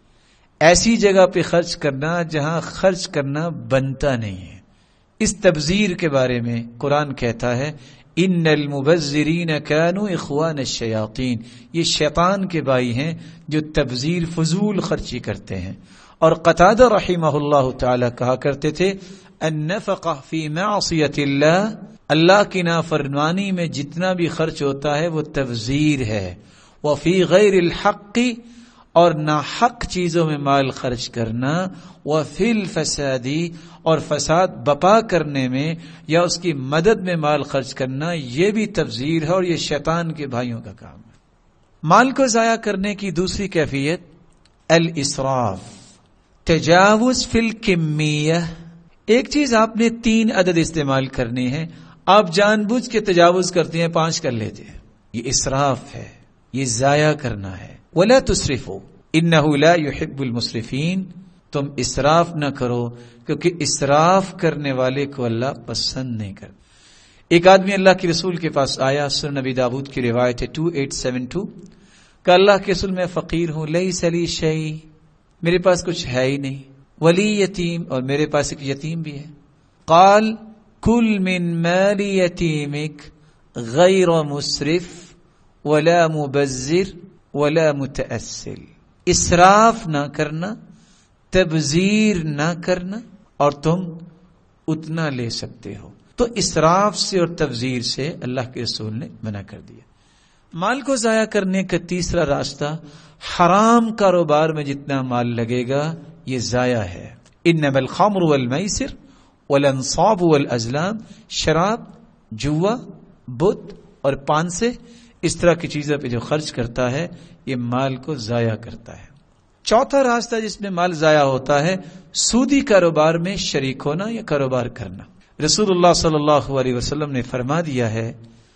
ایسی جگہ پہ خرچ کرنا جہاں خرچ کرنا بنتا نہیں ہے۔ اس تبذیر کے بارے میں قرآن کہتا ہے ان المبذرین کانوا اخوان الشیاطین، یہ شیطان کے بھائی ہیں جو تبذیر فضول خرچی کرتے ہیں۔ اور قتادہ رحمہ اللہ تعالی کہا کرتے تھے النفقہ فی معصیت اللہ، اللہ کی نافرمانی میں جتنا بھی خرچ ہوتا ہے وہ تبذیر ہے، وفی غیر الحق، اور ناحق چیزوں میں مال خرچ کرنا، وفی الفسادی، اور فساد بپا کرنے میں یا اس کی مدد میں مال خرچ کرنا، یہ بھی تبذیر ہے اور یہ شیطان کے بھائیوں کا کام ہے۔ مال کو ضائع کرنے کی دوسری کیفیت الاسراف، تجاوز فی الکمیہ، ایک چیز آپ نے تین عدد استعمال کرنی ہے، آپ جان بوجھ کے تجاوز کرتے ہیں، پانچ کر لیتے ہیں، یہ اسراف ہے، یہ ضائع کرنا ہے۔ وَلَا تُسْرِفُوا إِنَّهُ لَا يُحِبُّ الْمُسْرِفِينَ، تم اسراف نہ کرو کیونکہ اسراف کرنے والے کو اللہ پسند نہیں کرتا۔ ایک آدمی اللہ کے رسول کے پاس آیا، سنن نبی داؤد کی روایت ہے ٹو ایٹ سیون ٹو، کہ اللہ کے رسول میں فقیر ہوں، لیس لی شیء، میرے پاس کچھ ہے ہی نہیں، ولی یتیم، اور میرے پاس ایک یتیم بھی ہے۔ قال کل من مال یتیمک غیر مسرف ولا مبذر ولا متأصل، اسراف نہ کرنا، تبذیر نہ کرنا، اور تم اتنا لے سکتے ہو۔ تو اسراف سے اور تبذیر سے اللہ کے رسول نے منع کر دیا۔ مال کو ضائع کرنے کا تیسرا راستہ، حرام کاروبار میں جتنا مال لگے گا یہ ضائع ہے۔ انما الخمر والمیسر والانصاب والازلام، شراب، جوا، بت اور پان سے، اس طرح کی چیزوں پہ جو خرچ کرتا ہے یہ مال کو ضائع کرتا ہے۔ چوتھا راستہ جس میں مال ضائع ہوتا ہے، سودی کاروبار میں شریک ہونا یا کاروبار کرنا۔ رسول اللہ صلی اللہ علیہ وسلم نے فرما دیا ہے،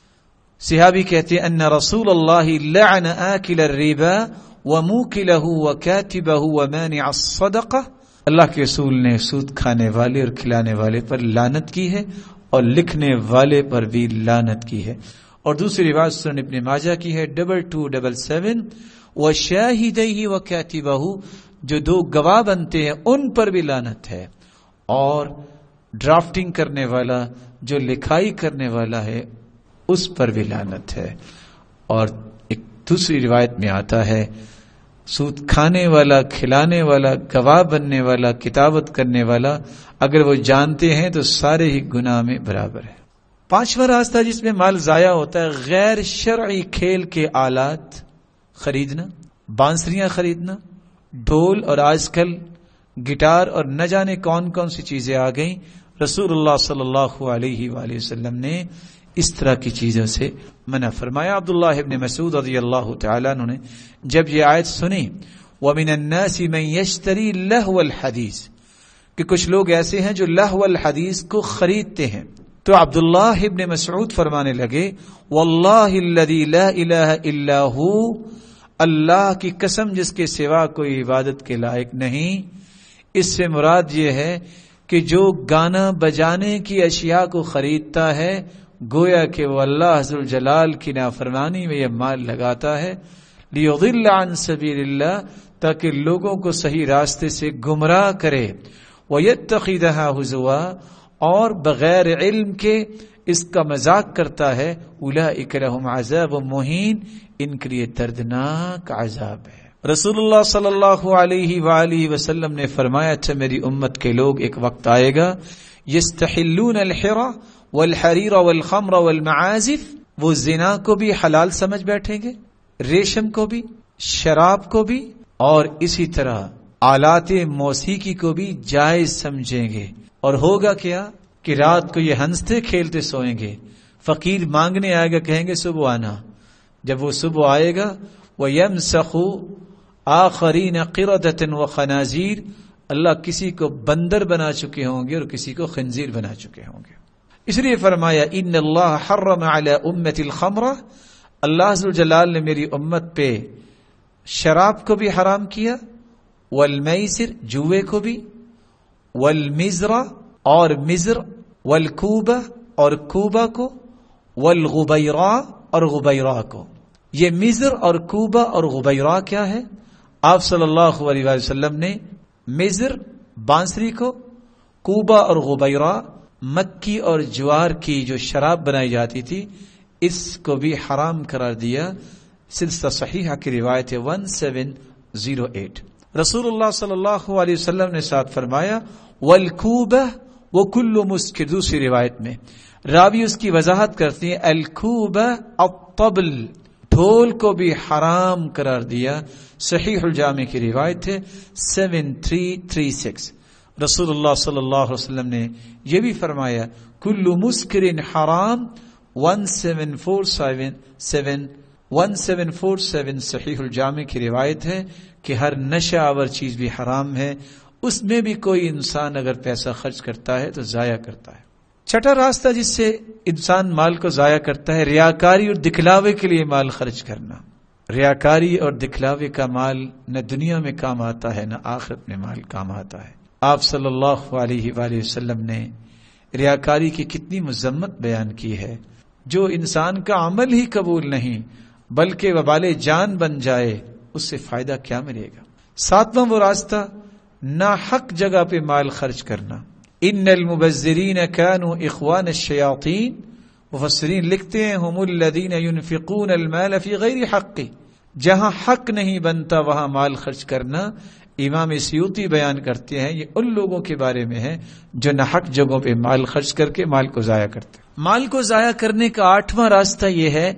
صحابی کہتے ہیں ان رسول اللہ لعن آکل الربا وموکلہ وکاتبہ ومانع الصدقہ، اللہ کے رسول نے سود کھانے والے اور کھلانے والے پر لعنت کی ہے اور لکھنے والے پر بھی لعنت کی ہے۔ اور دوسری روایت سنن ابن ماجہ کی ہے ڈبل ٹو ڈبل سیون، وشاہدیہ وکاتبہ، جو دو گواہ بنتے ہیں ان پر بھی لعنت ہے، اور ڈرافٹنگ کرنے والا، جو لکھائی کرنے والا ہے اس پر بھی لعنت ہے۔ اور ایک دوسری روایت میں آتا ہے سود کھانے والا، کھلانے والا، گواہ بننے والا، کتابت کرنے والا اگر وہ جانتے ہیں تو سارے ہی گناہ میں برابر ہے۔ پانچواں راستہ جس میں مال ضائع ہوتا ہے، غیر شرعی کھیل کے آلات خریدنا، بانسریاں خریدنا، ڈھول، اور آج کل گٹار اور نہ جانے کون کون سی چیزیں آ گئیں۔ رسول اللہ صلی اللہ علیہ وآلہ وسلم نے اس طرح کی چیزوں سے منع فرمایا۔ عبداللہ ابن مسعود رضی اللہ تعالیٰ عنہ نے جب یہ آیت سنی، وَمِنَ النَّاسِ مَن يَشْتَرِي لَهْوَ الْحَدِيثِ، کہ کچھ لوگ ایسے ہیں جو لہو الحدیث کو خریدتے ہیں، تو عبداللہ ابن مسعود فرمانے لگے، وَاللَّهِ الَّذِي لَا إِلَهَ إِلَّا هُوَ، اللہ کی قسم جس کے سوا کوئی عبادت کے لائق نہیں۔ اس سے مراد یہ ہے کہ جو گانا بجانے کی اشیاء کو خریدتا ہے، گویا کہ وہ اللہ عز و جلال کی نافرمانی میں یہ مال لگاتا ہے، لیضل عن سبیل اللہ، تاکہ لوگوں کو صحیح راستے سے گمراہ کرے، ویتخذھا ہزوا، اور بغیر علم کے اس کا مذاق کرتا ہے، اولئک لہم عذاب مہین، ان کے لیے دردناک عذاب ہے۔ رسول اللہ صلی اللہ علیہ وآلہ وسلم نے فرمایا تھا، میری امت کے لوگ ایک وقت آئے گا، یستحلون الحرى والحریر والخمر والمعازف، وہ زنا کو بھی حلال سمجھ بیٹھیں گے، ریشم کو بھی، شراب کو بھی، اور اسی طرح آلات موسیقی کو بھی جائز سمجھیں گے۔ اور ہوگا کیا کہ رات کو یہ ہنستے کھیلتے سوئیں گے، فقیر مانگنے آئے گا، کہیں گے صبح آنا، جب وہ صبح آئے گا، وَيَمْسَخُ آخرین قردۃ وخنازیر، اللہ کسی کو بندر بنا چکے ہوں گے اور کسی کو خنزیر بنا چکے ہوں گے۔ اس لیے فرمایا، ان اللہ حرم علی امت الخمر، اللہ عز و جلال نے میری امت پہ شراب کو بھی حرام کیا، والمیسر، جوئے کو بھی، والمزر، اور مزر، والکوبہ، اور کوبہ کو، والغبیرہ، اور غبیرہ کو۔ یہ مزر اور کوبہ اور غبیرہ کیا ہے؟ آپ صلی اللہ علیہ وآلہ وسلم نے مزر بانسری کو، کوبہ اور غبیرہ مکی اور جوار کی جو شراب بنائی جاتی تھی، اس کو بھی حرام قرار دیا۔ سلسلہ صحیحہ کی روایت ہے سیونٹین او ایٹ۔ رسول اللہ صلی اللہ علیہ وسلم نے ساتھ فرمایا، والکوبہ وکل مسکر، دوسری روایت میں راوی اس کی وضاحت کرتی ہیں، الکوبہ الطبل، ڈھول کو بھی حرام قرار دیا۔ صحیح الجامع کی روایت ہے سیون تھری تھری سکس۔ رسول اللہ صلی اللہ علیہ وسلم نے یہ بھی فرمایا، کل مسکر حرام، one seven four seven seven one seven four seven صحیح الجامع کی روایت ہے کہ ہر نشہ آور چیز بھی حرام ہے، اس میں بھی کوئی انسان اگر پیسہ خرچ کرتا ہے تو ضائع کرتا ہے۔ چھٹا راستہ جس سے انسان مال کو ضائع کرتا ہے، ریاکاری اور دکھلاوے کے لیے مال خرچ کرنا۔ ریاکاری اور دکھلاوے کا مال نہ دنیا میں کام آتا ہے نہ آخرت میں مال کام آتا ہے۔ آپ صلی اللہ علیہ وآلہ وسلم نے ریاکاری کی کتنی مذمت بیان کی ہے، جو انسان کا عمل ہی قبول نہیں بلکہ وبال جان بن جائے، اس سے فائدہ کیا ملے گا۔ ساتواں وہ راستہ، ناحق جگہ پہ مال خرچ کرنا۔ ان المبذرین کانوا اخوان الشیاطین، مفسرین لکھتے ہیں، ہم الذین ينفقون المال فی غیر حق، جہاں حق نہیں بنتا وہاں مال خرچ کرنا۔ امام سیوطی بیان کرتے ہیں، یہ ان لوگوں کے بارے میں ہے جو ناحق جگہوں پہ مال خرچ کر کے مال کو ضائع کرتے ہیں۔ مال کو ضائع کرنے کا آٹھواں راستہ یہ ہے،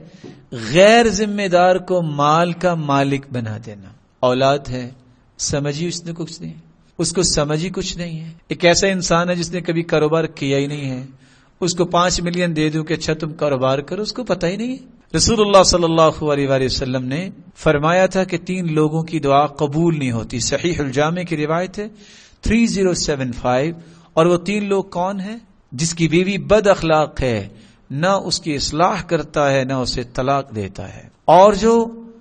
غیر ذمہ دار کو مال کا مالک بنا دینا۔ اولاد ہے، سمجھی اس نے کچھ نہیں، اس کو سمجھی کچھ نہیں ہے۔ ایک ایسا انسان ہے جس نے کبھی کاروبار کیا ہی نہیں ہے، اس کو پانچ ملین دے دوں کہ اچھا تم کاروبار کرو، اس کو پتہ ہی نہیں ہے۔ رسول اللہ صلی اللہ علیہ وآلہ وسلم نے فرمایا تھا کہ تین لوگوں کی دعا قبول نہیں ہوتی، صحیح الجامع کی روایت ہے تھری زیرو سیون فائیو۔ اور وہ تین لوگ کون ہیں؟ جس کی بیوی بد اخلاق ہے، نہ اس کی اصلاح کرتا ہے نہ اسے طلاق دیتا ہے، اور جو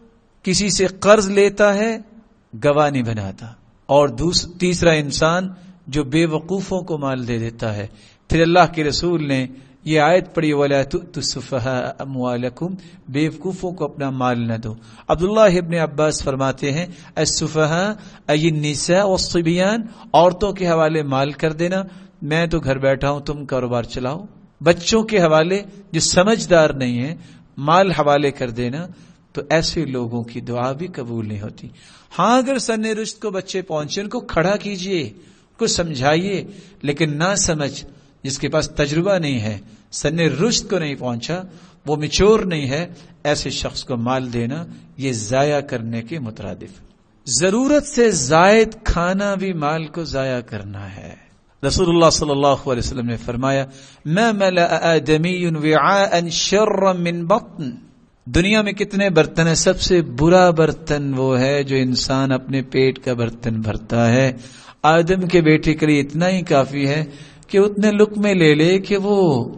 کسی سے قرض لیتا ہے گواہ نہیں بناتا، اور تیسرا انسان جو بے وقوفوں کو مال دے دیتا ہے۔ پھر اللہ کے رسول نے یہ آیت پڑھی، وَلَا تُؤْتُوا السُّفَهَاءَ أَمْوَالَكُمْ، بے وقوفوں کو اپنا مال نہ دو۔ عبداللہ ابن عباس فرماتے ہیں، السُّفَهَاء أي النساء والصبيان، عورتوں کے حوالے مال کر دینا، میں تو گھر بیٹھا ہوں تم کاروبار چلاؤ۔ بچوں کے حوالے جو سمجھدار نہیں ہیں مال حوالے کر دینا۔ تو ایسے لوگوں کی دعا بھی قبول نہیں ہوتی. ہاں اگر سن رشد کو بچے پہنچے ان کو کھڑا کیجئے, ان کو سمجھائیے, لیکن نہ سمجھ جس کے پاس تجربہ نہیں ہے, سن رشد کو نہیں پہنچا, وہ میچور نہیں ہے, ایسے شخص کو مال دینا یہ ضائع کرنے کے مترادف. ضرورت سے زائد کھانا بھی مال کو ضائع کرنا ہے. رسول اللہ صلی اللہ علیہ وسلم نے فرمایا ما ملأ آدمی وعاء شرا من بطن. دنیا میں کتنے برتن ہیں, سب سے برا برتن وہ ہے جو انسان اپنے پیٹ کا برتن بھرتا ہے. آدم کے بیٹے کے لیے اتنا ہی کافی ہے کہ اتنے لقمے لے لے کہ وہ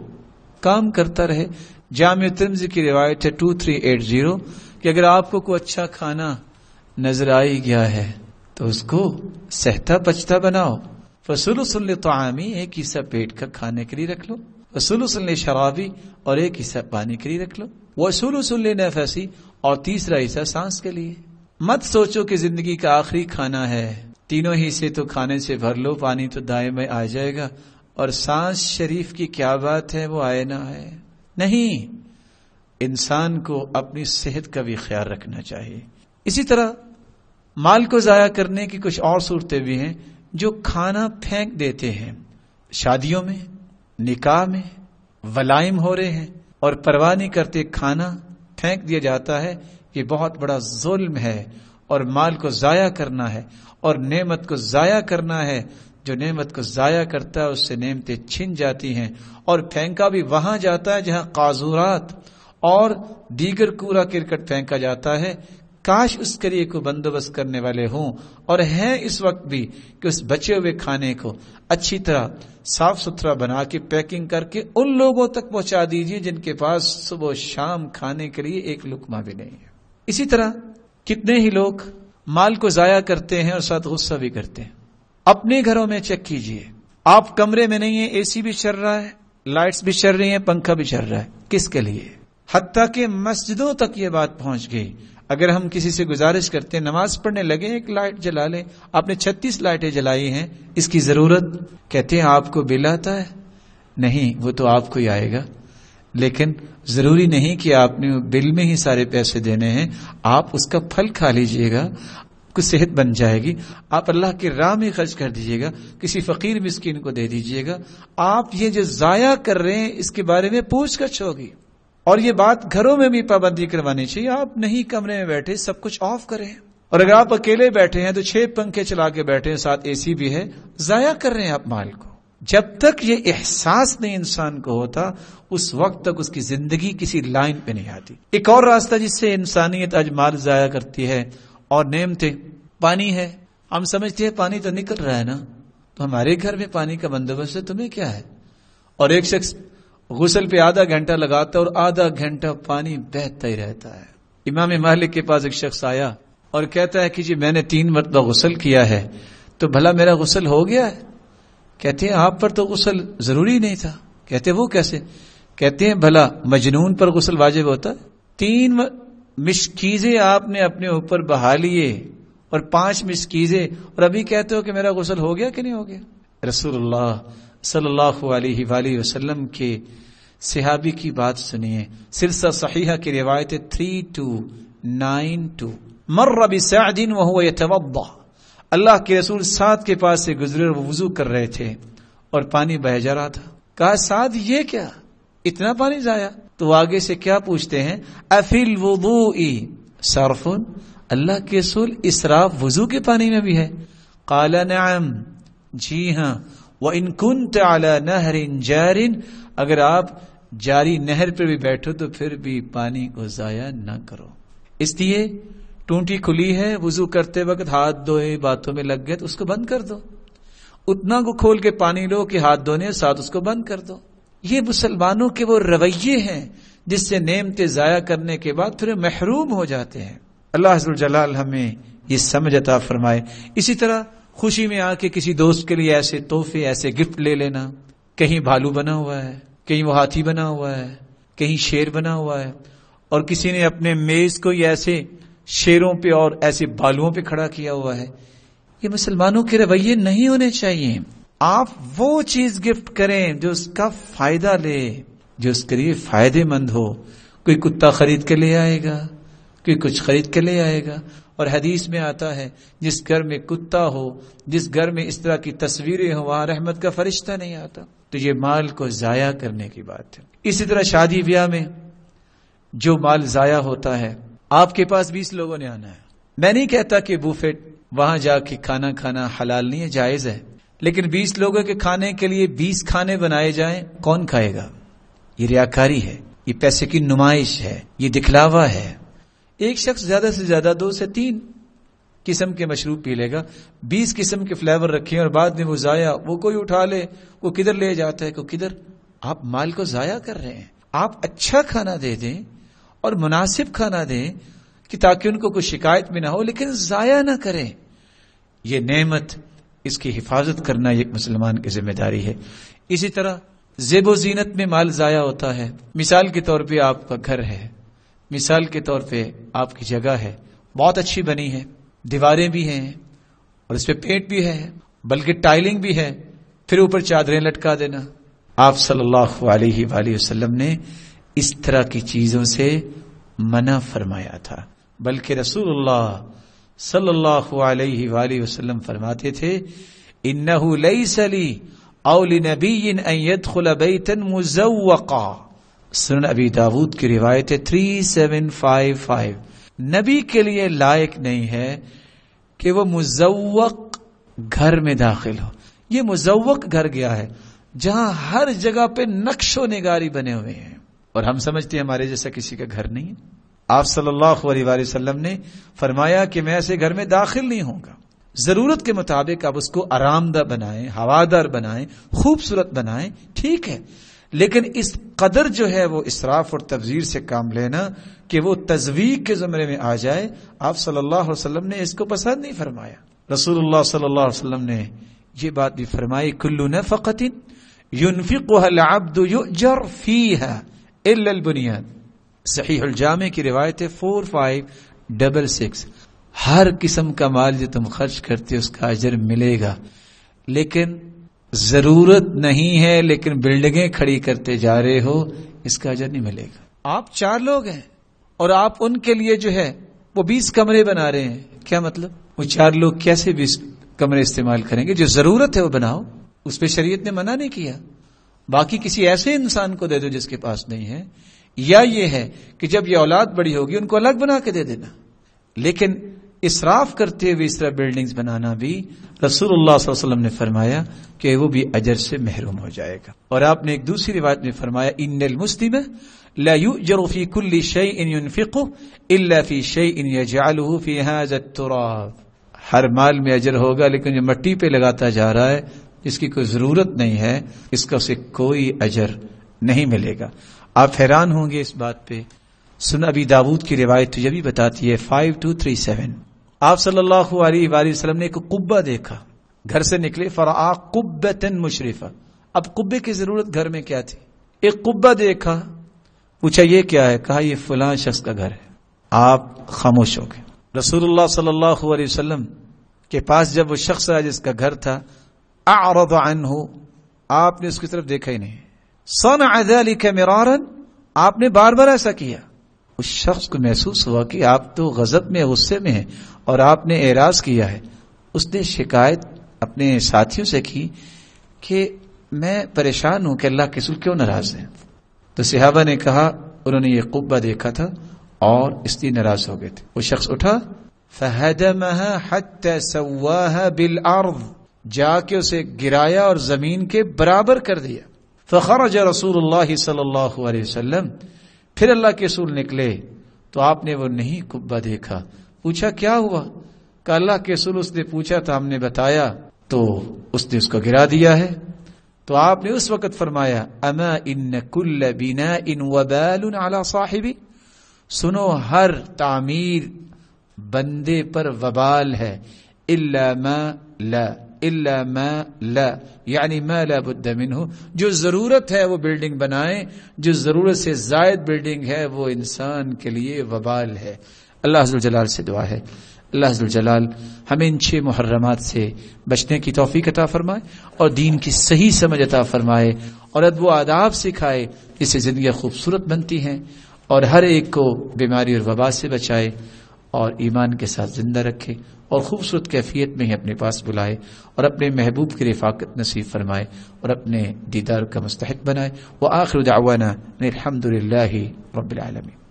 کام کرتا رہے. جامع ترمذی کی روایت ہے دو تین آٹھ صفر کہ اگر آپ کو کوئی اچھا کھانا نظر آئی گیا ہے تو اس کو سہتا پچتا بناؤ. فصول صلی طعامی, ایک حصہ پیٹ کا کھانے کے لیے رکھ لو. وصول صلی شرابی, اور ایک حصہ پانی کے لیے رکھ لو. وصول صلی نفسی, اور تیسرا حصہ سانس کے لیے. مت سوچو کہ زندگی کا آخری کھانا ہے, تینوں حصے تو کھانے سے بھر لو, پانی تو دائیں میں آ جائے گا, اور سانس شریف کی کیا بات ہے, وہ آئے نہ آئے. نہیں, انسان کو اپنی صحت کا بھی خیال رکھنا چاہیے. اسی طرح مال کو ضائع کرنے کی کچھ اور صورتیں بھی ہیں. جو کھانا پھینک دیتے ہیں, شادیوں میں, نکاح میں, ولائم ہو رہے ہیں اور پرواہ نہیں کرتے, کھانا پھینک دیا جاتا ہے. یہ بہت بڑا ظلم ہے, اور مال کو ضائع کرنا ہے, اور نعمت کو ضائع کرنا ہے. جو نعمت کو ضائع کرتا ہے اس سے نعمتیں چھن جاتی ہیں, اور پھینکا بھی وہاں جاتا ہے جہاں قاذورات اور دیگر کوڑا کرکٹ پھینکا جاتا ہے. کاش اس کے لیے کو بندوبست کرنے والے ہوں, اور ہیں اس وقت بھی, کہ اس بچے ہوئے کھانے کو اچھی طرح صاف ستھرا بنا کے پیکنگ کر کے ان لوگوں تک پہنچا دیجیے جن کے پاس صبح و شام کھانے کے لیے ایک لقمہ بھی نہیں ہے. اسی طرح کتنے ہی لوگ مال کو ضائع کرتے ہیں اور ساتھ غصہ بھی کرتے ہیں. اپنے گھروں میں چیک کیجیے, آپ کمرے میں نہیں ہیں, اے سی بھی چل رہا ہے, لائٹس بھی چل رہی ہیں, پنکھا بھی چل رہا ہے, کس کے لیے؟ حتیٰ کہ مسجدوں تک یہ بات پہنچ گئی. اگر ہم کسی سے گزارش کرتے ہیں نماز پڑھنے لگے, ایک لائٹ جلا لیں, آپ نے چھتیس لائٹیں جلائی ہیں, اس کی ضرورت؟ کہتے ہیں آپ کو بل آتا ہے. نہیں, وہ تو آپ کو ہی آئے گا, لیکن ضروری نہیں کہ آپ نے بل میں ہی سارے پیسے دینے ہیں. آپ اس کا پھل کھا لیجئے گا, کچھ صحت بن جائے گی. آپ اللہ کی راہ میں خرچ کر دیجئے گا, کسی فقیر مسکین کو دے دیجئے گا. آپ یہ جو ضائع کر رہے ہیں اس کے بارے میں پوچھ گچھ ہوگی. اور یہ بات گھروں میں بھی پابندی کروانی چاہیے. آپ نہیں کمرے میں بیٹھے, سب کچھ آف کریں, اور اگر آپ اکیلے بیٹھے ہیں تو چھ پنکھے چلا کے بیٹھے ہیں, ساتھ اے سی بھی ہے. ضائع کر رہے ہیں آپ مال کو. جب تک یہ احساس نہیں انسان کو ہوتا, اس وقت تک اس کی زندگی کسی لائن پہ نہیں آتی. ایک اور راستہ جس سے انسانیت آج مال ضائع کرتی ہے اور نعمتیں, پانی ہے. ہم سمجھتے ہیں پانی تو نکل رہا ہے نا, تو ہمارے گھر میں پانی کا بندوبست ہے, تمہیں کیا ہے. اور ایک شخص غسل پہ آدھا گھنٹہ لگاتا ہے اور آدھا گھنٹہ پانی بہتا ہی رہتا ہے. امام مالک کے پاس ایک شخص آیا اور کہتا ہے کہ جی میں نے تین مرتبہ غسل کیا ہے, تو بھلا میرا غسل ہو گیا ہے؟ کہتے ہیں آپ پر تو غسل ضروری نہیں تھا. کہتے ہیں وہ کیسے؟ کہتے ہیں بھلا مجنون پر غسل واجب ہوتا ہے؟ تین مشکیزیں آپ نے اپنے اوپر بہا لیے اور پانچ مشکیزیں, اور ابھی کہتے ہو کہ میرا غسل ہو گیا کہ نہیں ہو گیا. رسول اللہ صلی اللہ علیہ وآلہ وسلم کے صحابی کی بات سنیے. سلسلہ صحیحہ کی روایت تین دو نو دو. مر بسعد وهو يتوضا, اللہ کے رسول سعد کے پاس سے گزرے اور وہ وضو کر رہے تھے اور پانی بہہ جا رہا تھا. کہا سعد یہ کیا, اتنا پانی ضائع؟ تو آگے سے کیا پوچھتے ہیں, افی الوضوء صرف, اللہ کے رسول اسراف وضو کے پانی میں بھی ہے؟ قال نعم, جی ہاں. وَإِن كُنْتَ عَلَى نَهْرٍ جَارٍ, اگر آپ جاری نہر پر بھی بیٹھو تو پھر بھی پانی کو ضائع نہ کرو. اس لیے ٹونٹی کھلی ہے, وضو کرتے وقت ہاتھ دھوئے, باتوں میں لگ گئے تو اس کو بند کر دو. اتنا کو کھول کے پانی لو کہ ہاتھ دھونے ساتھ اس کو بند کر دو. یہ مسلمانوں کے وہ رویے ہیں جس سے نعمتیں ضائع کرنے کے بعد پھر محروم ہو جاتے ہیں. اللہ عز وجل ہمیں یہ سمجھ عطا فرمائے. اسی طرح خوشی میں آ کے کسی دوست کے لیے ایسے تحفے, ایسے گفٹ لے لینا. کہیں بھالو بنا ہوا ہے, کہیں وہ ہاتھی بنا ہوا ہے, کہیں شیر بنا ہوا ہے, اور کسی نے اپنے میز کو ایسے شیروں پہ اور ایسے بالوؤں پہ کھڑا کیا ہوا ہے. یہ مسلمانوں کے رویے نہیں ہونے چاہیے. آپ وہ چیز گفٹ کریں جو اس کا فائدہ لے, جو اس کے لیے فائدے مند ہو. کوئی کتا خرید کے لے آئے گا, کوئی کچھ خرید کے لے آئے گا. اور حدیث میں آتا ہے جس گھر میں کتا ہو، جس گھر میں اس طرح کی تصویریں ہوں، وہاں رحمت کا فرشتہ نہیں آتا. تو یہ مال کو ضائع کرنے کی بات ہے. اسی طرح شادی بیاہ میں جو مال ضائع ہوتا ہے، آپ کے پاس بیس لوگوں نے آنا ہے. میں نہیں کہتا کہ بوفیٹ وہاں جا کے کھانا کھانا حلال نہیں ہے، جائز ہے، لیکن بیس لوگوں کے کھانے کے لیے بیس کھانے بنائے جائیں، کون کھائے گا؟ یہ ریاکاری ہے، یہ پیسے کی نمائش ہے، یہ دکھلاوا ہے. ایک شخص زیادہ سے زیادہ دو سے تین قسم کے مشروب پی لے گا، بیس قسم کے فلیور رکھیں اور بعد میں وہ ضائع، وہ کوئی اٹھا لے، وہ کدھر لے جاتا ہے، کو کدھر. آپ مال کو ضائع کر رہے ہیں. آپ اچھا کھانا دے دیں اور مناسب کھانا دیں کہ تاکہ ان کو کوئی شکایت بھی نہ ہو، لیکن ضائع نہ کریں. یہ نعمت، اس کی حفاظت کرنا ایک مسلمان کی ذمہ داری ہے. اسی طرح زیب و زینت میں مال ضائع ہوتا ہے. مثال کے طور پہ آپ کا گھر ہے، مثال کے طور پہ آپ کی جگہ ہے، بہت اچھی بنی ہے، دیواریں بھی ہیں اور اس پہ پینٹ بھی ہے، بلکہ ٹائلنگ بھی ہے، پھر اوپر چادریں لٹکا دینا. آپ صلی اللہ علیہ وآلہ وسلم نے اس طرح کی چیزوں سے منع فرمایا تھا. بلکہ رسول اللہ صلی اللہ علیہ وآلہ وسلم فرماتے تھے انہ لیس لی او لنبی ان يدخل بیتا مزوقا. سنن ابی داود کی روایت ہے تین سات پانچ پانچ. نبی کے لیے لائق نہیں ہے کہ وہ مزوق گھر میں داخل ہو. یہ مزوق گھر گیا ہے جہاں ہر جگہ پہ نقش و نگاری بنے ہوئے ہیں، اور ہم سمجھتے ہیں ہمارے جیسا کسی کا گھر نہیں ہے. آپ صلی اللہ علیہ وآلہ وسلم نے فرمایا کہ میں ایسے گھر میں داخل نہیں ہوں گا. ضرورت کے مطابق آپ اس کو آرام دہ بنائیں، ہوادار بنائیں، خوبصورت بنائیں، ٹھیک ہے، لیکن اس قدر جو ہے وہ اسراف اور تبذیر سے کام لینا کہ وہ تزویق کے زمرے میں آ جائے، آپ صلی اللہ علیہ وسلم نے اس کو پسند نہیں فرمایا. رسول اللہ صلی اللہ علیہ وسلم نے یہ بات بھی فرمائی کل نفقۃ ينفقها العبد يؤجر فيها الا البنيان. صحیح الجامع کی روایت ہے فور فائیو ڈبل سکس. ہر قسم کا مال جو تم خرچ کرتے اس کا اجر ملے گا، لیکن ضرورت نہیں ہے لیکن بلڈنگیں کھڑی کرتے جا رہے ہو، اس کا اجر نہیں ملے گا. آپ چار لوگ ہیں اور آپ ان کے لیے جو ہے وہ بیس کمرے بنا رہے ہیں. کیا مطلب؟ وہ چار لوگ کیسے بیس کمرے استعمال کریں گے؟ جو ضرورت ہے وہ بناؤ، اس پہ شریعت نے منع نہیں کیا. باقی کسی ایسے انسان کو دے دو جس کے پاس نہیں ہے، یا یہ ہے کہ جب یہ اولاد بڑی ہوگی ان کو الگ بنا کے دے دینا. لیکن اسراف کرتے ہوئے اس طرح بلڈنگز بنانا بھی رسول اللہ صلی اللہ علیہ وسلم نے فرمایا کہ وہ بھی اجر سے محروم ہو جائے گا. اور آپ نے ایک دوسری روایت میں فرمایا ان المسلم لا يؤجر في كل شيء ينفقه الا في شيء يجعله في هذا التراب. ہر مال میں اجر ہوگا لیکن جو مٹی پہ لگاتا جا رہا ہے جس کی کوئی ضرورت نہیں ہے اس کا اسے کوئی اجر نہیں ملے گا. آپ حیران ہوں گے اس بات پہ. سنن ابی داود کی روایت یہ بھی بتاتی ہے فائیو ٹو تھری سیون. آپ صلی اللہ علیہ وآلہ وسلم نے ایک قبہ دیکھا، گھر سے نکلے فرآ قبۃ مشرفہ. اب قبے کی ضرورت گھر میں کیا تھی؟ ایک قبہ دیکھا، پوچھا یہ کیا ہے؟ کہا یہ فلاں شخص کا گھر ہے. آپ خاموش ہو گئے. رسول اللہ صلی اللہ علیہ وسلم کے پاس جب وہ شخص آیا جس کا گھر تھا، اعرض عنہ، آپ نے اس کی طرف دیکھا ہی نہیں. صنع ذلك مرارا، آپ نے بار بار ایسا کیا. اس شخص کو محسوس ہوا کہ آپ تو غضب میں غصے میں ہیں اور آپ نے اعراض کیا ہے. اس نے شکایت اپنے ساتھیوں سے کی کہ میں پریشان ہوں کہ اللہ کے رسول کیوں ناراض ہیں. تو صحابہ نے کہا انہوں نے یہ قبہ دیکھا تھا اور اس لیے ناراض ہو گئے تھے. وہ شخص اٹھا فہدمها حتى سواها بالارض، جا کے اسے گرایا اور زمین کے برابر کر دیا. فخرج رسول اللہ صلی اللہ علیہ وسلم، پھر اللہ کے رسول نکلے تو آپ نے وہ نہیں قبہ دیکھا. پوچھا کیا ہوا؟ کہ اللہ کے رسول، اس نے پوچھا تو ہم نے بتایا تو اس نے اس کو گرا دیا ہے. تو آپ نے اس وقت فرمایا اما ان کل بناء وبال علی صاحبی، سنو ہر تعمیر بندے پر وبال ہے، الا ما لا الا ما لا، یعنی ما لا بد منہ. جو ضرورت ہے وہ بلڈنگ بنائیں، جو ضرورت سے زائد بلڈنگ ہے وہ انسان کے لیے وبال ہے. اللہ عز و جلال سے دعا ہے اللہ عز و جلال ہمیں ان چھ محرمات سے بچنے کی توفیق عطا فرمائے اور دین کی صحیح سمجھ عطا فرمائے اور ادب و آداب سکھائے، اس سے زندگیاں خوبصورت بنتی ہیں اور ہر ایک کو بیماری اور وبا سے بچائے اور ایمان کے ساتھ زندہ رکھے اور خوبصورت کیفیت میں ہی اپنے پاس بلائے اور اپنے محبوب کی رفاقت نصیب فرمائے اور اپنے دیدار کا مستحق بنائے. وآخر دعوانا الحمد للہ رب العالمین.